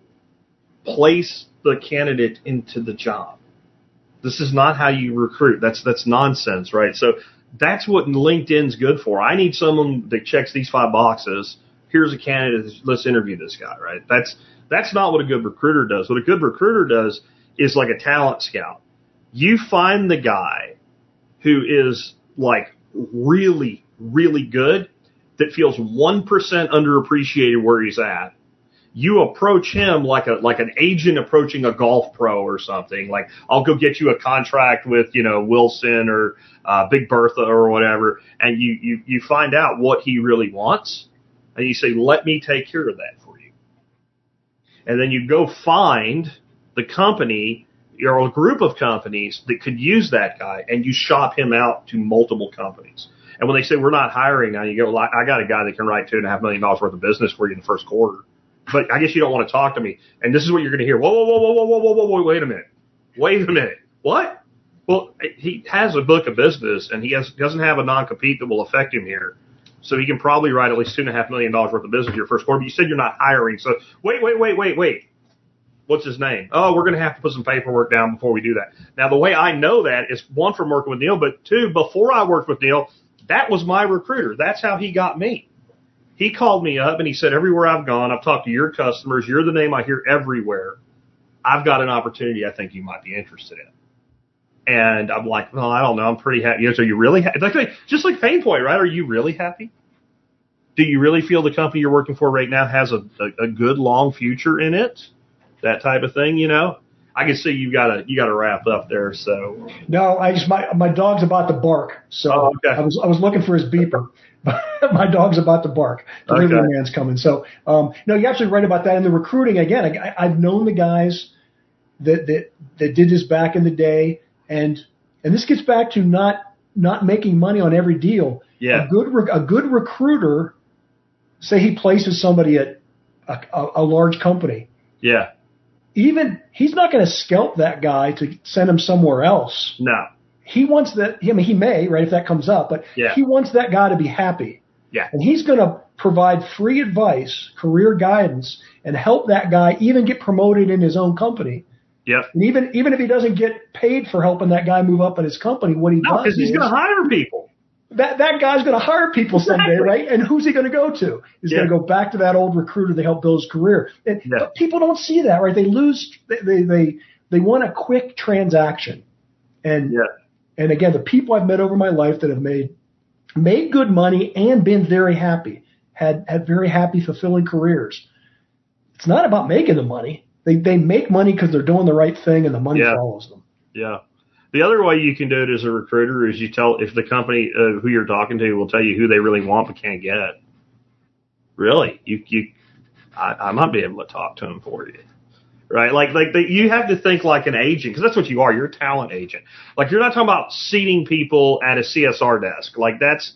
S1: place the candidate into the job. This is not how you recruit. That's nonsense, right? So that's what LinkedIn's good for. I need someone that checks these 5 boxes. Here's a candidate. Let's interview this guy, right? That's not what a good recruiter does. What a good recruiter does is like a talent scout. You find the guy who is like really, really good that feels 1% underappreciated where he's at. You approach him like an agent approaching a golf pro or something. Like, I'll go get you a contract with, Wilson or Big Bertha or whatever, and you find out what he really wants, and you say, let me take care of that for you. And then you go find the company or a group of companies that could use that guy, and you shop him out to multiple companies. And when they say, we're not hiring now, you go, I got a guy that can write $2.5 million worth of business for you in the first quarter. But I guess you don't want to talk to me. And this is what you're going to hear. Whoa, wait a minute. What? Well, he has a book of business, and he doesn't have a non-compete that will affect him here. So he can probably write at least $2.5 million worth of business your first quarter. But you said you're not hiring. So wait. What's his name? Oh, we're going to have to put some paperwork down before we do that. Now, the way I know that is, 1, from working with Neil, but 2, before I worked with Neil, that was my recruiter. That's how he got me. He called me up and he said, everywhere I've gone, I've talked to your customers. You're the name I hear everywhere. I've got an opportunity I think you might be interested in. And I'm like, well, I don't know. I'm pretty happy. So you really just like Pain Point, right? Are you really happy? Do you really feel the company you're working for right now has a good long future in it? That type of thing, I can see you gotta wrap up there. So
S2: no, my dog's about to bark, so
S1: okay.
S2: I was looking for his beeper. My dog's about to bark. Delivery man's coming. So no, you're absolutely right about that. And the recruiting again, I've known the guys that did this back in the day, and this gets back to not making money on every deal.
S1: Yeah.
S2: A good recruiter, say he places somebody at a large company.
S1: Yeah.
S2: Even he's not going to scalp that guy to send him somewhere else.
S1: No.
S2: He wants that. I mean, he may, right, if that comes up, but he wants that guy to be happy.
S1: Yeah.
S2: And he's going to provide free advice, career guidance, and help that guy even get promoted in his own company.
S1: Yep.
S2: And even if he doesn't get paid for helping that guy move up in his company, what he does
S1: because he's going to hire people.
S2: That guy's going to hire people someday, right? And who's he going to go to? He's going to go back to that old recruiter that helped build his career. But people don't see that, right? They want a quick transaction. And again, the people I've met over my life that have made good money and been very happy, had very happy, fulfilling careers. It's not about making the money. They make money because they're doing the right thing and the money follows them. Yeah.
S1: The other way you can do it as a recruiter is you tell if the company who you're talking to will tell you who they really want but can't get. Really, I might be able to talk to them for you, right? You have to think like an agent because that's what you are. You're a talent agent. Like you're not talking about seating people at a CSR desk. Like that's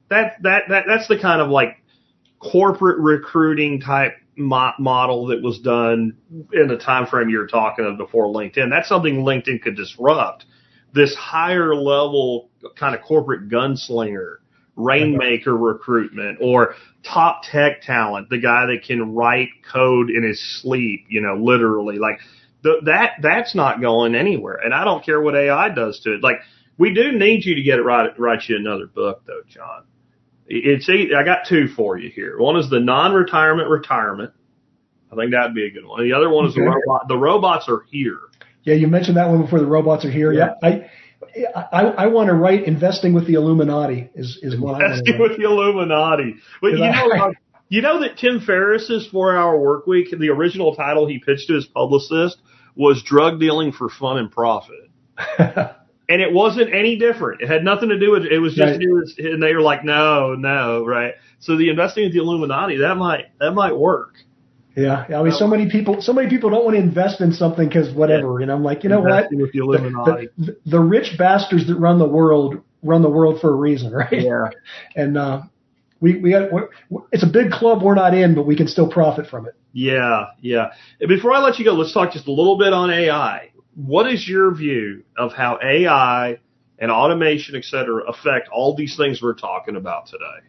S1: the kind of like corporate recruiting type model that was done in the time frame you're talking of before LinkedIn. That's something LinkedIn could disrupt. This higher level kind of corporate gunslinger, rainmaker recruitment, or top tech talent, the guy that can write code in his sleep, literally. Like that's not going anywhere. And I don't care what AI does to it. Like we do need you to write you another book though, John. I got two for you here. One is the non-retirement retirement. I think that'd be a good one. And the other one is the robots are here.
S2: Yeah, you mentioned that one before. The robots are here. Yeah. I want to write Investing with the Illuminati is what I want to write.
S1: Investing with the Illuminati. But you know that Tim Ferriss's 4-Hour Workweek, the original title he pitched to his publicist was Drug Dealing for Fun and Profit. And it wasn't any different. It had nothing to do with it. It was just, and they were like, no, right? So the Investing with the Illuminati, that might work.
S2: Yeah. I mean, so many people don't want to invest in something because whatever. And I'm like,
S1: Investing with the Illuminati.
S2: The rich bastards that run the world for a reason, right?
S1: Yeah.
S2: And it's a big club we're not in, but we can still profit from it.
S1: Yeah. And before I let you go, let's talk just a little bit on AI. What is your view of how AI and automation, et cetera, affect all these things we're talking about today?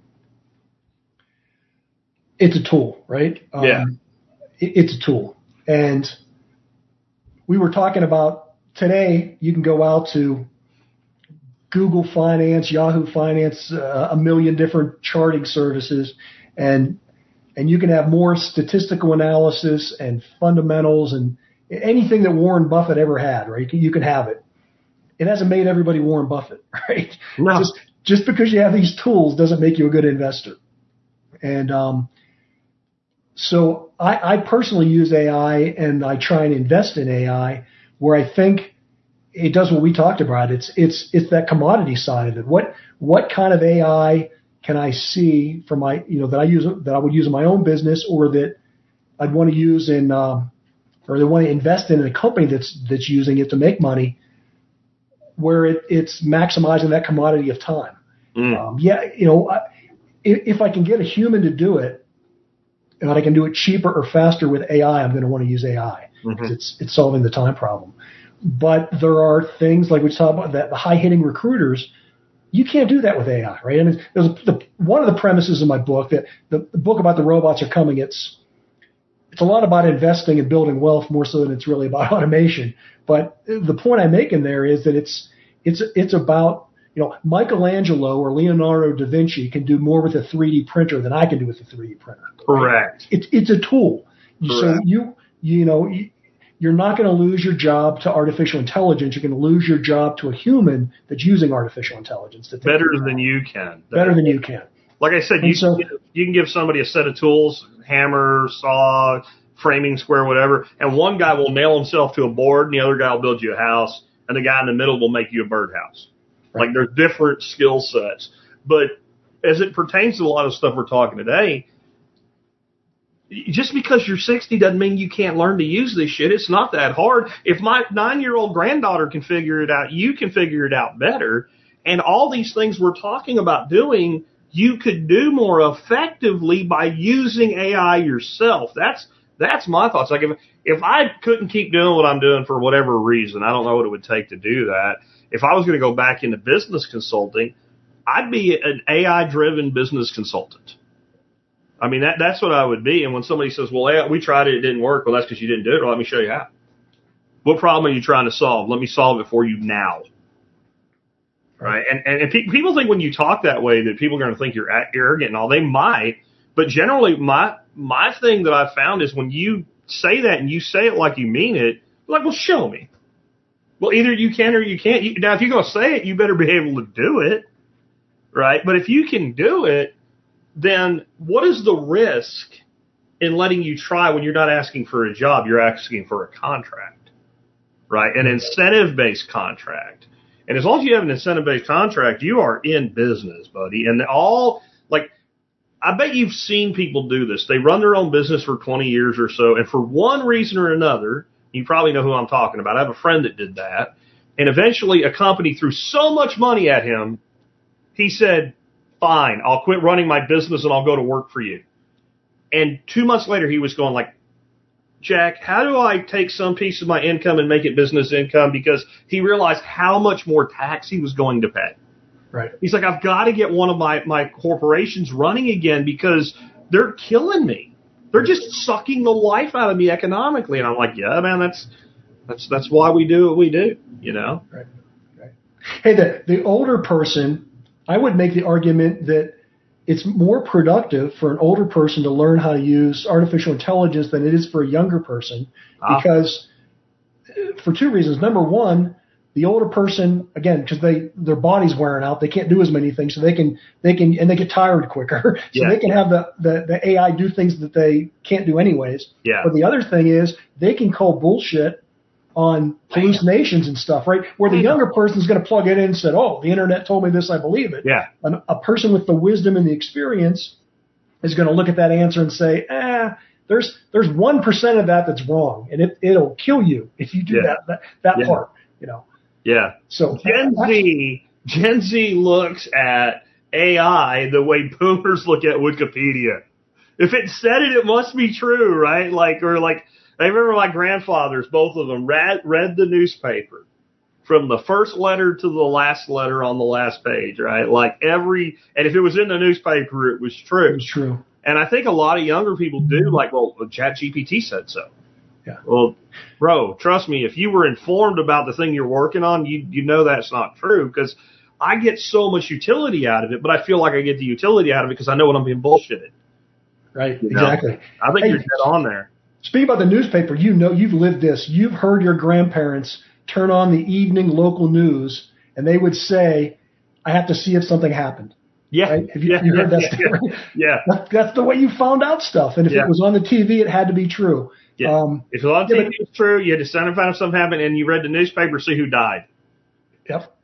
S2: It's a tool, right? It's a tool. And we were talking about today, you can go out to Google Finance, Yahoo Finance, a million different charting services, and you can have more statistical analysis and fundamentals and anything that Warren Buffett ever had, right? You can have it. It hasn't made everybody Warren Buffett, right?
S1: No.
S2: Just because you have these tools doesn't make you a good investor. And so I personally use AI and I try and invest in AI where I think it does what we talked about. It's that commodity side of it. What kind of AI can I see for my, that I would use in my own business or that I'd want to use in, or they want to invest in a company that's using it to make money where it's maximizing that commodity of time. If I can get a human to do it, and I can do it cheaper or faster with AI, I'm going to want to use AI because it's solving the time problem. But there are things like we talked about that the high hitting recruiters, you can't do that with AI, right? I mean, one of the premises of my book that the book about the robots are coming. It's a lot about investing and building wealth more so than it's really about automation. But the point I make in there is that it's about, Michelangelo or Leonardo da Vinci can do more with a 3D printer than I can do with a 3D printer.
S1: Correct.
S2: It's a tool.
S1: Correct.
S2: So you're not going to lose your job to artificial intelligence. You're going to lose your job to a human that's using artificial intelligence.
S1: Better than you can.
S2: Better than you can.
S1: Like I said, you can give somebody a set of tools, hammer, saw, framing square, whatever, and one guy will nail himself to a board and the other guy will build you a house and the guy in the middle will make you a birdhouse. Right. Like there's different skill sets. But as it pertains to a lot of stuff we're talking today, just because you're 60 doesn't mean you can't learn to use this shit. It's not that hard. If my 9-year-old granddaughter can figure it out, you can figure it out better. And all these things we're talking about doing, you could do more effectively by using AI yourself. That's my thoughts. Like if I couldn't keep doing what I'm doing for whatever reason, I don't know what it would take to do that. If I was going to go back into business consulting, I'd be an AI-driven business consultant. I mean, that's what I would be. And when somebody says, well, we tried it, it didn't work. Well, that's because you didn't do it. Well, let me show you how. What problem are you trying to solve? Let me solve it for you now. Right? And people think when you talk that way that people are going to think you're arrogant and all. They might. But generally, my thing that I've found is when you say that and you say it like you mean it, like, well, show me. Well, either you can or you can't. Now, if you're going to say it, you better be able to do it. Right? But if you can do it, then what is the risk in letting you try when you're not asking for a job? You're asking for a contract, right? An incentive-based contract. And as long as you have an incentive-based contract, you are in business, buddy. And I bet you've seen people do this. They run their own business for 20 years or so, and for one reason or another, you probably know who I'm talking about. I have a friend that did that. And eventually a company threw so much money at him, he said, fine, I'll quit running my business and I'll go to work for you. And 2 months later, he was going like, Jack, how do I take some piece of my income and make it business income? Because he realized how much more tax he was going to pay.
S2: Right.
S1: He's like, I've got to get one of my corporations running again because they're killing me. They're just sucking the life out of me economically. And I'm like, yeah, man, that's why we do what we do, you know?
S2: Right. Hey, the older person, I would make the argument that it's more productive for an older person to learn how to use artificial intelligence than it is for a younger person because for two reasons. Number one, the older person, again, because their body's wearing out, they can't do as many things, so they get tired quicker. So they can have the AI do things that they can't do anyways.
S1: Yeah.
S2: But the other thing is they can call bullshit on hallucinations and stuff, right? Where the younger person's going to plug it in and say, oh, the internet told me this, I believe it.
S1: Yeah.
S2: A person with the wisdom and the experience is going to look at that answer and say, there's 1% of that that's wrong, and it'll kill you if you do that part, you know.
S1: Yeah.
S2: So
S1: Gen Z looks at AI the way boomers look at Wikipedia. If it said it, it must be true, right? I remember my grandfathers, both of them, read the newspaper from the first letter to the last letter on the last page, right? And if it was in the newspaper, it was true.
S2: It was true.
S1: And I think a lot of younger people do, ChatGPT said so.
S2: Yeah.
S1: Well, bro, trust me, if you were informed about the thing you're working on, you know that's not true because I get so much utility out of it, but I feel like I get the utility out of it because I know when I'm being bullshitted.
S2: Right, exactly.
S1: I think you're dead on there.
S2: Speaking about the newspaper, you've lived this. You've heard your grandparents turn on the evening local news, and they would say, I have to see if something happened.
S1: Yeah.
S2: Right? Have you heard that story?
S1: Yeah.
S2: That's the way you found out stuff. And if it was on the TV, it had to be true.
S1: Yeah. If it was on TV, it was true. You had to stand and find out something happened, and you read the newspaper to see who died.
S2: Yep.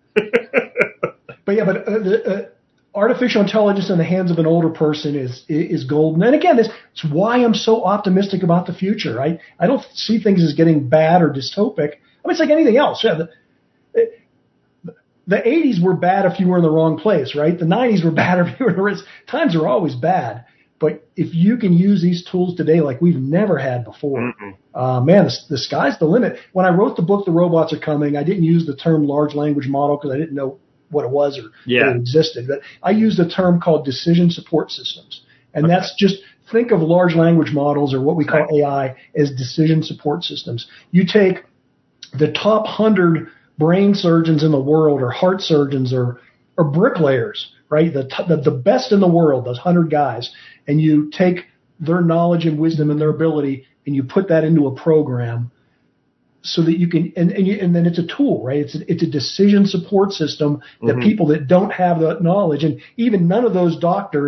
S2: But artificial intelligence in the hands of an older person is golden. And again, it's why I'm so optimistic about the future, right? I don't see things as getting bad or dystopic. I mean, it's like anything else. Yeah, the 80s were bad if you were in the wrong place, right? The 90s were bad if you were in the right. Times are always bad. But if you can use these tools today like we've never had before, man, the sky's the limit. When I wrote the book, The Robots Are Coming, I didn't use the term large language model because I didn't know what it was or that it existed. But I used a term called decision support systems. And that's just, think of large language models or what we call AI as decision support systems. You take the top 100 brain surgeons in the world or heart surgeons or bricklayers, right? The best in the world, those 100 guys, and you take their knowledge and wisdom and their ability and you put that into a program so that you can, and then it's a tool, right? It's a decision support system that people that don't have that knowledge, and even none of those doctors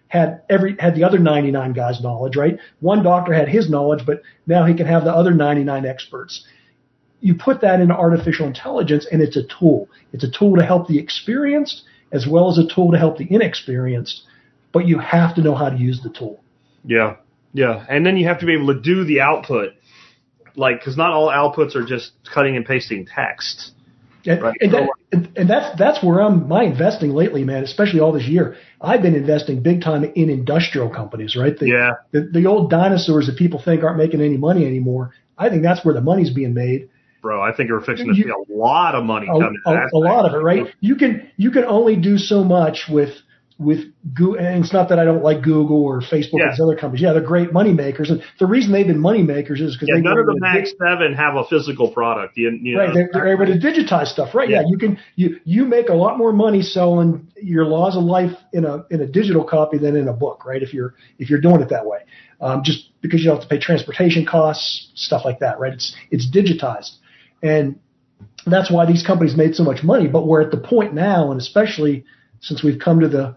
S2: had the other 99 guys' knowledge, right? One doctor had his knowledge, but now he can have the other 99 experts. You put that into artificial intelligence, and it's a tool. It's a tool to help the experienced as well as a tool to help the inexperienced, but you have to know how to use the tool.
S1: Yeah, yeah. And then you have to be able to do the output, because not all outputs are just cutting and pasting text.
S2: Right? And that's where my investing lately, man, especially all this year. I've been investing big time in industrial companies, right? The old dinosaurs that people think aren't making any money anymore. I think that's where the money's being made.
S1: Bro, I think we're fixing to see a lot of money coming.
S2: A lot of it, right? You can only do so much with Google, and it's not that I don't like Google or Facebook and these other companies. Yeah, they're great money makers, and the reason they've been money makers is because
S1: none of the Mag 7 have a physical product.
S2: Right, they're able to digitize stuff, right? Yeah, you make a lot more money selling your Laws of Life in a digital copy than in a book, right? If you're doing it that way, just because you don't have to pay transportation costs, stuff like that, right? It's digitized, and that's why these companies made so much money. But we're at the point now, and especially since we've come to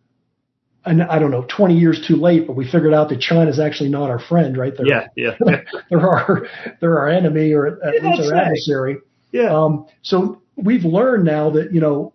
S2: and I don't know, 20 years too late, but we figured out that China's actually not our friend, right? They're our enemy, or at least our adversary.
S1: Yeah.
S2: So we've learned now that,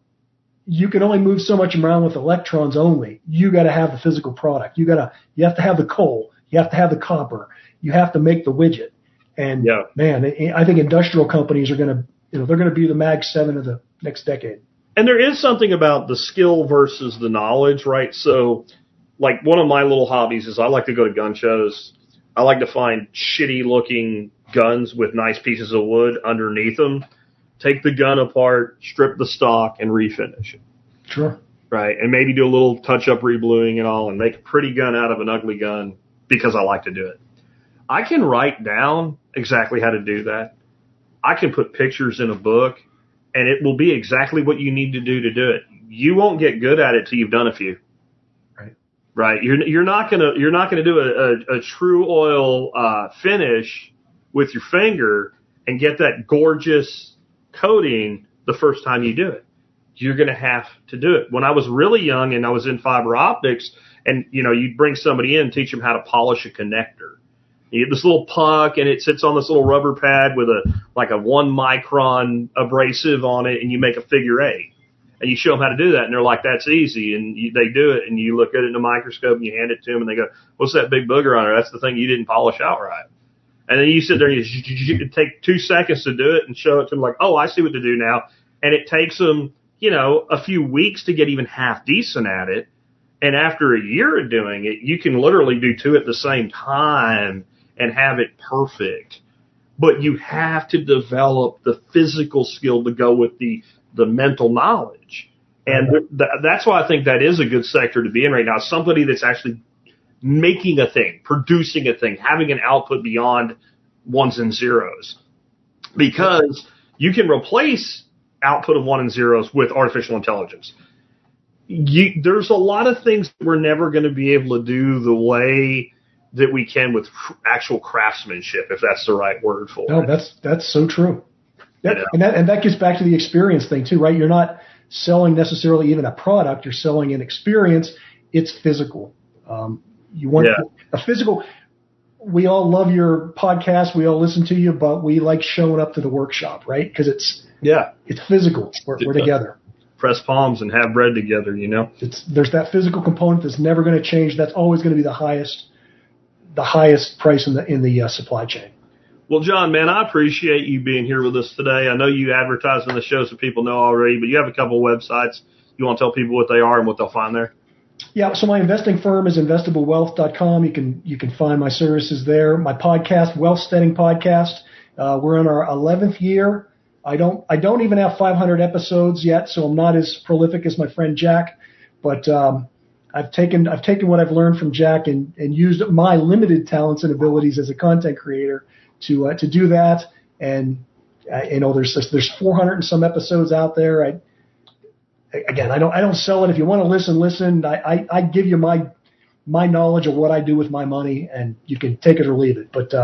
S2: you can only move so much around with electrons only. You got to have the physical product. You have to have the coal. You have to have the copper. You have to make the widget. And man, I think industrial companies are going to, they're going to be the Mag 7 of the next decade.
S1: And there is something about the skill versus the knowledge, right? So, one of my little hobbies is I like to go to gun shows. I like to find shitty-looking guns with nice pieces of wood underneath them, take the gun apart, strip the stock, and refinish it.
S2: Sure.
S1: Right? And maybe do a little touch-up rebluing and all, and make a pretty gun out of an ugly gun because I like to do it. I can write down exactly how to do that. I can put pictures in a book, and it will be exactly what you need to do it. You won't get good at it till you've done a few. Right. You're not gonna do a true oil finish with your finger and get that gorgeous coating the first time you do it. You're gonna have to do it. When I was really young and I was in fiber optics, and you'd bring somebody in, teach them how to polish a connector. You get this little puck, and it sits on this little rubber pad with a 1 micron abrasive on it, and you make a figure 8. And you show them how to do that, and they're like, that's easy. And they do it, and you look at it in a microscope, and you hand it to them, and they go, what's that big booger on it? That's the thing you didn't polish out right. And then you sit there, and you take 2 seconds to do it and show it to them like, oh, I see what to do now. And it takes them, a few weeks to get even half decent at it. And after a year of doing it, you can literally do 2 at the same time and have it perfect. But you have to develop the physical skill to go with the mental knowledge. And that's why I think that is a good sector to be in right now. Somebody that's actually making a thing, producing a thing, having an output beyond ones and zeros. Because you can replace output of 1 and zeros with artificial intelligence. There's a lot of things that we're never going to be able to do the way that we can with actual craftsmanship, if that's the right word for it.
S2: No, that's so true. Yeah, and that gets back to the experience thing too, right? You're not selling necessarily even a product; you're selling an experience. It's physical. You want a physical. We all love your podcast. We all listen to you, but we like showing up to the workshop, right? Because it's physical. We're together.
S1: Press palms and have bread together.
S2: There's that physical component that's never going to change. That's always going to be the highest price in the supply chain.
S1: Well, John, man, I appreciate you being here with us today. I know you advertise on the show so people know already, but you have a couple of websites. You want to tell people what they are and what they'll find there?
S2: Yeah, so my investing firm is investablewealth.com. You can find my services there. My podcast, Wealthsteading Podcast, we're in our 11th year. I don't even have 500 episodes yet, so I'm not as prolific as my friend Jack, but I've taken what I've learned from Jack and used my limited talents and abilities as a content creator to do that. And there's 400 and some episodes out there. I don't sell it. If you want to listen. I give you my knowledge of what I do with my money, and you can take it or leave it. But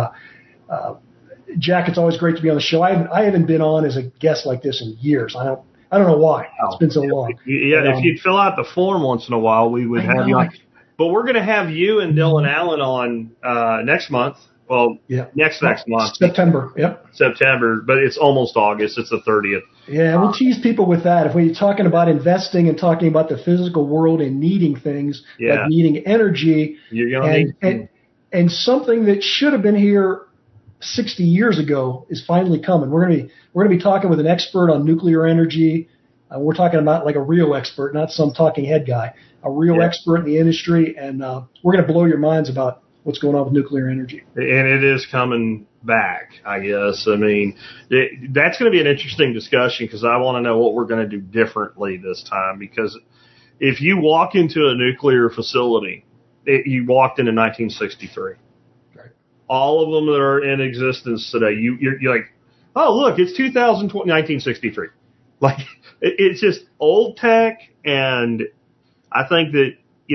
S2: Jack, it's always great to be on the show. I haven't been on as a guest like this in years. I don't know why. It's been so long.
S1: Yeah, if you'd fill out the form once in a while, we would have you on. But we're going to have you and Dylan Allen on next month. Well, next month.
S2: September, yep.
S1: September, but it's almost August. It's the 30th.
S2: Yeah, we'll tease people with that. If we're talking about investing and talking about the physical world and needing things, like needing energy, and something that should have been here 60 years ago is finally coming. We're going to be talking with an expert on nuclear energy. We're talking about like a real expert, not some talking head guy, a real expert in the industry, and we're going to blow your minds about what's going on with nuclear energy.
S1: And it is coming back, I guess. I mean, that's going to be an interesting discussion because I want to know what we're going to do differently this time. Because if you walk into a nuclear facility, you walked into 1963. Right. All of them that are in existence today, you're like, oh, look, it's 1963. Like, it's just old tech. And I think that,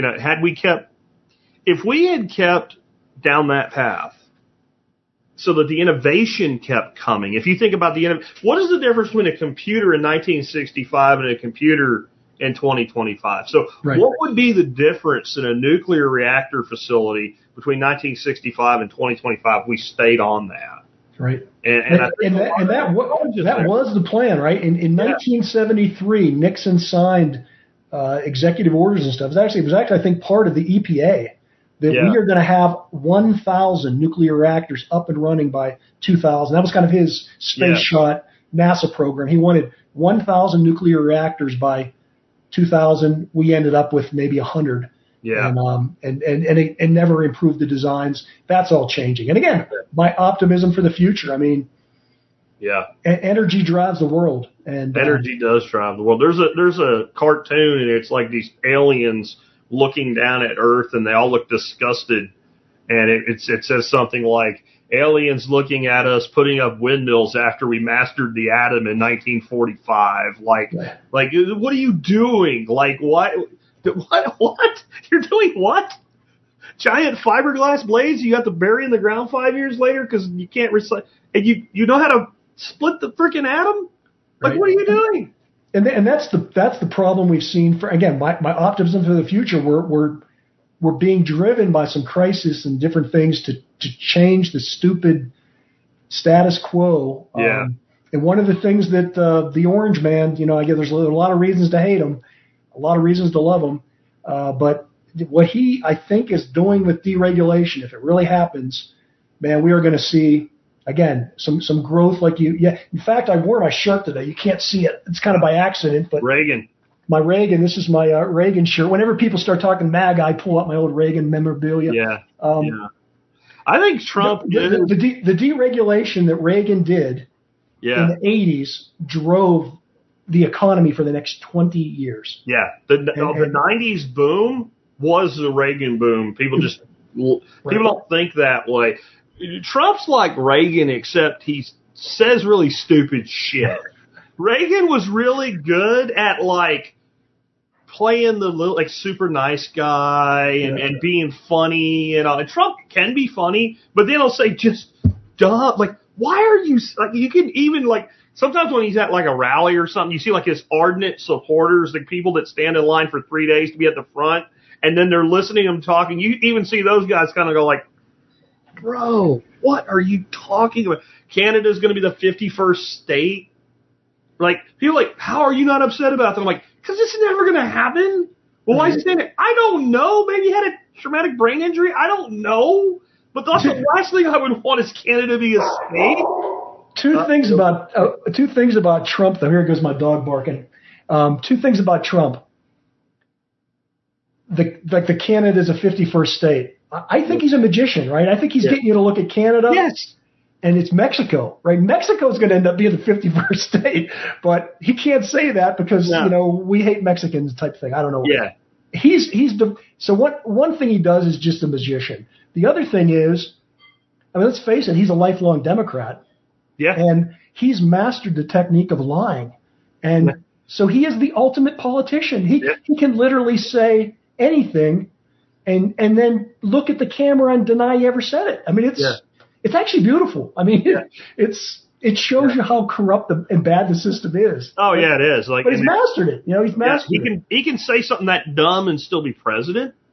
S1: if we had kept down that path so that the innovation kept coming, if you think about what is the difference between a computer in 1965 and a computer in 2025? So what would be the difference in a nuclear reactor facility between 1965 and 2025 if we stayed on that?
S2: Right. That was the plan, right? In 1973, Nixon signed executive orders and stuff. It was actually, I think, part of the EPA that we are going to have 1,000 nuclear reactors up and running by 2000. That was kind of his space shot NASA program. He wanted 1,000 nuclear reactors by 2000. We ended up with maybe 100. Yeah. And never improved the designs. That's all changing. And again, my optimism for the future. I mean, energy drives the world, and
S1: energy does drive the world. There's a cartoon, and it's like these aliens looking down at Earth, and they all look disgusted, and it says something like, aliens looking at us putting up windmills after we mastered the atom in 1945. Like what are you doing? Like, what? You're doing what? Giant fiberglass blades you have to bury in the ground 5 years later because you can't recycle, and you know how to split the freaking atom? Like, what are you doing?
S2: And that's the problem we've seen for, again, my optimism for the future. We're being driven by some crisis and different things to change the stupid status quo.
S1: Yeah.
S2: And one of the things that the Orange Man, I guess there's a lot of reasons to hate him, a lot of reasons to love him, but what he, I think, is doing with deregulation, if it really happens, man, we are going to see, again, some growth like you. Yeah. In fact, I wore my shirt today. You can't see it. It's kind of by accident, but
S1: Reagan.
S2: My Reagan. This is my Reagan shirt. Whenever people start talking MAGA, I pull out my old Reagan memorabilia.
S1: Yeah. I think Trump
S2: the deregulation that Reagan did in the 80s drove the economy for the next 20 years.
S1: Yeah. The 90s boom was the Reagan boom. People don't think that way. Trump's like Reagan, except he says really stupid shit. Reagan was really good at playing the little super nice guy and being funny and Trump can be funny, but then he'll say just dumb. Like, why are you you can even sometimes when he's at a rally or something, you see his ardent supporters, the people that stand in line for 3 days to be at the front, and then they're listening to him talking. You even see those guys kind of go bro, what are you talking about? Canada's going to be the 51st state. People how are you not upset about that? I'm because it's never going to happen. Well, why is he saying it? I don't know. Maybe he had a traumatic brain injury. I don't know. But that's the last thing I would want is Canada to be a state.
S2: Two things about Trump, though. Here goes my dog barking. Two things about Trump. The Canada is a 51st state. I think he's a magician, right? I think he's getting you to look at Canada.
S1: Yes.
S2: And it's Mexico, right? Mexico is going to end up being the 51st state, but he can't say that because, we hate Mexicans type thing. I don't know.
S1: Yeah.
S2: So one thing he does is just a magician. The other thing is, let's face it, he's a lifelong Democrat.
S1: Yeah.
S2: And he's mastered the technique of lying. And so he is the ultimate politician. He can literally say anything and then look at the camera and deny he ever said it. It's actually beautiful. It shows you how corrupt and bad the system is.
S1: Oh yeah, it is.
S2: But he's mastered it. He's mastered it.
S1: He can say something that dumb and still be president.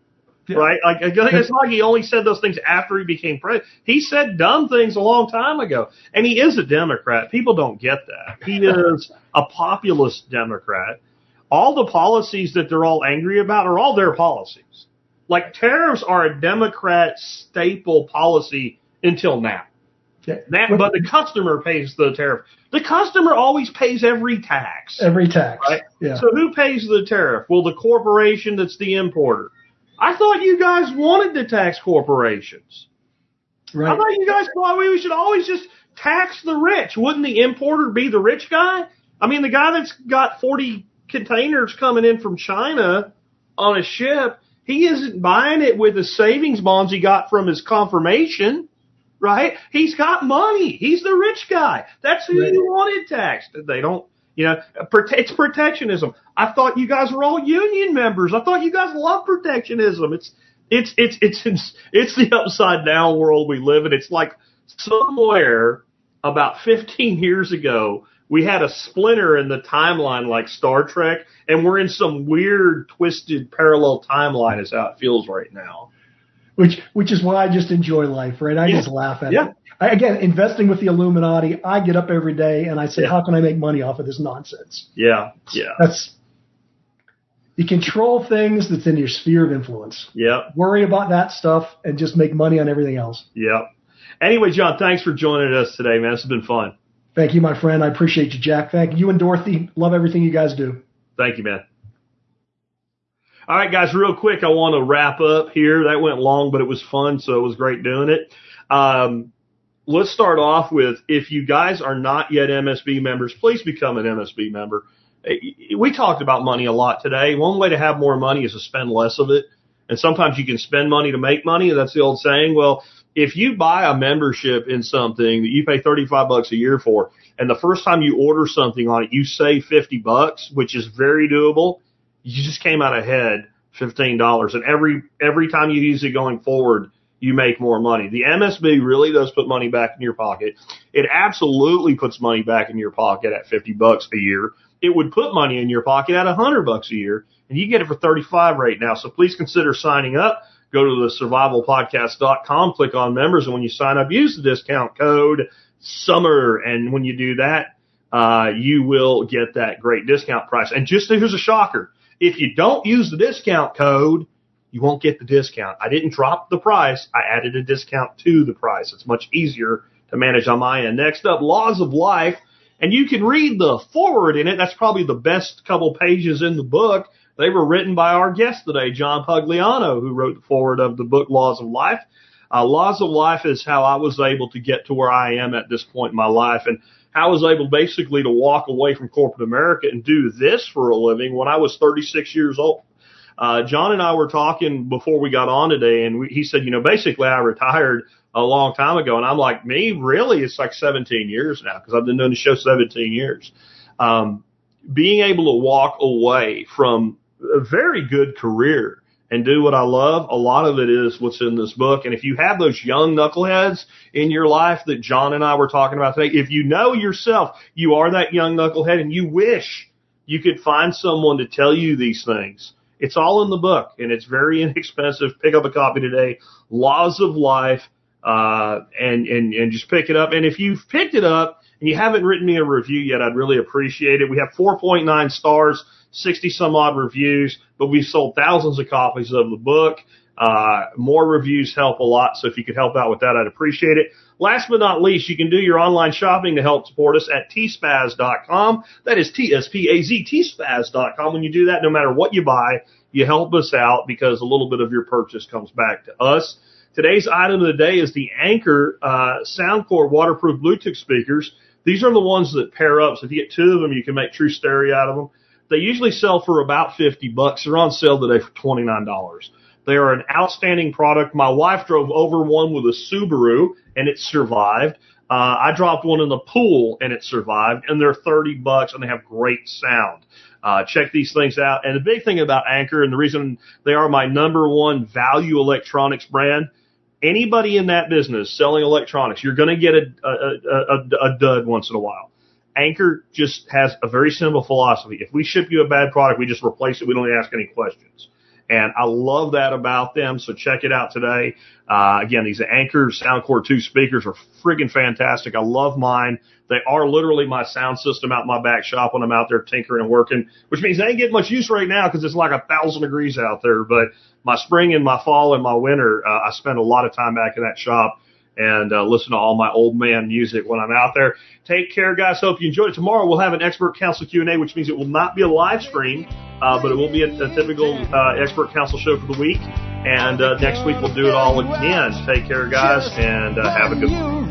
S1: right? Like, it's not like he only said those things after he became president. He said dumb things a long time ago. And he is a Democrat. People don't get that. He is a populist Democrat. All the policies that they're all angry about are all their policies. Like, tariffs are a Democrat staple policy until now. But the customer pays the tariff. The customer always pays every tax.
S2: Every tax.
S1: Right?
S2: Yeah.
S1: So who pays the tariff? Well, the corporation that's the importer. I thought you guys wanted to tax corporations.
S2: Right.
S1: I thought you guys thought we should always just tax the rich. Wouldn't the importer be the rich guy? I mean, the guy that's got 40 containers coming in from China on a ship, he isn't buying it with the savings bonds he got from his confirmation, right? He's got money. He's the rich guy. That's who you wanted taxed. They don't, it's protectionism. I thought you guys were all union members. I thought you guys love protectionism. It's the upside down world we live in. It's like somewhere about 15 years ago, we had a splinter in the timeline like Star Trek, and we're in some weird, twisted, parallel timeline is how it feels right now.
S2: Which is why I just enjoy life, right? I just laugh at it. Again, investing with the Illuminati, I get up every day and I say, how can I make money off of this nonsense?
S1: Yeah.
S2: You control things that's in your sphere of influence.
S1: Yeah.
S2: Worry about that stuff and just make money on everything else.
S1: Yeah. Anyway, John, thanks for joining us today, man. This has been fun.
S2: Thank you, my friend. I appreciate you, Jack. Thank you and Dorothy. Love everything you guys do.
S1: Thank you, man. All right, guys, real quick, I want to wrap up here. That went long, but it was fun, so it was great doing it. Let's start off with, if you guys are not yet MSB members, please become an MSB member. We talked about money a lot today. One way to have more money is to spend less of it. And sometimes you can spend money to make money. That's the old saying. Well, if you buy a membership in something that you pay $35 a year for, and the first time you order something on it, you save $50, which is very doable, you just came out ahead $15. And every time you use it going forward, you make more money. The MSB really does put money back in your pocket. It absolutely puts money back in your pocket at $50 a year. It would put money in your pocket at $100 a year, and you get it for $35 right now. So please consider signing up. Go to the survivalpodcast.com, click on members, and when you sign up, use the discount code SUMMER. And when you do that, you will get that great discount price. And just here's a shocker. If you don't use the discount code, you won't get the discount. I didn't drop the price. I added a discount to the price. It's much easier to manage on my end. Next up, Laws of Life. And you can read the forward in it. That's probably the best couple pages in the book. They were written by our guest today, John Pugliano, who wrote the forward of the book Laws of Life. Laws of Life is how I was able to get to where I am at this point in my life, and how I was able basically to walk away from corporate America and do this for a living when I was 36 years old. John and I were talking before we got on today, and he said, basically I retired a long time ago. And I'm like, me? Really? It's like 17 years now, because I've been doing the show 17 years. Being able to walk away from a very good career and do what I love, a lot of it is what's in this book. And if you have those young knuckleheads in your life that John and I were talking about today, if you know yourself, you are that young knucklehead and you wish you could find someone to tell you these things, it's all in the book, and it's very inexpensive. Pick up a copy today, Laws of Life, and just pick it up. And if you've picked it up and you haven't written me a review yet, I'd really appreciate it. We have 4.9 stars, 60 some odd reviews, but we've sold thousands of copies of the book. More reviews help a lot, so if you could help out with that, I'd appreciate it. Last but not least, you can do your online shopping to help support us at tspaz.com. That is TSPAZ, tspaz.com. When you do that, no matter what you buy, you help us out because a little bit of your purchase comes back to us. Today's item of the day is the Anker Soundcore waterproof Bluetooth speakers. These are the ones that pair up, so if you get two of them, you can make true stereo out of them. They usually sell for about $50. They're on sale today for $29. They are an outstanding product. My wife drove over one with a Subaru, and it survived. I dropped one in the pool, and it survived. And they're $30, and they have great sound. Check these things out. And the big thing about Anker, and the reason they are my number one value electronics brand, anybody in that business selling electronics, you're going to get a dud once in a while. Anker just has a very simple philosophy. If we ship you a bad product, we just replace it. We don't ask any questions. And I love that about them. So check it out today. Again, these Anker Soundcore 2 speakers are friggin' fantastic. I love mine. They are literally my sound system out in my back shop when I'm out there tinkering and working, which means they ain't getting much use right now because it's like 1,000 degrees out there. But my spring and my fall and my winter, I spend a lot of time back in that shop and listen to all my old man music when I'm out there. Take care, guys. Hope you enjoyed it. Tomorrow we'll have an Expert Council Q&A, which means it will not be a live stream, but it will be a typical Expert Council show for the week. And next week we'll do it all again. Take care, guys, and have a good one.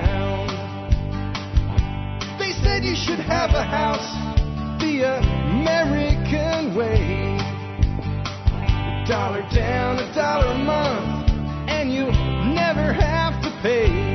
S3: They said you should have a house the American way. $1 down, $1 a month, and you'll never have to pay.